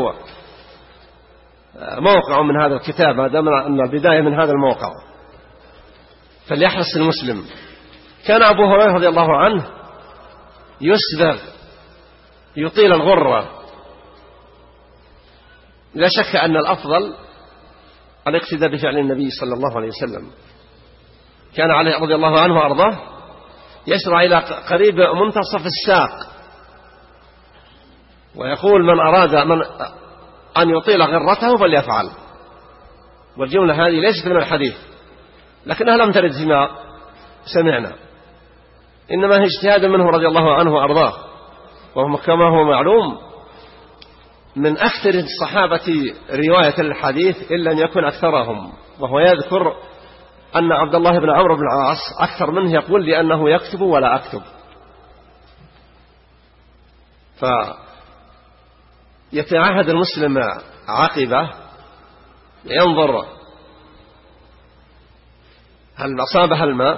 موقع من هذا الكتاب ما دام أن البداية من هذا الموقع، فليحرص المسلم. كان أبو هريرة رضي الله عنه يسبغ يطيل الغرة. لا شك أن الأفضل الاقتداء بفعل النبي صلى الله عليه وسلم. كان عليه رضي الله عنه وأرضاه يشرع إلى قريب منتصف الساق ويقول: من أراد من أن يطيل غرته فليفعل. والجملة هذه ليست من الحديث، لكنها لم ترد فيما سمعنا، إنما هي اجتهاد منه رضي الله عنه وأرضاه، وهو كما هو معلوم من أكثر الصحابة رواية الحديث إن لم يكن أكثرهم. وهو يذكر أن عبد الله بن عمرو بن العاص أكثر منه يقول لأنه يكتب ولا أكتب. فيتعاهد المسلم عقبه ينظر هل أصابها الماء،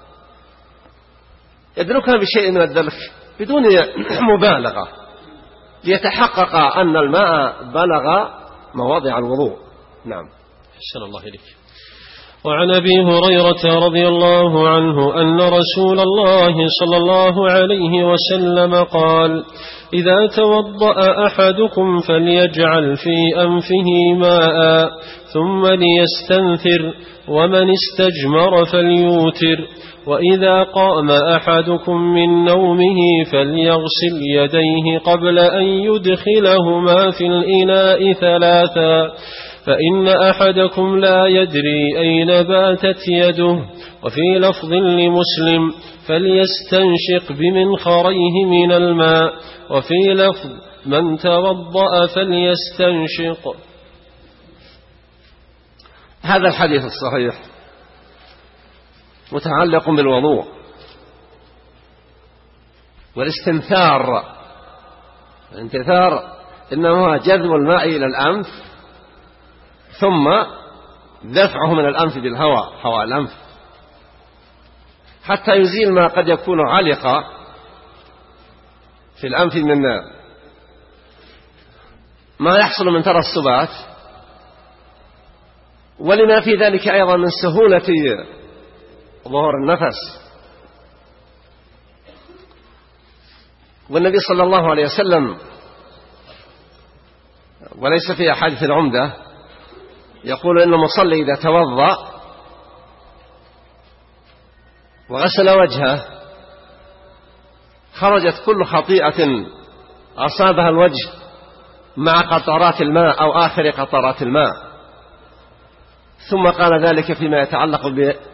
يدركها بشيء من الدلك بدون مبالغة ليتحقق أن الماء بلغ مواضع الوضوء. نعم. أحسن الله إليك. وعن أبي هريرة رضي الله عنه أن رسول الله صلى الله عليه وسلم قال: إذا توضأ أحدكم فليجعل في أنفه ماء ثم ليستنثر، ومن استجمر فليوتر، وإذا قام أحدكم من نومه فليغسل يديه قبل أن يدخلهما في الإناء ثلاثا، فإن أحدكم لا يدري أين باتت يده. وفي لفظ لمسلم: فليستنشق بمنخريه من الماء. وفي لفظ: من توضأ فليستنشق. هذا الحديث الصحيح متعلق بالوضوء والاستنثار. الانتثار إنما جذب الماء إلى الأنف ثم دفعه من الأنف بالهواء، هواء الأنف، حتى يزيل ما قد يكون علق في الأنف من ما يحصل من ترسبات ولما في ذلك أيضا من سهولة ظهور النفس. والنبي صلى الله عليه وسلم وليس في أحاديث العمدة يقول إن المصلي إذا توضأ وغسل وجهه خرجت كل خطيئة أصابها الوجه مع قطرات الماء أو آخر قطرات الماء. ثم قال ذلك فيما يتعلق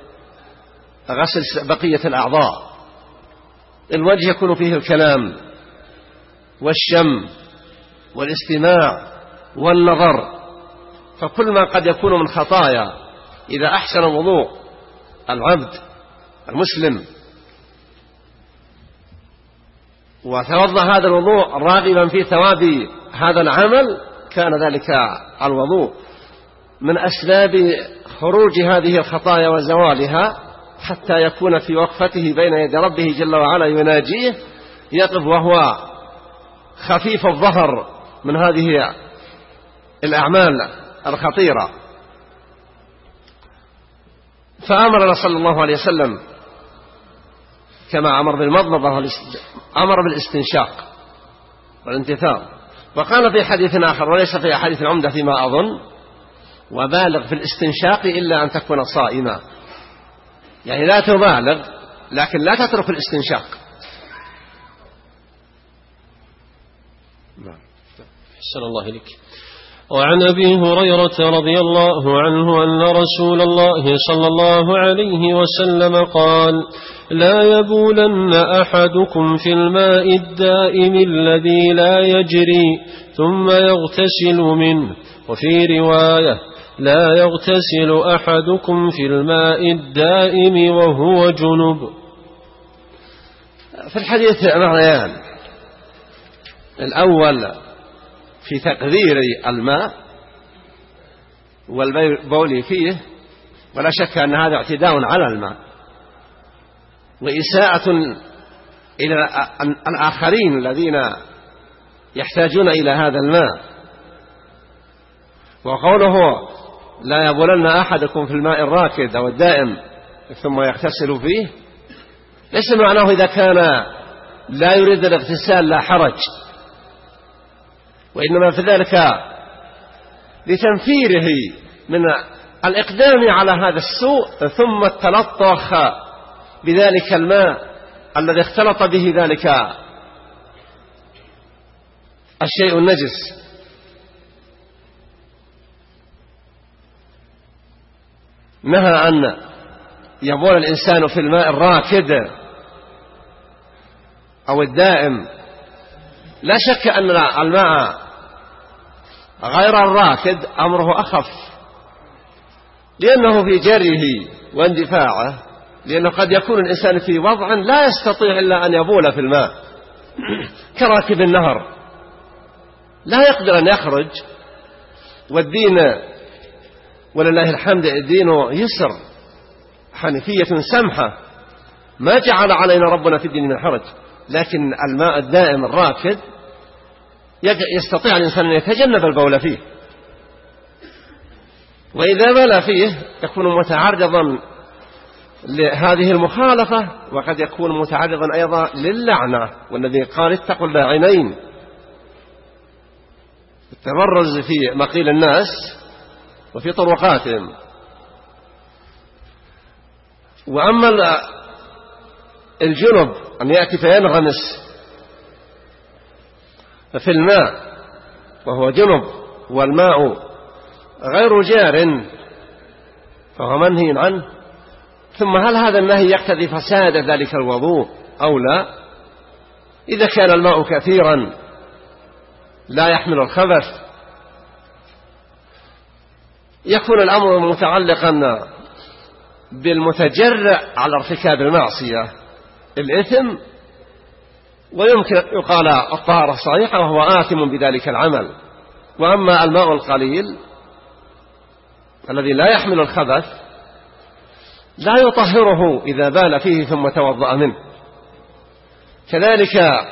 بغسل بقية الأعضاء. الوجه يكون فيه الكلام والشم والاستماع والنظر، فكل ما قد يكون من خطايا إذا أحسن وضوء العبد المسلم وتوضأ هذا الوضوء راغبا في ثواب هذا العمل كان ذلك الوضوء من أسباب خروج هذه الخطايا وزوالها، حتى يكون في وقفته بين يدي ربه جل وعلا يناجيه يقف وهو خفيف الظهر من هذه الأعمال الخطيرة. فأمرنا صلى الله عليه وسلم كما أمر بالمضمضة أمر بالاستنشاق والانتثار. وقال في حديث آخر وليس في أحاديث العمدة فيما أظن: وبالغ في الاستنشاق إلا أن تكون صائما. يعني لا تبالغ لكن لا تترك الاستنشاق. أحسن الله إليك. وعن أبي هريرة رضي الله عنه أن رسول الله صلى الله عليه وسلم قال: لا يبولن أحدكم في الماء الدائم الذي لا يجري ثم يغتسل منه. وفي رواية: لا يغتسل أحدكم في الماء الدائم وهو جنب. في الحديث معنيان: الأول في تقدير الماء والبول فيه، ولا شك أن هذا اعتداء على الماء وإساءة إلى الآخرين الذين يحتاجون إلى هذا الماء. وقوله: لا يبولن أحدكم في الماء الراكد أو الدائم ثم يغتسل فيه، ليس معناه إذا كان لا يريد الاغتسال لا حرج، وإنما في ذلك لتنفيره من الإقدام على هذا السوء ثم التلطخ بذلك الماء الذي اختلط به ذلك الشيء النجس. نهى أن يبول الإنسان في الماء الراكد أو الدائم. لا شك أن الماء غير الراكد أمره أخف، لأنه في جريه واندفاعه، لأنه قد يكون الإنسان في وضع لا يستطيع إلا أن يبول في الماء كراكب النهر لا يقدر أن يخرج. والدين ولله الحمد الدين يسر، حنيفية سمحة، ما جعل علينا ربنا في الدين من حرج. لكن الماء الدائم الراكد يستطيع الإنسان أن يتجنب البول فيه، وإذا بال فيه يكون متعرضا لهذه المخالفة، وقد يكون متعرضا أيضا للعنة. والنبي قال: اتقوا اللاعنين، التبرز في مقيل الناس وفي طرقاتهم. وأما الجنب أن يأتي فينغمس في الماء وهو جنب والماء غير جار فهو منهي عنه. ثم هل هذا النهي يقتضي فساد ذلك الوضوء أو لا؟ إذا كان الماء كثيرا لا يحمل الخبث يكون الأمر متعلقا بالمتجرع على ارتكاب المعصية الإثم، ويمكن يقال الطهارة صحيحة وهو آثم بذلك العمل. وأما الماء القليل الذي لا يحمل الخبث لا يطهره إذا بال فيه ثم توضأ منه. كذلك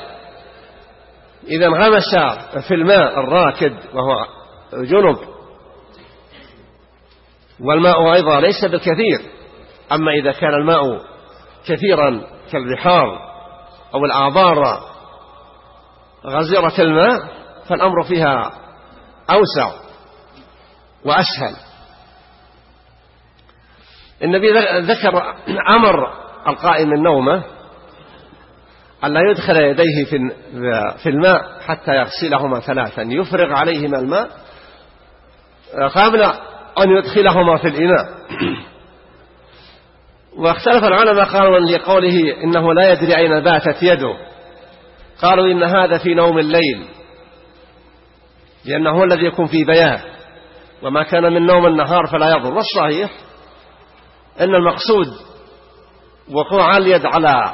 إذا انغمس في الماء الراكد وهو جنب والماء أيضا ليس بالكثير. أما إذا كان الماء كثيرا كالبحار أو الآبار غزيرة الماء فالأمر فيها أوسع وأسهل. النبي ذكر أمر القائم من نومه ألا يدخل يديه في الماء حتى يغسلهما ثلاثا، يفرغ عليهما الماء قبل أن يدخلهما في الإناء. واختلف العلماء قالوا لقوله إنه لا يدري أين باتت يده، قالوا إن هذا في نوم الليل لأنه هو الذي يكون في بيان، وما كان من نوم النهار فلا يضر. والصحيح أن المقصود وقوع اليد على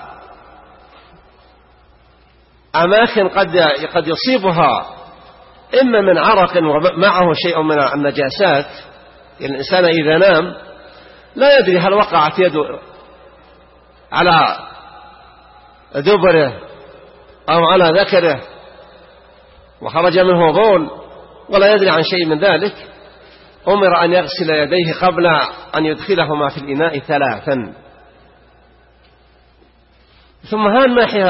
أماكن قد قد يصيبها إما من عرق ومعه شيء من النجاسات. الإنسان إذا نام لا يدري هل وقعت يده على دبره أو على ذكره وخرج منه بول ولا يدري عن شيء من ذلك، أمر أن يغسل يديه قبل أن يدخلهما في الإناء ثلاثا. ثم هذه الناحية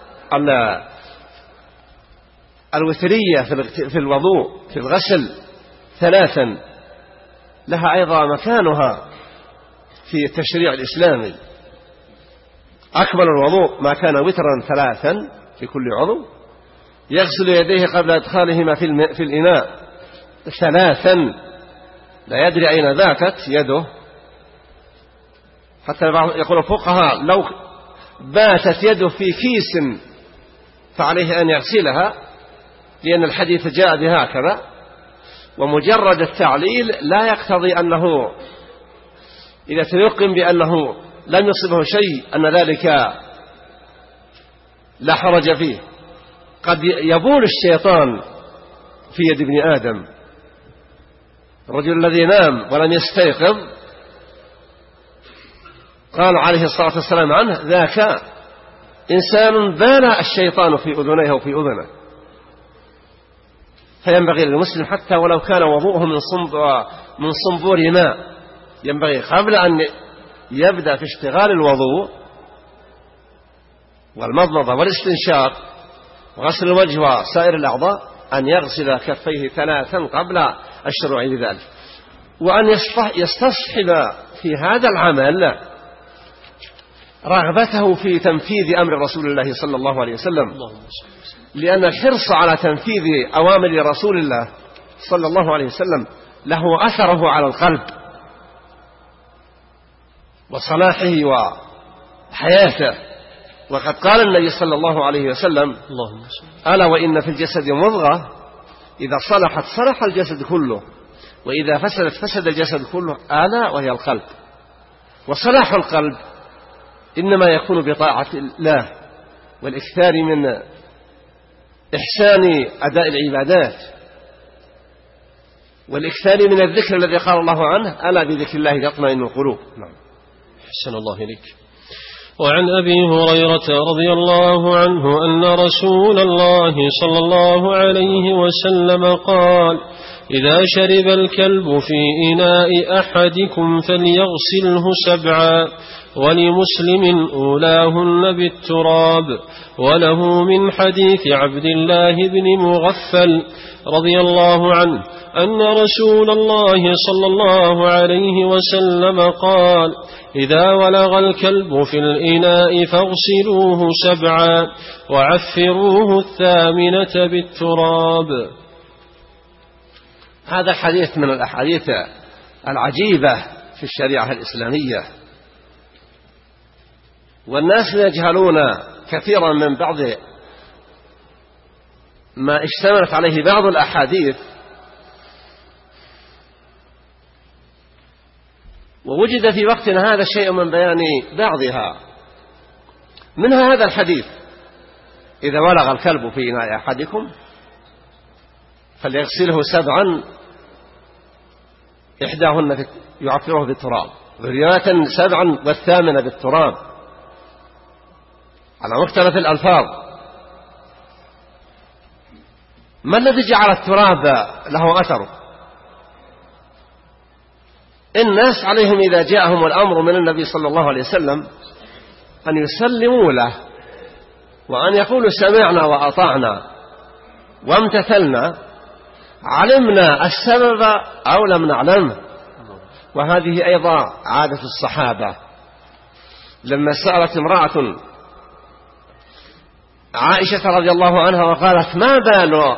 الوترية في الوضوء في الغسل ثلاثا لها أيضا مكانها في التشريع الإسلامي. أكمل الوضوء ما كان وترا ثلاثا في كل عضو، يغسل يديه قبل إدخالهما في الإناء ثلاثا، لا يدري أين باتت يده. حتى يقول الفقهاء لو باتت يده في كيس فعليه أن يغسلها، لأن الحديث جاء بهكذا، ومجرد التعليل لا يقتضي أنه إذا تيقن بأنه لم يصبه شيء أن ذلك لا حرج فيه. قد يبول الشيطان في يد ابن آدم. الرجل الذي نام ولم يستيقظ قال عليه الصلاة والسلام عنه ذاك إنسان بال الشيطان في أذنيه وفي أذنه. فينبغي للمسلم حتى ولو كان وضوءه من صنبور, من صنبور ماء، ينبغي قبل أن يبدأ في اشتغال الوضوء والمضمضة والاستنشاق وغسل الوجه وسائر الأعضاء أن يغسل كفيه ثلاثا قبل الشروع بذلك، وأن يستصحب في هذا العمل رغبته في تنفيذ أمر رسول الله صلى الله عليه وسلم، لأن الحرص على تنفيذ أوامر رسول الله صلى الله عليه وسلم له أثره على القلب وصلاحه وحياته. وقد قال النبي صلى الله عليه وسلم ألا وإن في الجسد مضغة إذا صلحت صلح الجسد كله وإذا فسدت فسد الجسد كله ألا وهي القلب. وصلاح القلب إنما يكون بطاعة الله والإكثار من إحسان أداء العبادات والإكثار من الذكر الذي قال الله عنه ألا بذكر الله تطمئن القلوب. نعم. حسن الله إليك. وعن أبي هريرة رضي الله عنه أن رسول الله صلى الله عليه وسلم قال إذا شرب الكلب في إناء أحدكم فليغسله سبعا، ولمسلم أولاهن بالتراب. وله من حديث عبد الله بن مغفل رضي الله عنه أن رسول الله صلى الله عليه وسلم قال إذا ولغ الكلب في الإناء فاغسلوه سبعا وعفروه الثامنة بالتراب. هذا الحديث من الأحاديث العجيبة في الشريعة الإسلامية، والناس يجهلون كثيرا من بعض ما اشتملت عليه بعض الأحاديث، ووجد في وقتنا هذا شيء من بيان بعضها. منها هذا الحديث إذا ولغ الكلب في إناء أحدكم فليغسله سبعا إحداهن يعفره بالتراب، ورواية سبعا والثامنة بالتراب، على مختلف الألفاظ. ما الذي جعل التراب له أثر؟ الناس عليهم إذا جاءهم الأمر من النبي صلى الله عليه وسلم أن يسلموا له وأن يقولوا سمعنا وأطعنا وامتثلنا، علمنا السبب أو لم نعلمه. وهذه أيضا عادة الصحابة. لما سألت امرأة عائشة رضي الله عنها وقالت ما بال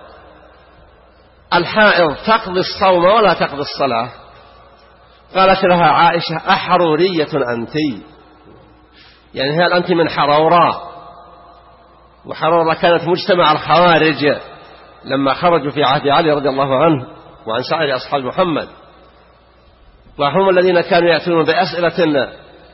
الحائض تقضي الصوم ولا تقضي الصلاة، قالت لها عائشة أحرورية أنت؟ يعني هل أنت من حروراء؟ وحرورة كانت مجتمع الخوارج لما خرجوا في عهد علي رضي الله عنه وعن سائر أصحاب محمد، وهم الذين كانوا يأتون بأسئلة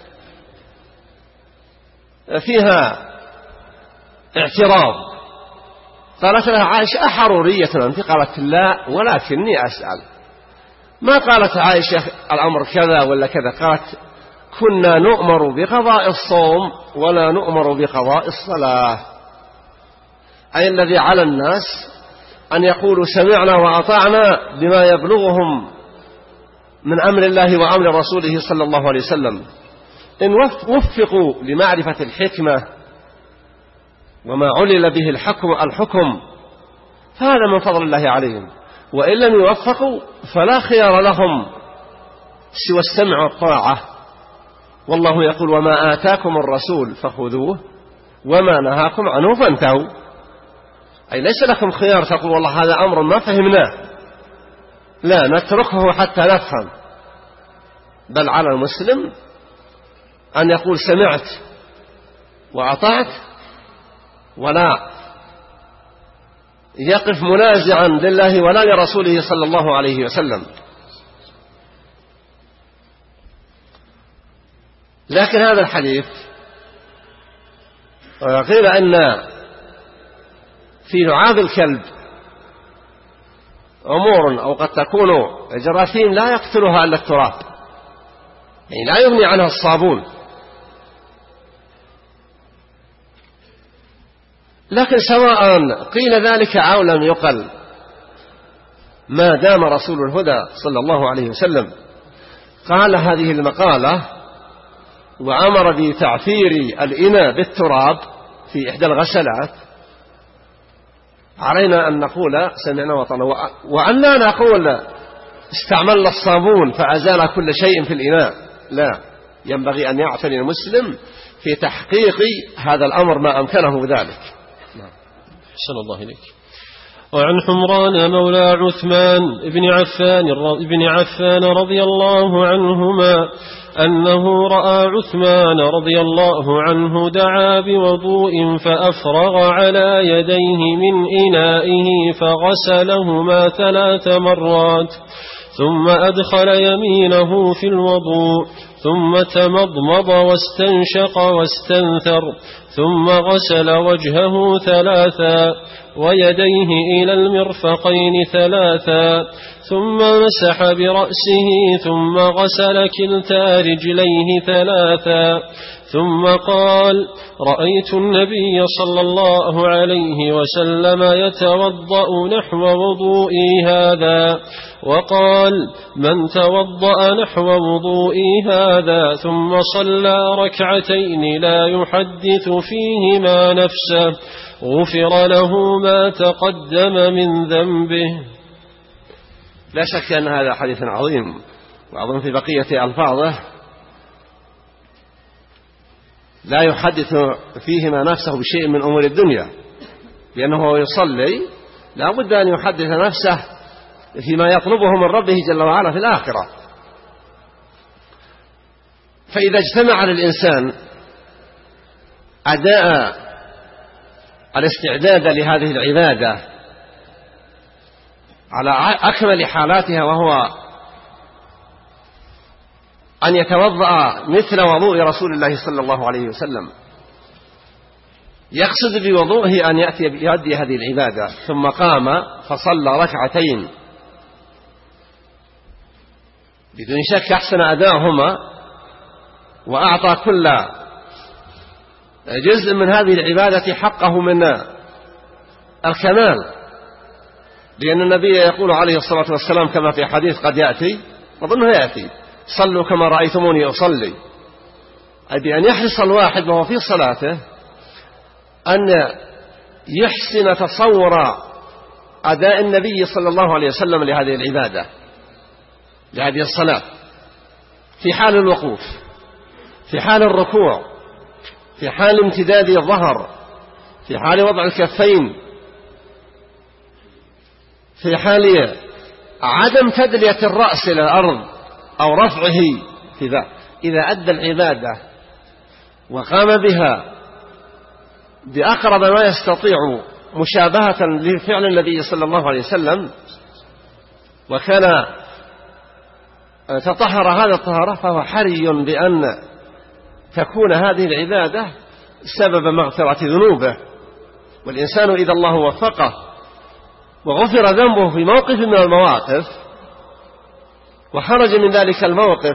فيها اعتراض. قالت لها عائشة أحرورية أنت؟ قالت لا ولكني أسأل. ما قالت عائشة الأمر كذا ولا كذا، قالت كنا نؤمر بقضاء الصوم ولا نؤمر بقضاء الصلاة، أي الذي على الناس أن يقولوا سمعنا وأطعنا بما يبلغهم من أمر الله وأمر رسوله صلى الله عليه وسلم. إن وفقوا لمعرفة الحكمة وما علل به الحكم الحكم فهذا من فضل الله عليهم، وإن لم يوفقوا فلا خيار لهم سوى السمع والطاعة. والله يقول وما آتاكم الرسول فخذوه وما نهاكم عنه فانتهوا، أي ليس لكم خيار تقول والله هذا أمر ما فهمناه، لا نتركه حتى نفهم، بل على المسلم أن يقول سمعت وأطعت ولا يقف منازعا لله ولا لرسوله صلى الله عليه وسلم. لكن هذا الحديث قيل أن في لعاب الكلب أمور أو قد تكون جراثيم لا يقتلها إلا التراب، يعني لا يغني عنها الصابون. لكن سواء قيل ذلك أو لم يقل، ما دام رسول الهدى صلى الله عليه وسلم قال هذه المقالة وأمر بتعفير الإناء بالتراب في إحدى الغسلات، علينا أن نقول سمعنا وطعنا، وأن لا نقول استعملنا الصابون فأزال كل شيء في الإناء، لا، ينبغي أن يعتني المسلم في تحقيق هذا الأمر ما أمكنه ذلك. أحسن الله إليك. وعن حمران مولى عثمان بن عفان بن عفان رضي الله عنهما أنه رأى عثمان رضي الله عنه دعا بوضوء فأفرغ على يديه من إنائه فغسلهما ثلاث مرات، ثم أدخل يمينه في الوضوء، ثم تمضمض واستنشق واستنثر، ثم غسل وجهه ثلاثا ويديه إلى المرفقين ثلاثا، ثم مسح برأسه، ثم غسل كلتا رجليه ثلاثا، ثم قال: رأيت النبي صلى الله عليه وسلم يتوضأ نحو وضوئي هذا. وقال: من توضأ نحو وضوئي هذا ثم صلى ركعتين لا يحدث فيهما نفسه غفر له ما تقدم من ذنبه. لا شك أن هذا حديث عظيم، وأظن في بقية ألفاظه لا يحدث فيهما نفسه بشيء من أمور الدنيا، لأنه يصلي لا بد أن يحدث نفسه فيما يطلبه من ربه جل وعلا في الآخرة. فإذا اجتمع للإنسان أداء الاستعداد لهذه العبادة على أكمل حالاتها، وهو أن يتوضأ مثل وضوء رسول الله صلى الله عليه وسلم، يقصد بوضوءه أن يأتي بيؤدي هذه العبادة، ثم قام فصلى ركعتين بدون شك أحسن أداءهما، وأعطى كل جزء من هذه العبادة حقه من الكمال، لأن النبي يقول عليه الصلاة والسلام كما في حديث قد يأتي، وظنه يأتي: صلوا كما رأيتموني أصلي، أي بأن يحرص الواحد وهو في صلاته أن يحسن تصور أداء النبي صلى الله عليه وسلم لهذه العبادة، لهذه الصلاة، في حال الوقوف، في حال الركوع، في حال امتداد الظهر، في حال وضع الكفين، في حال عدم تدلية الرأس إلى الأرض أو رفعه في ذا. إذا أدى العبادة وقام بها بأقرب ما يستطيع مشابهة لفعل النبي صلى الله عليه وسلم، وكان تطهر هذا الطهارة، فهو حري بأن تكون هذه العبادة سبب مغفرة ذنوبه. والإنسان إذا الله وفقه وغفر ذنبه في موقف من المواقف وخرج من ذلك الموقف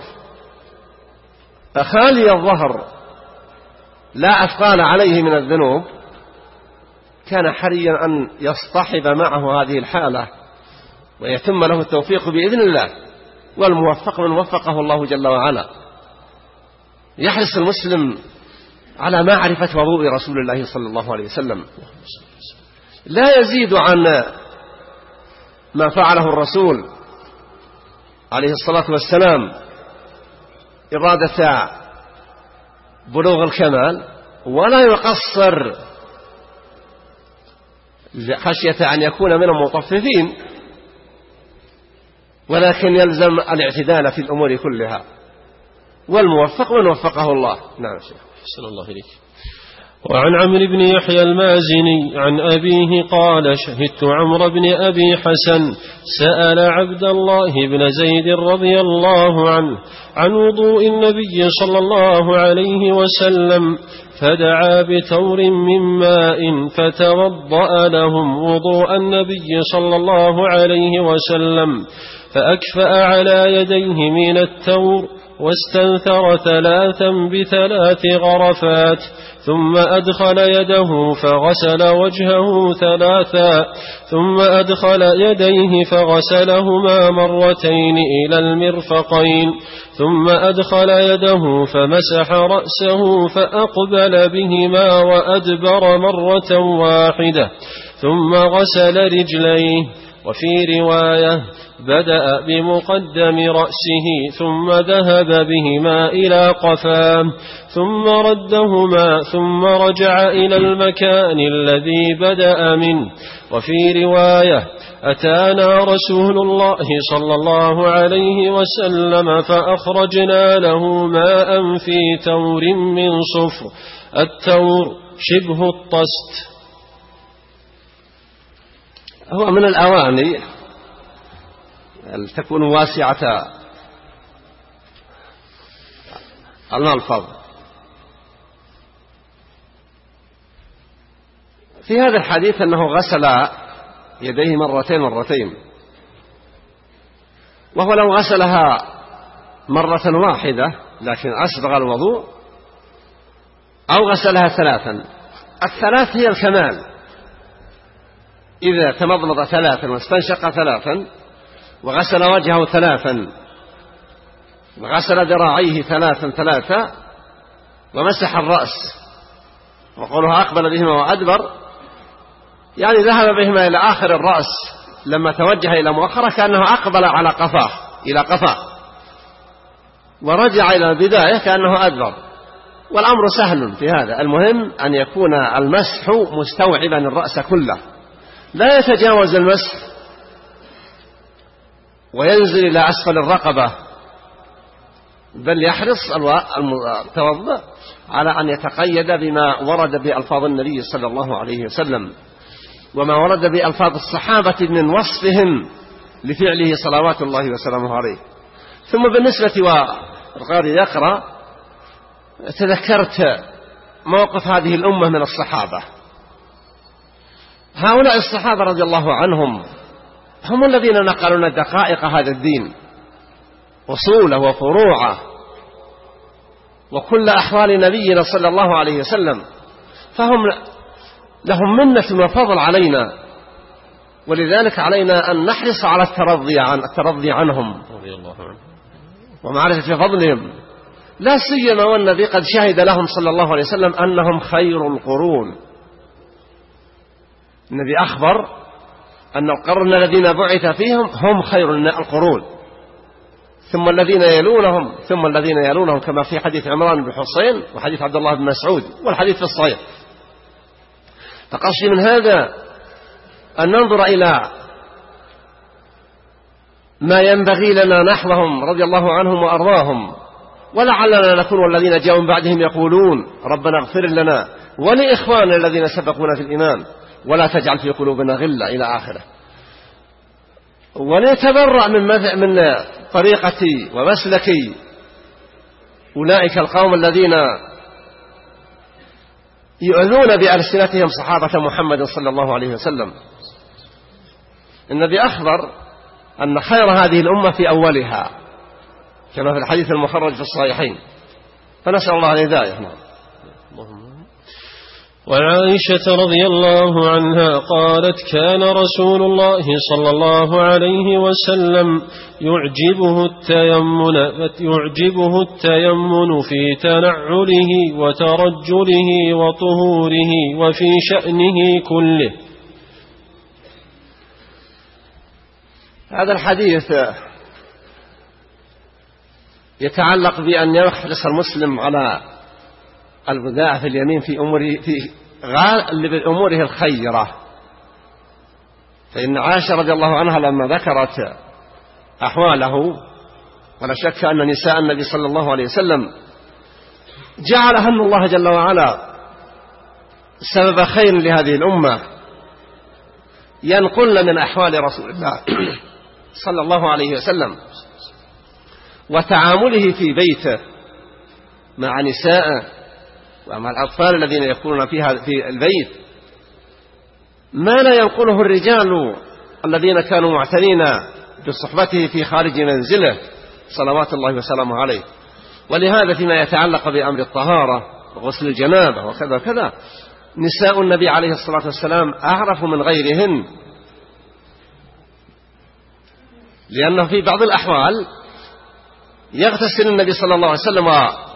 خالي الظهر لا أثقال عليه من الذنوب، كان حريا أن يصطحب معه هذه الحالة ويتم له التوفيق بإذن الله، والموفق من وفقه الله جل وعلا. يحرص المسلم على معرفة وضوء رسول الله صلى الله عليه وسلم، لا يزيد عن ما فعله الرسول عليه الصلاة والسلام إرادة بلوغ الكمال، ولا يقصر خشية أن يكون من المطففين، ولكن يلزم الاعتدال في الأمور كلها، والموفق من وفقه الله. نعم شيخ. أحسن الله إليك. وعن عمرو بن يحيى المازني عن أبيه قال: شهدت عمرو بن أبي حسن سأل عبد الله بن زيد رضي الله عنه عن وضوء النبي صلى الله عليه وسلم، فدعا بتور من ماء فتوضأ لهم وضوء النبي صلى الله عليه وسلم، فأكفأ على يديه من التور واستنثر ثلاثا بثلاث غرفات، ثم أدخل يده فغسل وجهه ثلاثا، ثم أدخل يديه فغسلهما مرتين إلى المرفقين، ثم أدخل يده فمسح رأسه فأقبل بهما وأدبر مرة واحدة، ثم غسل رجليه. وفي رواية: بدأ بمقدم رأسه ثم ذهب بهما إلى قفاه ثم ردهما ثم رجع إلى المكان الذي بدأ منه. وفي رواية: أتانا رسول الله صلى الله عليه وسلم فأخرجنا له ماء في تور من صفر. التور شبه الطست، هو من الأواني تكون واسعة الملفظ. في هذا الحديث أنه غسل يديه مرتين مرتين، وهو لو غسلها مرة واحدة لكن أسبغ الوضوء، أو غسلها ثلاثا. الثلاث هي الكمال، إذا تمضمض ثلاثا واستنشق ثلاثا وغسل وجهه ثلاثا وغسل ذراعيه ثلاثا ثلاثا ومسح الرأس، وقوله أقبل بهما وأدبر يعني ذهب بهما إلى آخر الرأس، لما توجه إلى مؤخرة كأنه أقبل على قفاه إلى قفاه، ورجع إلى البداية كأنه أدبر. والأمر سهل في هذا، المهم أن يكون المسح مستوعبا الرأس كله، لا يتجاوز المسح وينزل إلى أسفل الرقبة، بل يحرص المتوضئ على أن يتقيد بما ورد بألفاظ النبي صلى الله عليه وسلم وما ورد بألفاظ الصحابة من وصفهم لفعله صلوات الله وسلامه عليه. ثم بالنسبة والقارئ يقرأ، تذكرت موقف هذه الأمة من الصحابة. هؤلاء الصحابة رضي الله عنهم هم الذين نقلوا لنا دقائق هذا الدين، أصوله وفروعه وكل أحوال نبينا صلى الله عليه وسلم، فهم لهم منة وفضل علينا، ولذلك علينا أن نحرص على الترضي عن الترضي عنهم ومعرفة فضلهم، لا سيما والنبي قد شهد لهم صلى الله عليه وسلم أنهم خير القرون. النبي أخبر أن القرن الذين بعث فيهم هم خير القرون، ثم الذين يلونهم، ثم الذين يلونهم، كما في حديث عمران بن حسين وحديث عبد الله بن مسعود والحديث في الصحيح. فقصدي من هذا أن ننظر إلى ما ينبغي لنا نحوهم رضي الله عنهم وأرضاهم، ولعلنا نكون والذين جاءوا من بعدهم يقولون ربنا اغفر لنا ولإخواننا الذين سبقونا في الإيمان ولا تجعل في قلوبنا غلا إلى آخره. وليتبرأ من من طريقتي ومسلكي أولئك القوم الذين يؤذون بألسنتهم صحابة محمد صلى الله عليه وسلم. النبي أخبر أن خير هذه الأمة في أولها، كما في الحديث المخرج في الصحيحين، فنسأل الله الهداية. وعائشة رضي الله عنها قالت: كان رسول الله صلى الله عليه وسلم يعجبه التيمن, يعجبه التيمن في تنعله وترجله وطهوره وفي شأنه كله. هذا الحديث يتعلق بأن يحرص المسلم على البداء في اليمين في أموره في غالب أموره الخيرة. فإن عائشة رضي الله عنها لما ذكرت أحواله، ولا شك أن نساء النبي صلى الله عليه وسلم جعلهن الله جل وعلا سبب خير لهذه الأمة، ينقلن من أحوال رسول الله صلى الله عليه وسلم وتعامله في بيته مع نسائه ومع الأطفال الذين يكونون فيها في البيت، ما لا ينقله الرجال الذين كانوا معتنين بصحبته في خارج منزله صلوات الله وسلامه عليه. ولهذا فيما يتعلق بأمر الطهارة وغسل الجنابة وكذا كذا، نساء النبي عليه الصلاة والسلام أعرف من غيرهن، لأنه في بعض الأحوال يغتسل النبي صلى الله عليه وسلم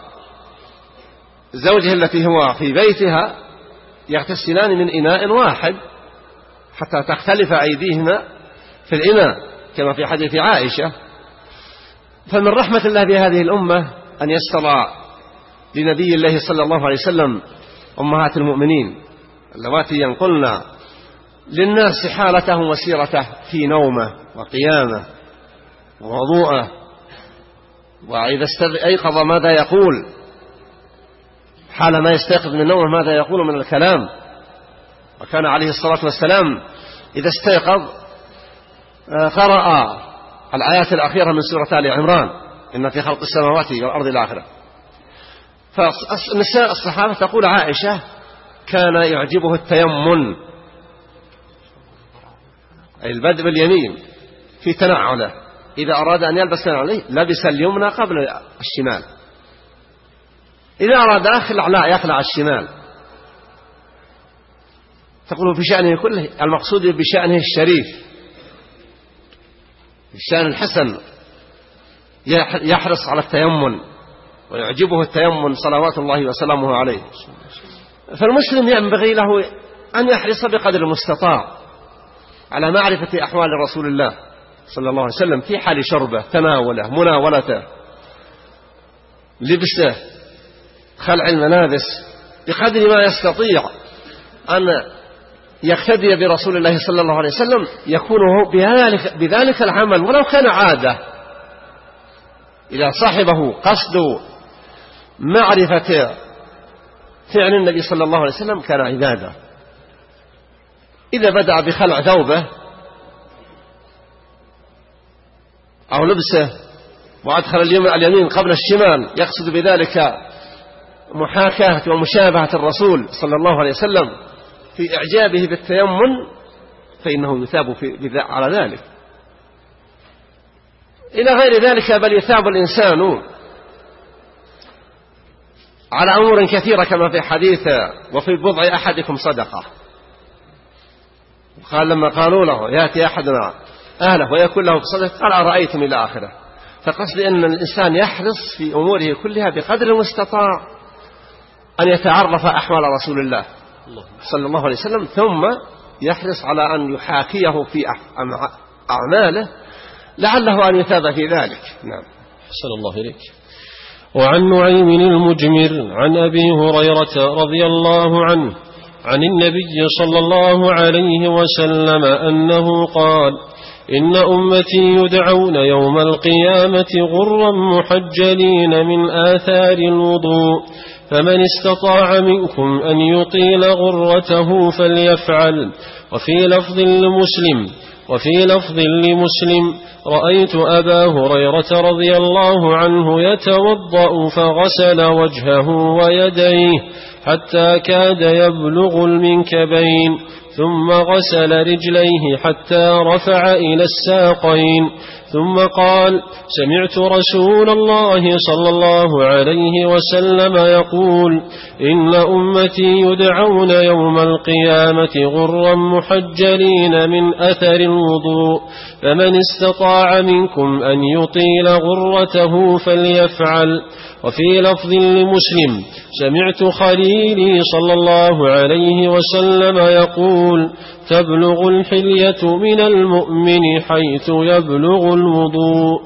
زوجه التي هو في بيتها يغتسلان من إناء واحد حتى تختلف أيديهما في الإناء، كما في حديث عائشة. فمن رحمة الله بهذه الأمة أن يسر لنبي الله صلى الله عليه وسلم أمهات المؤمنين اللواتي ينقلن للناس حالته وسيرته في نومه وقيامه ووضوءه، وإذا أيقظ ماذا يقول، حال ما يستيقظ من نومه ماذا يقول من الكلام. وكان عليه الصلاة والسلام إذا استيقظ قرأ الآيات الأخيرة من سورة آل عمران: إن في خلق السماوات والأرض الآخرة. فنساء الصحابة تقول عائشة: كان يعجبه التيمن، أي البدء باليمين في تنعله، إذا أراد أن يلبس عليه لبس اليمنى قبل الشمال، إذا أراد أخلع لا يخلع الشمال. تقول في شأنه كله، المقصود بشأنه الشريف، الشأن الحسن، يحرص على التيمن ويعجبه التيمن صلوات الله وسلامه عليه. فالمسلم ينبغي له أن يحرص بقدر المستطاع على معرفة أحوال رسول الله صلى الله عليه وسلم في حال شربه، تناوله، مناولته، لبسه، خلع الملابس، بقدر ما يستطيع أن يقتدي برسول الله صلى الله عليه وسلم يكون بذلك, بذلك العمل ولو كان عادة. إذا صاحبه قصد معرفة فعل النبي صلى الله عليه وسلم كان عبادة. إذا بدأ بخلع ثوبه أو لبسه وأدخل اليمين قبل الشمال يقصد بذلك محاكاة ومشابهة الرسول صلى الله عليه وسلم في إعجابه بالتيمن، فإنه يثاب في على ذلك. إلى غير ذلك بل يثاب الإنسان على أمور كثيرة، كما في حديث: وفي بضع أحدكم صدقة. قال لما قالوا له: يأتي أحدنا أهله ويكون له صدقة، قال: أرأيتم إلى آخره. فقصدي أن الإنسان يحرص في أموره كلها بقدر المستطاع أن يتعرف أحوال رسول الله صلى الله عليه وسلم، ثم يحرص على أن يحاكيه في أعماله لعله أن يثاب في ذلك. نعم. حسن الله إليك. وعن نعيم المجمر عن أبي هريرة رضي الله عنه عن النبي صلى الله عليه وسلم أنه قال: إن أمتي يدعون يوم القيامة غرا محجلين من آثار الوضوء، فمن استطاع منكم أن يطيل غرته فليفعل. وفي لفظ لمسلم وفي لفظ لمسلم رأيت أبا هريرة رضي الله عنه يتوضأ فغسل وجهه ويديه حتى كاد يبلغ المنكبين، ثم غسل رجليه حتى رفع إلى الساقين، ثم قال: سمعت رسول الله صلى الله عليه وسلم يقول: إن أمتي يدعون يوم القيامة غرا محجلين من أثر الوضوء، فمن استطاع منكم أن يطيل غرته فليفعل. وفي لفظ لمسلم: سمعت خليلي صلى الله عليه وسلم يقول: تبلغ الحلية من المؤمن حيث يبلغ الوضوء.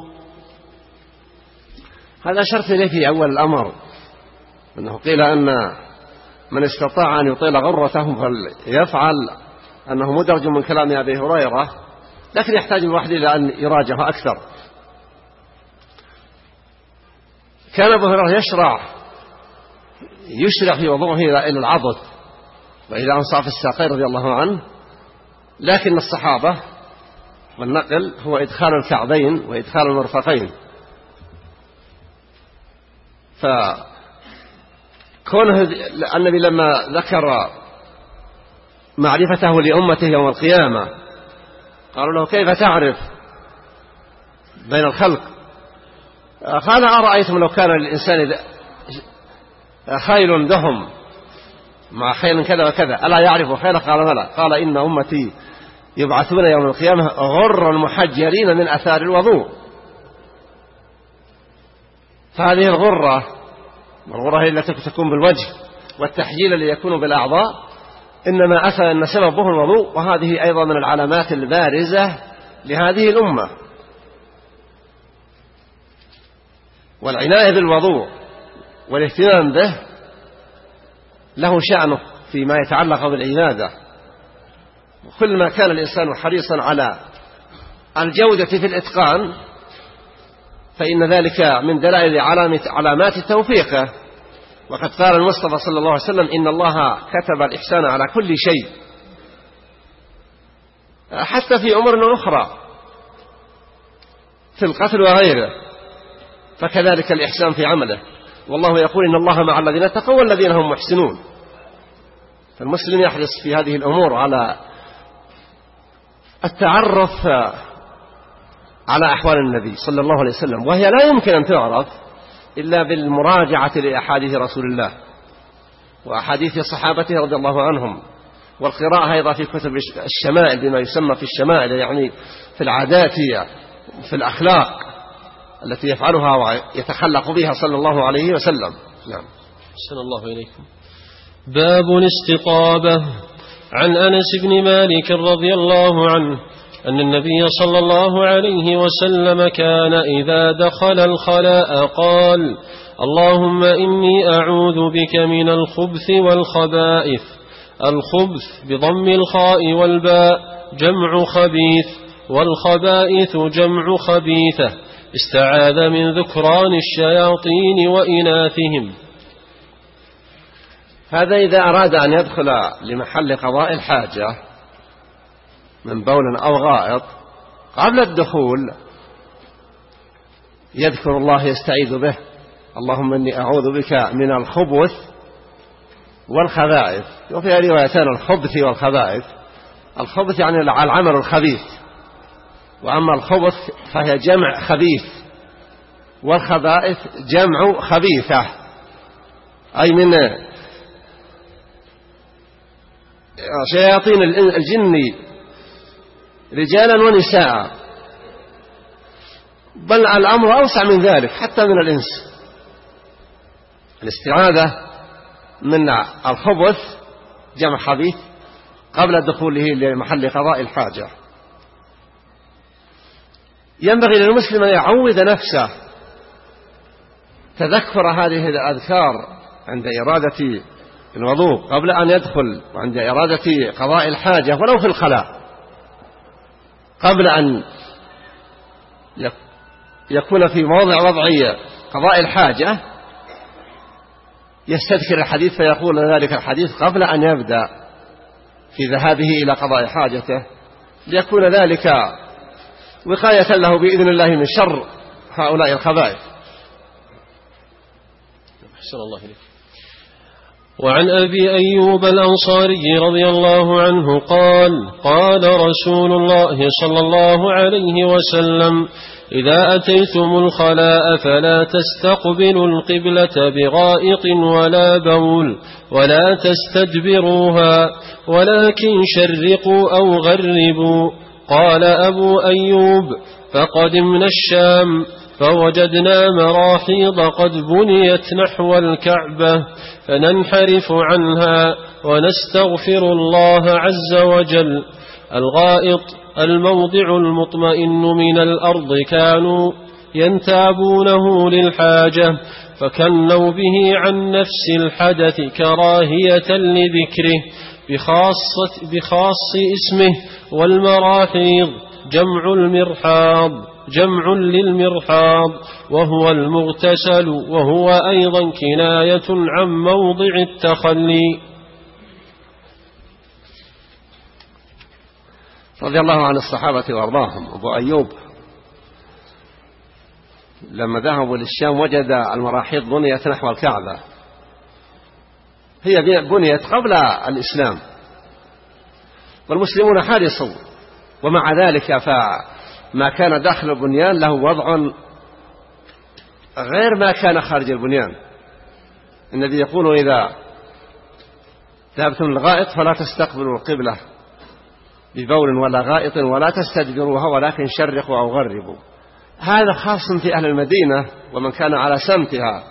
هذا شرط لي في أول الأمر، أنه قيل أن من استطاع أن يطيل غرته فليفعل، أنه مدرج من كلام أبي هريرة، لكن يحتاج الواحد إلى أن يراجعه أكثر. كان أبو هريرة يشرع يشرع في وضوءه إلى العضد وإلى أنصاف الساقين رضي الله عنه، لكن الصحابة والنقل هو إدخال الكعبين وإدخال المرفقين. فكونه النبي لما ذكر معرفته لأمته يوم القيامة قالوا له: كيف تعرف بين الخلق؟ قال: أرأيتم لو كان للإنسان خيل دهم مع خيل كذا وكذا ألا يعرف خيله؟ قال: بلى. قال: إن أمتي يبعثون يوم القيامة غرا محجلين من أثار الوضوء. فهذه الغرة، الغرة هي التي تكون بالوجه، والتحجيل اللي يكون بالأعضاء إنما أتى أن سببه الوضوء، وهذه أيضا من العلامات البارزة لهذه الأمة. والعناية بالوضوء والاهتمام به له شأنه فيما يتعلق بالعبادة، وكل ما كان الإنسان حريصا على الجودة في الإتقان فإن ذلك من دلائل علامات توفيقه. وقد قال المصطفى صلى الله عليه وسلم: إن الله كتب الإحسان على كل شيء، حتى في أمور أخرى في القتل وغيره، فكذلك الإحسان في عمله. والله يقول: إن الله مع الذين اتقوا والذين هم محسنون. فالمسلم يحرص في هذه الأمور على التعرف على أحوال النبي صلى الله عليه وسلم، وهي لا يمكن أن تعرف إلا بالمراجعة لأحاديث رسول الله وأحاديث صحابته رضي الله عنهم، والقراءة أيضا في كتب الشمائل بما يسمى في الشمائل، يعني في العادات في الأخلاق التي يفعلها ويتخلق بها صلى الله عليه وسلم. نعم. أحسن الله إليكم. باب الاستطابة. عن أنس بن مالك رضي الله عنه أن النبي صلى الله عليه وسلم كان إذا دخل الخلاء قال: اللهم إني أعوذ بك من الخبث والخبائث. الخبث بضم الخاء والباء جمع خبيث، والخبائث جمع خبيثة، استعاذ من ذكران الشياطين وإناثهم. هذا إذا أراد أن يدخل لمحل قضاء الحاجة من بول أو غائط، قبل الدخول يذكر الله يستعيذ به: اللهم إني أعوذ بك من الخبث والخبائث. وفيها روايتان: الخبث والخبائث. الخبث يعني العمل الخبيث، وأما الخبث فهي جمع خبيث، والخبائث جمع خبيثة، أي من شياطين الجن رجالا ونساء. بل الأمر أوسع من ذلك حتى من الإنس. الاستعاذة من الخبث جمع خبيث قبل دخوله لمحل قضاء الحاجة. ينبغي للمسلم أن يعود نفسه تذكر هذه الأذكار عند إرادة الوضوء قبل أن يدخل، وعند إرادة قضاء الحاجة ولو في الخلاء، قبل أن يكون في موضع وضعية قضاء الحاجة يستذكر الحديث فيقول ذلك الحديث قبل أن يبدأ في ذهابه إلى قضاء حاجته، ليكون ذلك وقاية له بإذن الله من شر هؤلاء الخبائث. أحسن الله إليك. وعن أبي أيوب الأنصاري رضي الله عنه قال قال رسول الله صلى الله عليه وسلم: إذا أتيتم الخلاء فلا تستقبلوا القبلة بغائط ولا بول ولا تستدبروها ولكن شرقوا أو غربوا. قال أبو أيوب: فقدمنا الشام فوجدنا مراحيض قد بنيت نحو الكعبة فننحرف عنها ونستغفر الله عز وجل. الغائط الموضع المطمئن من الأرض كانوا ينتابونه للحاجة فكنوا به عن نفس الحدث كراهية لذكره بخاصة بخاص اسمه. والمراحيض جمع المرحاض جمع للمرحاض وهو المغتسل، وهو أيضا كناية عن موضع التخلي. رضي الله عن الصحابة وارضاهم. أبو أيوب لما ذهبوا للشام وجد المراحيض بنيت نحو الكعبة، هي بنيت قبل الإسلام والمسلمون حرصوا، ومع ذلك فما كان داخل البنيان له وضع غير ما كان خارج البنيان. النبي يقول: إذا ذهبتم للغائط فلا تستقبلوا القبلة ببول ولا غائط ولا تستدبروها ولكن شرقوا أو غربوا. هذا خاص في أهل المدينة ومن كان على سمتها،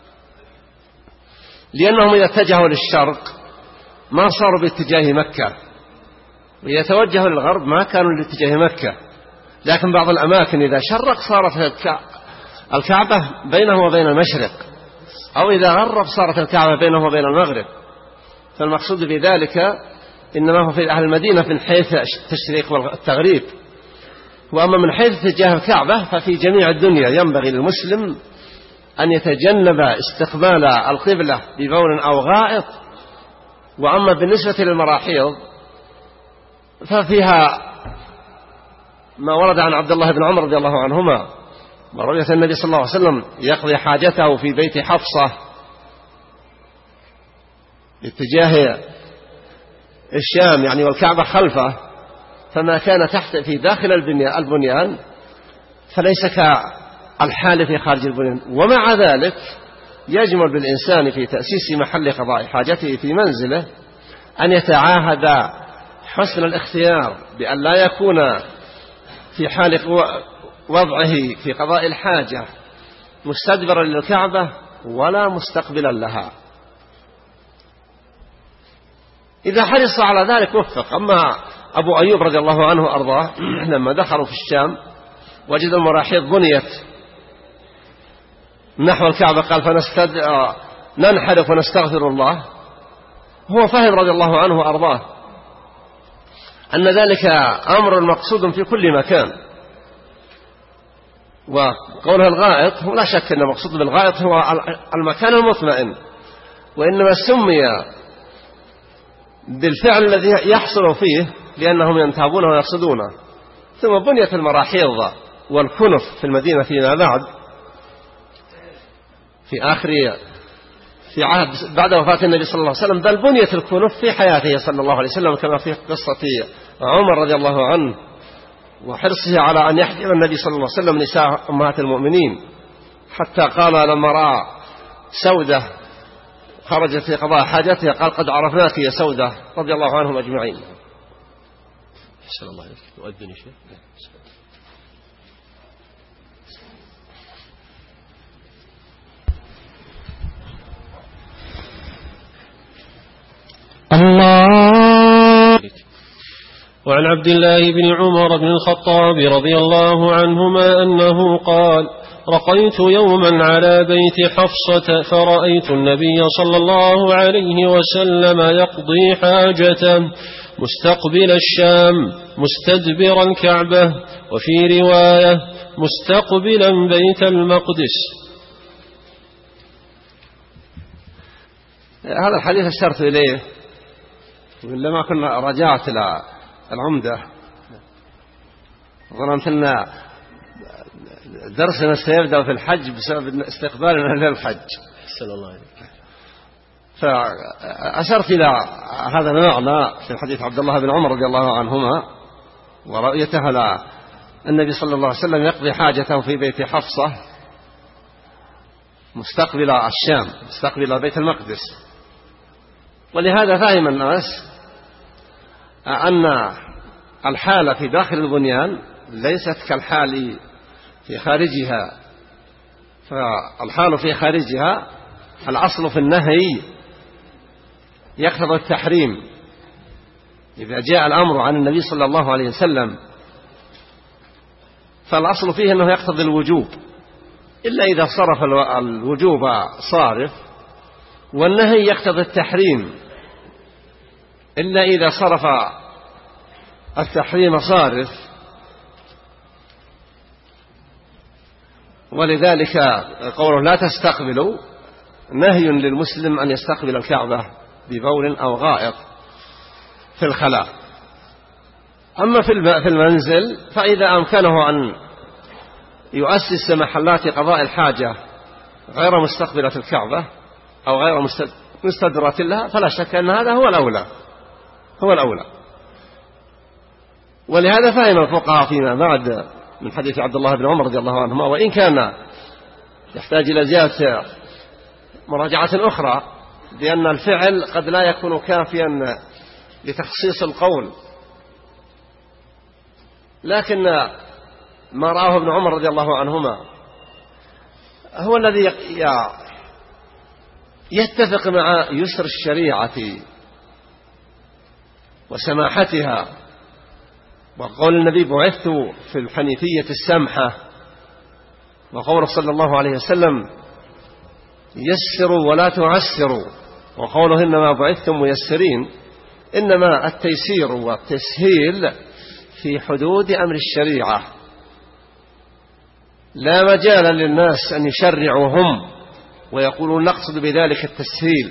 لأنهم إذا اتجهوا للشرق ما صاروا باتجاه مكة، وإذا توجهوا للغرب ما كانوا لاتجاه مكة. لكن بعض الأماكن إذا شرق صارت الكعبة بينه وبين المشرق، أو إذا غرب صارت الكعبة بينه وبين المغرب. فالمقصود بذلك إنما هو في أهل المدينة من حيث التشريق والتغريب، وأما من حيث اتجاه الكعبة ففي جميع الدنيا ينبغي للمسلم أن يتجنب استقبال القبلة ببول أو غائط. وأما بالنسبة للمراحيض ففيها ما ورد عن عبد الله بن عمر رضي الله عنهما ورؤية النبي صلى الله عليه وسلم يقضي حاجته في بيت حفصة باتجاه الشام يعني والكعبة خلفه، فما كان تحت في داخل البنيان فليس كالحال في خارج البنيان. ومع ذلك يجمل بالإنسان في تأسيس محل قضاء حاجته في منزله أن يتعاهد حسن الاختيار بأن لا يكون في حال وضعه في قضاء الحاجة مستدبرا للكعبة ولا مستقبلا لها. إذا حرص على ذلك وفق. أما أبو أيوب رضي الله عنه أرضاه لما دخلوا في الشام وجد المراحيض بنيت نحو الكعبة قال فنستد... ننحرف ونستغفر الله. هو فهم رضي الله عنه أرضاه أن ذلك أمر مقصود في كل مكان، وقولها الغائط هو لا شك أن المقصود بالغائط هو المكان المطمئن، وإنما سمي بالفعل الذي يحصل فيه لأنهم ينتابون ويقصدونه. ثم بنيت المراحيض والكنف في المدينة فيما بعد في آخر في عهد بعد وفاة النبي صلى الله عليه وسلم، بل بنيت الكنف في حياته صلى الله عليه وسلم كما في قصة عمر رضي الله عنه وحرصه على أن يحجب النبي صلى الله عليه وسلم نساء أمهات المؤمنين، حتى قال لما رأى سودة خرجت في قضاء حاجتها قال قد عرفناك يا سودة رضي الله عنهم أجمعين. أحسن الله عليك. يؤذن شيء. وعن عبد الله بن عمر بن الخطاب رضي الله عنهما أنه قال: رقيت يوما على بيت حفصة فرأيت النبي صلى الله عليه وسلم يقضي حاجته مستقبل الشام مستدبر الكعبة، وفي رواية مستقبلا بيت المقدس. هذا الحديث أشرت إليه ولما كنا رجعت إلى العمدة ظننت أن درسنا سيبدأ في الحج بسبب استقبالنا للحج. صلى الله عليه وسلم. فأشرت إلى هذا المعنى في حديث عبد الله بن عمر رضي الله عنهما ورؤيته على النبي صلى الله عليه وسلم يقضي حاجته في بيت حفصة مستقبل الشام مستقبل بيت المقدس. ولهذا فهم الناس أن الحالة في داخل البنيان ليست كالحال في خارجها، فالحال في خارجها الأصل في النهي يقتضي التحريم. إذا جاء الأمر عن النبي صلى الله عليه وسلم فالأصل فيه أنه يقتضي الوجوب، إلا إذا صرف الوجوب صارف، والنهي يقتضي التحريم إلا إذا صرف التحريم صارف. ولذلك قوله لا تستقبلوا نهي للمسلم أن يستقبل الكعبة ببول أو غائط في الخلاء. أما في المنزل فإذا أمكنه أن يؤسس محلات قضاء الحاجة غير مستقبلة الكعبة أو غير مستدرة لها فلا شك أن هذا هو الأولى هو الأولى. ولهذا فهم الفقهاء فيما بعد من حديث عبد الله بن عمر رضي الله عنهما، وإن كان يحتاج إلى زيادة مراجعة أخرى، لأن الفعل قد لا يكون كافيا لتخصيص القول، لكن ما رآه ابن عمر رضي الله عنهما هو الذي يتفق مع يسر الشريعة وسماحتها، وقول النبي بعثت في الحنيفية السمحة، وقول صلى الله عليه وسلم يسروا ولا تعسروا، وقوله إنما بعثتم ميسرين. إنما التيسير والتسهيل في حدود أمر الشريعة، لا مجال للناس أن يشرعوا هم ويقولون نقصد بذلك التسهيل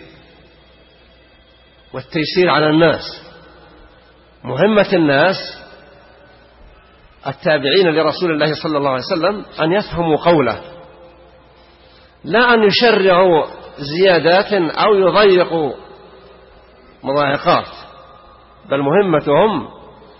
والتيسير على الناس. مهمة الناس التابعين لرسول الله صلى الله عليه وسلم أن يفهموا قوله، لا أن يشرعوا زيادات أو يضيقوا مضايقات، بل مهمتهم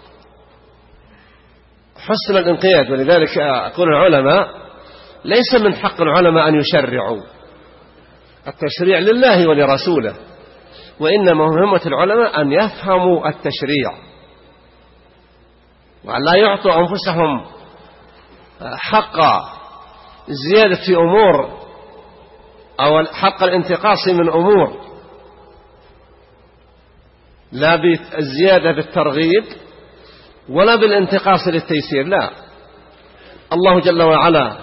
حسن الانقياد. ولذلك أقول العلماء ليس من حق العلماء أن يشرعوا، التشريع لله ولرسوله، وإنما مهمة العلماء أن يفهموا التشريع وأن لا يعطوا أنفسهم حق الزيادة في أمور أو حق الانتقاص من أمور، لا بالزيادة بالترغيب ولا بالانتقاص للتيسير. لا، الله جل وعلا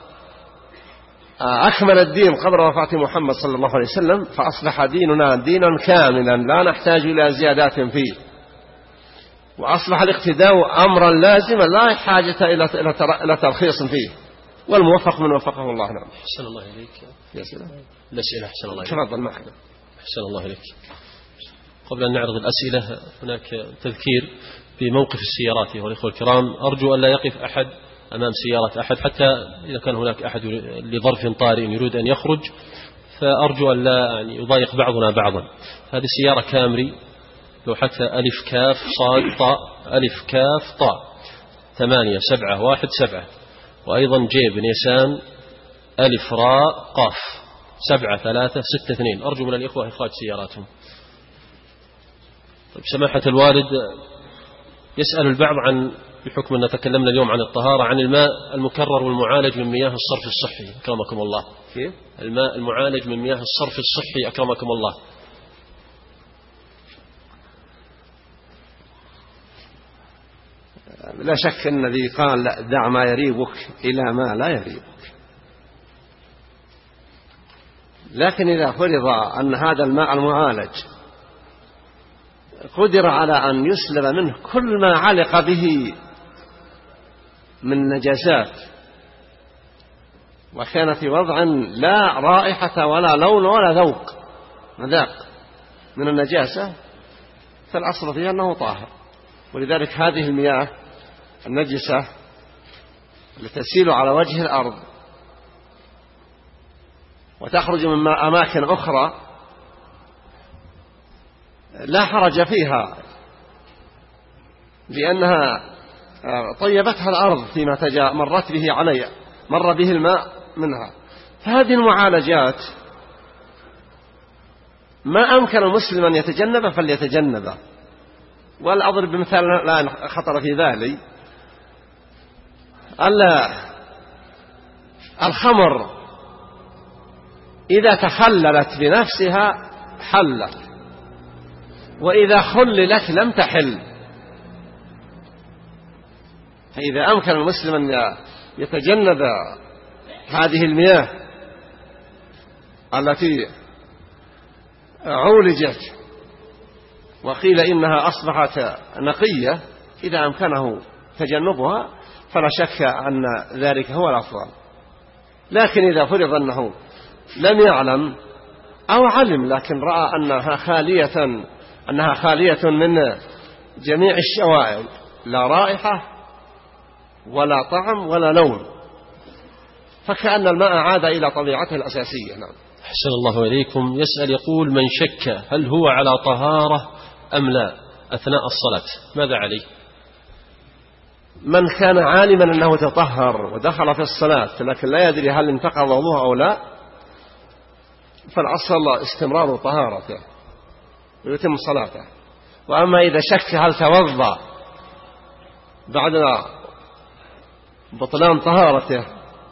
أكمل الدين قبل وفاة محمد صلى الله عليه وسلم، فأصبح ديننا دينا كاملا لا نحتاج إلى زيادات فيه، وأصبح الاقتداء أمرا لازما لا حاجة إلى ترخيص فيه، والموفق من وفقه الله. نعم. أحسن الله إليك. يا سلام. الأسئلة. أحسن الله إليك. تفضل معك. أحسن الله إليك. قبل أن نعرض الأسئلة هناك تذكير في موقف السيارات والإخوة الكرام. أرجو أن لا يقف أحد أمام سيارة أحد، حتى إذا كان هناك أحد لظرف طارئ يريد أن يخرج، فأرجو أن لا يعني يضايق بعضنا بعضا. هذه سيارة كامري، لو حتى ألف كاف صاد طاء ألف كاف طاء ثمانية سبعة واحد سبعة، وأيضا جيب نيسان ألف راء قاف سبعة ثلاثة ستة اثنين. أرجو من الإخوة إخراج سياراتهم. طيب، سماحة الوالد، يسأل البعض عن، بحكم أن تكلمنا اليوم عن الطهارة، عن الماء المكرر والمعالج من مياه الصرف الصحي أكرمكم الله. كيف؟ الماء المعالج من مياه الصرف الصحي أكرمكم الله. لا شك أن الذي قال دع ما يريبك إلى ما لا يريبك. لكن إذا فرض أن هذا الماء المعالج قدر على أن يسلب منه كل ما علق به من نجاسات، وكان في وضع لا رائحة ولا لون ولا ذوق مذاق من النجاسة، فالأصل فيها أنه طاهر. ولذلك هذه المياه النجسة التي تسيل على وجه الأرض وتخرج من أماكن أخرى لا حرج فيها، لأنها طيبتها الأرض فيما تجا مرت به عليها مر به الماء منها. فهذه المعالجات ما أمكن المسلم أن يتجنبه فليتجنبه. والأضرب بمثال الآن خطر في بالي، الخمر إذا تخللت بنفسها حلت، وإذا خللت لم تحل. فإذا أمكن المسلم أن يتجنب هذه المياه التي عولجت وقيل إنها أصبحت نقية، إذا أمكنه تجنبها فلا شك أن ذلك هو الأفضل. لكن إذا فرض أنه لم يعلم أو علم لكن رأى أنها خالية أنها خالية من جميع الشوائب، لا رائحة ولا طعم ولا لون، فكأن الماء عاد إلى طبيعته الأساسية. نعم. أحسن الله إليكم. يسأل يقول: من شك هل هو على طهارة أم لا أثناء الصلاة ماذا عليه؟ من كان عالما أنه تطهر ودخل في الصلاة لكن لا يدري هل انتقض وضوءه أو لا، فالأصل استمرار طهارته ويتم صلاته. وأما إذا شك هل توضأ بعد بطلان طهارته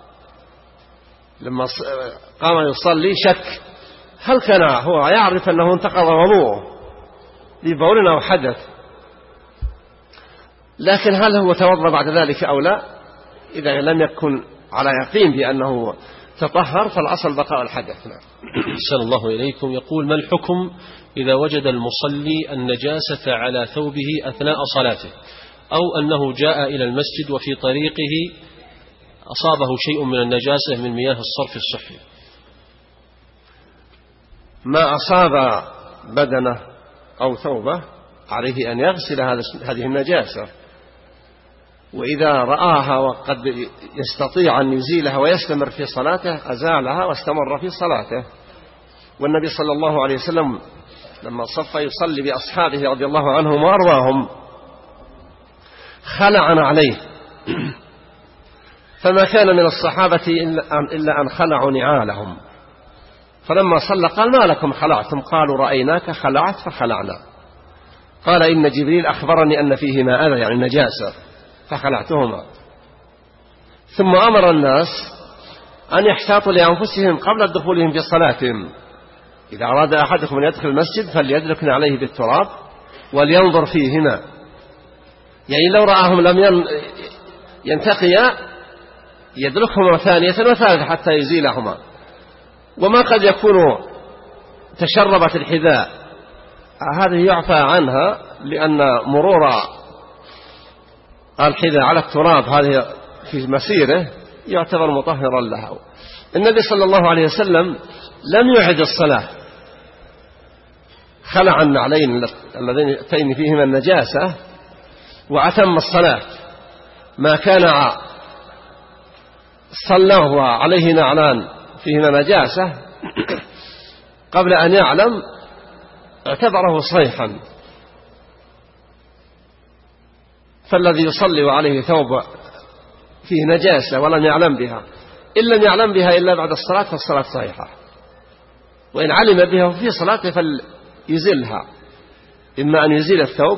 لما قام يصلي شك هل كان هو يعرف أنه انتقض وضوءه لبول أو حدث، لكن هل هو توضأ بعد ذلك أو لا؟ إذا لم يكن على يقين بأنه تطهر فالأصل بقاء الحدث. نعم. أحسن الله إليكم. يقول: ما الحكم إذا وجد المصلي النجاسة على ثوبه أثناء صلاته، أو أنه جاء إلى المسجد وفي طريقه أصابه شيء من النجاسة من مياه الصرف الصحي؟ ما أصاب بدنه أو ثوبه عليه أن يغسل هذه النجاسة، وإذا رآها وقد يستطيع أن يزيلها ويستمر في صلاته أزالها واستمر في صلاته. والنبي صلى الله عليه وسلم لما صف يصلي بأصحابه رضي الله عنهم وأرضاهم خلعنا عليه، فما كان من الصحابة إلا أن خلعوا نعالهم، فلما صلى قال: ما لكم خلعتم؟ قالوا: رأيناك خلعت فخلعنا. قال: إن جبريل أخبرني أن فيهما أذى يعني النجاسة فخلعتهما. ثم أمر الناس أن يحتاطوا لأنفسهم قبل دخولهم في صلاتهم، إذا أراد أحدكم أن يدخل المسجد فليدلكن عليه بالتراب ولينظر فيهما، يعني لو رآهم لم ينتقيا يدلكهما ثانية وثالثة حتى يزيلهما. وما قد يكون تشربت الحذاء هذه يعفى عنها، لأن مرور الحذاء على التراب هذه في مسيره يعتبر مطهرا لها. النبي صلى الله عليه وسلم لم يعد الصلاة، خلع النعلين اللذين فيهما النجاسة وأتم الصلاة. ما كان صلاه عليه نعلان فيهما نجاسة قبل أن يعلم اعتبره صيحا. فالذي يصلي عليه ثوب فيه نجاسة ولم يعلم بها إن لم يعلم بها إلا بعد الصلاة فالصلاة صحيحة، وإن علم بها في صلاته فليزلها، إما أن يزيل الثوب،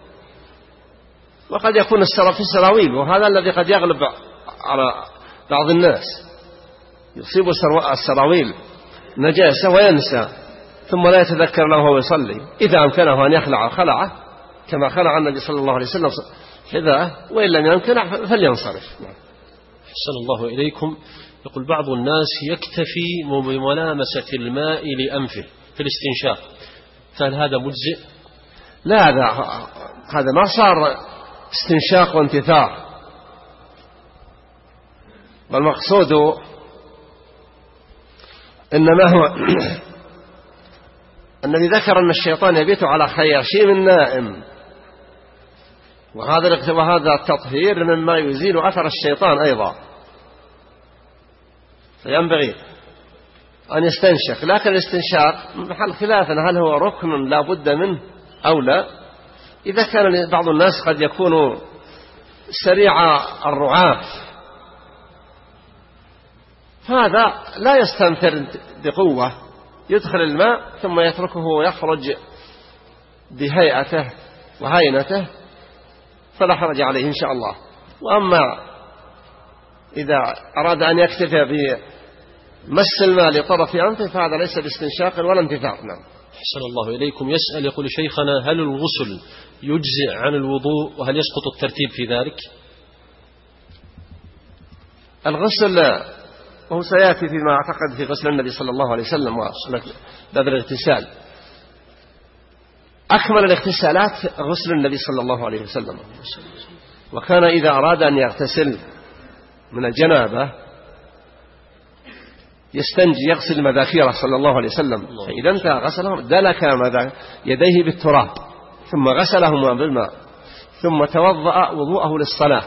وقد يكون السراب في السراويل، وهذا الذي قد يغلب على بعض الناس، يصيب السراويل نجاسة وينسى ثم لا يتذكر له وهو يصلي. إذا أمكنه أن يخلع خلعه كما خلع النبي صلى الله عليه وسلم حذاءه، وإن لم يمكن فلينصرف. أحسن الله إليكم. يقول بعض الناس يكتفي بملامسة الماء لأنفه في الاستنشاق، فهل هذا مجزئ؟ لا، هذا هذا ما صار استنشاق وانتثار، والمقصود إنما هو الذي ذكر أن الشيطان يبيت على خياشيم النائم، وهذا وهذا التطهير مما يزيل أثر الشيطان أيضا، فينبغي أن يستنشق. لكن الاستنشاق محل خلاف هل هو ركن لا بد منه أو لا. إذا كان بعض الناس قد يكون سريع الرعاف، هذا لا يستنثر بقوة، يدخل الماء ثم يتركه ويخرج بهيئته وهينته، فلا حرج عليه إن شاء الله. وأما إذا أراد أن يكتفي بمس الماء لطرف أنفه فهذا ليس باستنشاق ولا انتثار. نعم. أحسن الله إليكم. يسأل يقول شيخنا هل الغسل يجزئ عن الوضوء، وهل يسقط الترتيب في ذلك؟ الغسل وهو سيأتي فيما أعتقد في غسل النبي صلى الله عليه وسلم وباب الاغتسال. أكمل الاغتسالات غسل النبي صلى الله عليه وسلم، وكان إذا أراد أن يغتسل من الجنابة يستنجي يغسل مذاكيره صلى الله عليه وسلم، فإذا انتهى غسلهم دلك يديه بالتراب ثم غسلهما بالماء ثم توضأ وضوءه للصلاة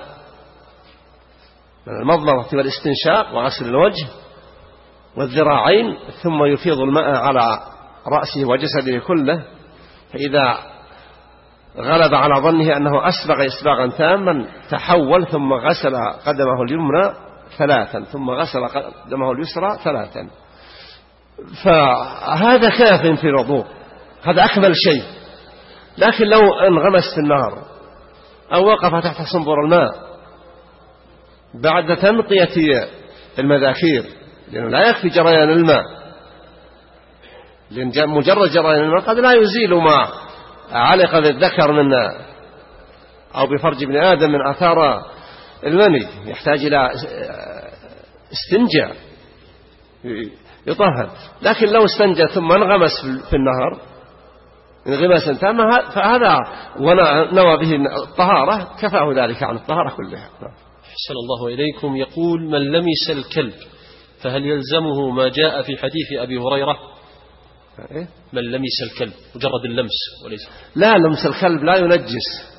من المضمضة والاستنشاق وغسل الوجه والذراعين، ثم يفيض الماء على رأسه وجسده كله، فإذا غلب على ظنه أنه أسبغ إسباغا تاما تحول ثم غسل قدمه اليمنى ثلاثا ثم غسل قدمه اليسرى ثلاثا، فهذا كاف في الوضوء، هذا أكمل شيء. لكن لو انغمس في النهر أو وقف تحت صنبور الماء بعد تنقية المذاكير، لأنه لا يكفي جريان الماء، لأن مجرد جريان الماء قد لا يزيل ما علق بالذكر من أو بفرج ابن آدم من آثار المني، يحتاج إلى استنجاء يطهر. لكن لو استنجى ثم انغمس في النهر انغماسا تاما فهذا ونوى به الطهارة كفاه ذلك عن الطهارة كلها. أحسن الله إليكم. يقول من لمس الكلب فهل يلزمه ما جاء في حديث أبي هريرة؟ إيه؟ من لمس الكلب مجرد اللمس وليس. لا، لمس الكلب لا ينجس،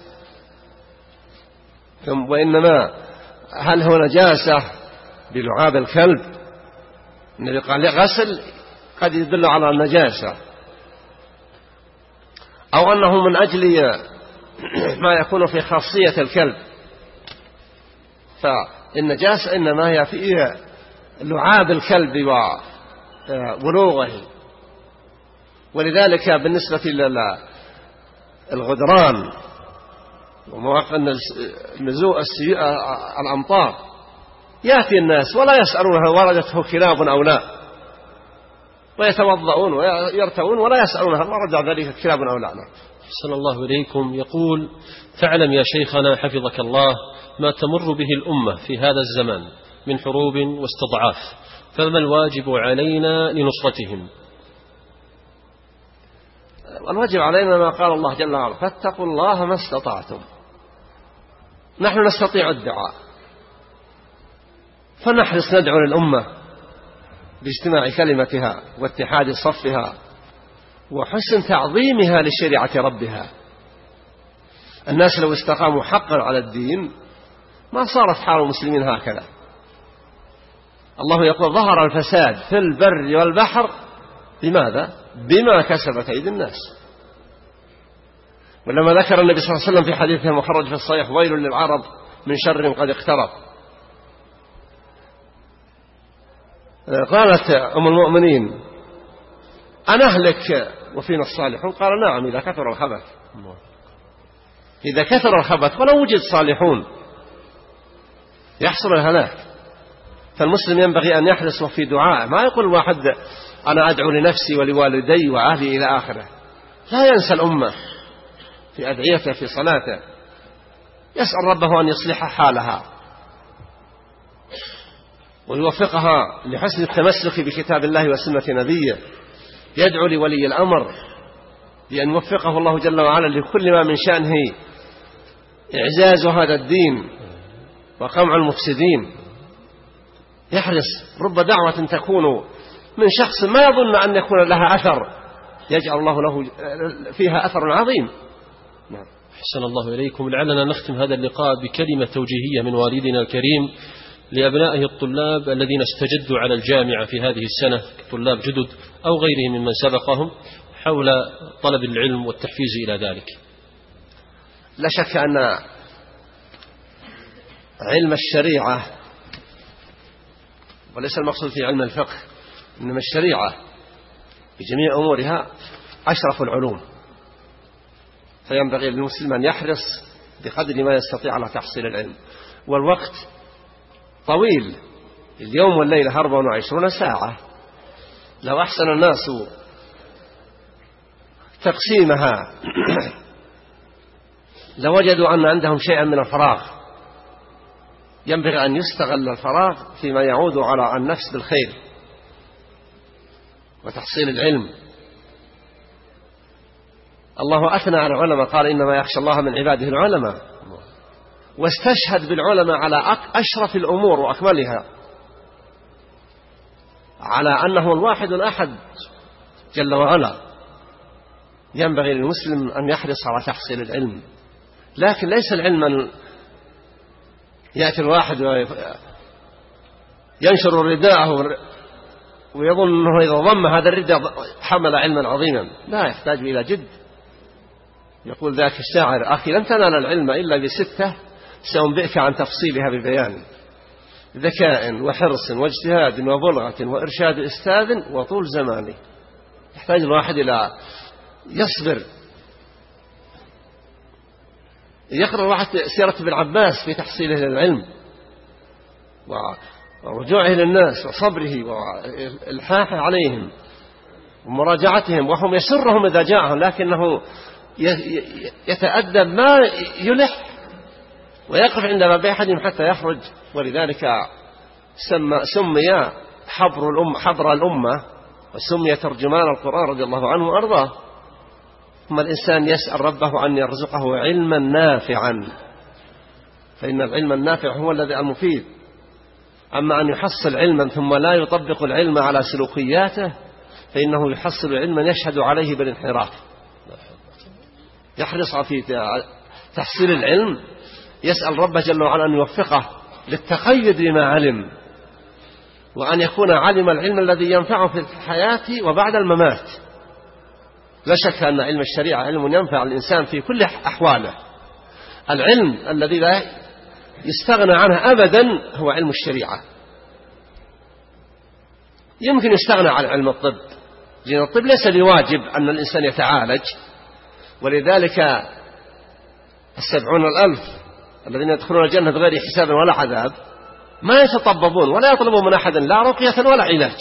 وإنما هل هو نجاسة بلعاب الكلب؟ النبي قال غسل قد يدل على النجاسة، أو أنه من أجل ما يكون في خاصية الكلب، فالنجاسة إنما هي في لعاب الكلب وبلوغه. ولذلك بالنسبة للغدران ومواقع نزوء الأمطار يأتي الناس ولا يسألون هل وردته كلاب أو لا، ويتوضؤون ويرتوون ولا يسألون هل ورد ذلك كلاب أو لا. أحسن الله إليكم. يقول تعلم يا شيخنا حفظك الله ما تمر به الأمة في هذا الزمان من حروب واستضعاف، فما الواجب علينا لنصرتهم؟ والواجب علينا ما قال الله جل وعلا فاتقوا الله ما استطعتم. نحن نستطيع الدعاء، فنحرص ندعو للأمة باجتماع كلمتها واتحاد صفها وحسن تعظيمها لشريعة ربها. الناس لو استقاموا حقا على الدين ما صارت حال المسلمين هكذا. الله يقول ظهر الفساد في البر والبحر بماذا؟ بما كسبت أيدي الناس. ولما ذكر النبي صلى الله عليه وسلم في حديثه المخرج في الصحيح ويل للعرب من شر قد اقترب، قالت أم المؤمنين أنهلك وفينا الصالحون؟ قال نعم إذا كثر الخبث. إذا كثر الخبث ولو وجد صالحون يحصل الهلاك. فالمسلم ينبغي أن يحرص في دعاء، ما يقول واحد أنا أدعو لنفسي ولوالدي وأهلي إلى آخره، لا ينسى الأمة في أدعيته في صلاته. يسأل ربه أن يصلح حالها ويوفقها لحسن التمسك بكتاب الله وسنة نبيه. يدعو لولي الأمر بأن يوفقه الله جل وعلا لكل ما من شأنه إعزاز هذا الدين وقمع المفسدين. يحرص، رب دعوة تكون من شخص ما يظن أن يكون لها أثر يجعل الله له فيها أثر عظيم. نعم. أحسن الله إليكم. لعلنا نختم هذا اللقاء بكلمة توجيهية من والدنا الكريم لأبنائه الطلاب الذين استجدوا على الجامعة في هذه السنة، طلاب جدد أو غيرهم ممن سبقهم، حول طلب العلم والتحفيز إلى ذلك. لا شك أن علم الشريعة، وليس المقصود في علم الفقه، إنما الشريعة بجميع أمورها أشرف العلوم، فينبغي للمسلم أن يحرص بقدر ما يستطيع على تحصيل العلم. والوقت طويل، اليوم والليلة أربع وعشرون ساعة، لو أحسن الناس تقسيمها لوجدوا أن عندهم شيئا من الفراغ. ينبغي أن يستغل الفراغ فيما يعود على النفس بالخير وتحصيل العلم. الله أثنى على العلماء، قال إنما يخشى الله من عباده العلماء، واستشهد بالعلماء على أشرف الأمور وأكملها، على أنه الواحد الأحد جل وعلا. ينبغي للمسلم أن يحرص على تحصيل العلم، لكن ليس العلم أن يأتي الواحد ينشر رداءه ويظن أنه إذا ضم هذا الرداء حمل علما عظيما. لا، يحتاج إلى جد. يقول ذاك الشاعر: أخي لن تنال العلم إلا بستة سأنبئك عن تفصيلها ببيان: ذكاء وحرص واجتهاد وبلغة وإرشاد أستاذ وطول زمان. يحتاج الواحد إلى يصبر. يقرأ واحد سيرة ابن عباس في تحصيله للعلم ورجوعه للناس وصبره والحاح عليهم ومراجعتهم، وهم يسرهم إذا جاءهم، لكنه يتأدب ما يلح ويقف عند باب أحدهم حتى يخرج. ولذلك سمي حبر الأمة حبر الأمة وسمي ترجمان القرآن رضي الله عنه وأرضاه. ثم الإنسان يسأل ربه أن يرزقه علما نافعا، فإن العلم النافع هو الذي المفيد. أما أن يحصل علما ثم لا يطبق العلم على سلوكياته فإنه يحصل علما يشهد عليه بالانحراف. يحرص في تحصيل العلم، يسأل ربه جل وعلا أن يوفقه للتقيد بما علم، وأن يكون علم العلم الذي ينفعه في الحياة وبعد الممات. لا شك أن علم الشريعة علم ينفع الإنسان في كل أحواله. العلم الذي لا يستغنى عنه أبدا هو علم الشريعة. يمكن يستغنى عن علم الطب، لأن الطب ليس بواجب أن الإنسان يتعالج، ولذلك السبعون الألف الذين يدخلون الجنة بغير حساب ولا عذاب ما يتطببون ولا يطلبون من أحد لا رقية ولا علاج.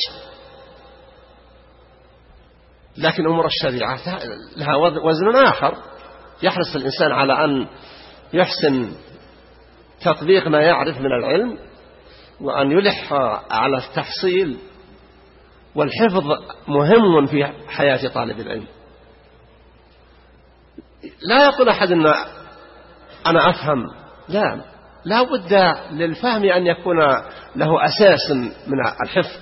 لكن أمور الشريعة لها وزن آخر. يحرص الإنسان على أن يحسن تطبيق ما يعرف من العلم، وأن يلح على التحصيل، والحفظ مهم في حياة طالب العلم. لا يقول أحد أن أنا أفهم، لا، لا بد للفهم أن يكون له أساس من الحفظ،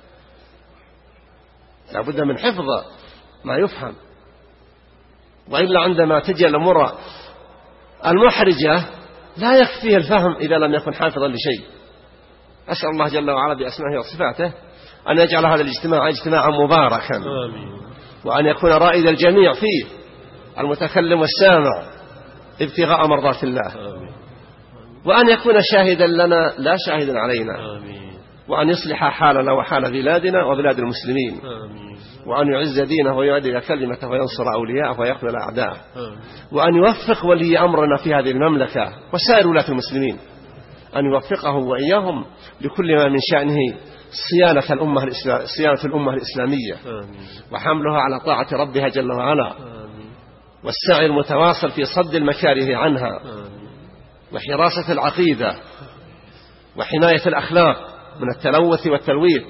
لا بد من حفظ ما يفهم، وإلا عندما تجي الأمور المحرجة لا يكفيه الفهم إذا لم يكن حافظا لشيء. أسأل الله جل وعلا بأسمائه وصفاته أن يجعل هذا الاجتماع اجتماعا مباركا، وأن يكون رائد الجميع فيه، المتكلم والسامع ابتغاء مرضات الله، وأن يكون شاهدا لنا لا شاهدا علينا، وأن يصلح حالنا وحال بلادنا وبلاد المسلمين، وأن يعز دينه ويعدل كلمته وينصر أولياءه ويقبل أعداءه، وأن يوفق ولي أمرنا في هذه المملكة وسائر ولاة المسلمين، أن يوفقه وإياهم لكل ما من شأنه صيانة الأمة الإسلام صيانة الأمة الإسلامية وحملها على طاعة ربها جل وعلا، والسعي المتواصل في صد المكاره عنها، وحراسة العقيدة وحماية الأخلاق من التلوث والتلويث،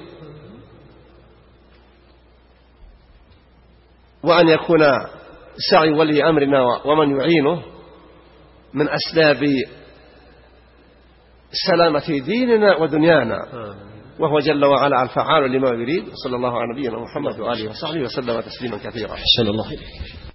وأن يكون سعي ولي أمرنا ومن يعينه من أسباب سلامة ديننا ودنيانا، وهو جل وعلا الفعال لما يريد. صلى الله على نبينا محمد وآله وصحبه وسلم تسليما كثيرا. أحسن الله إليك.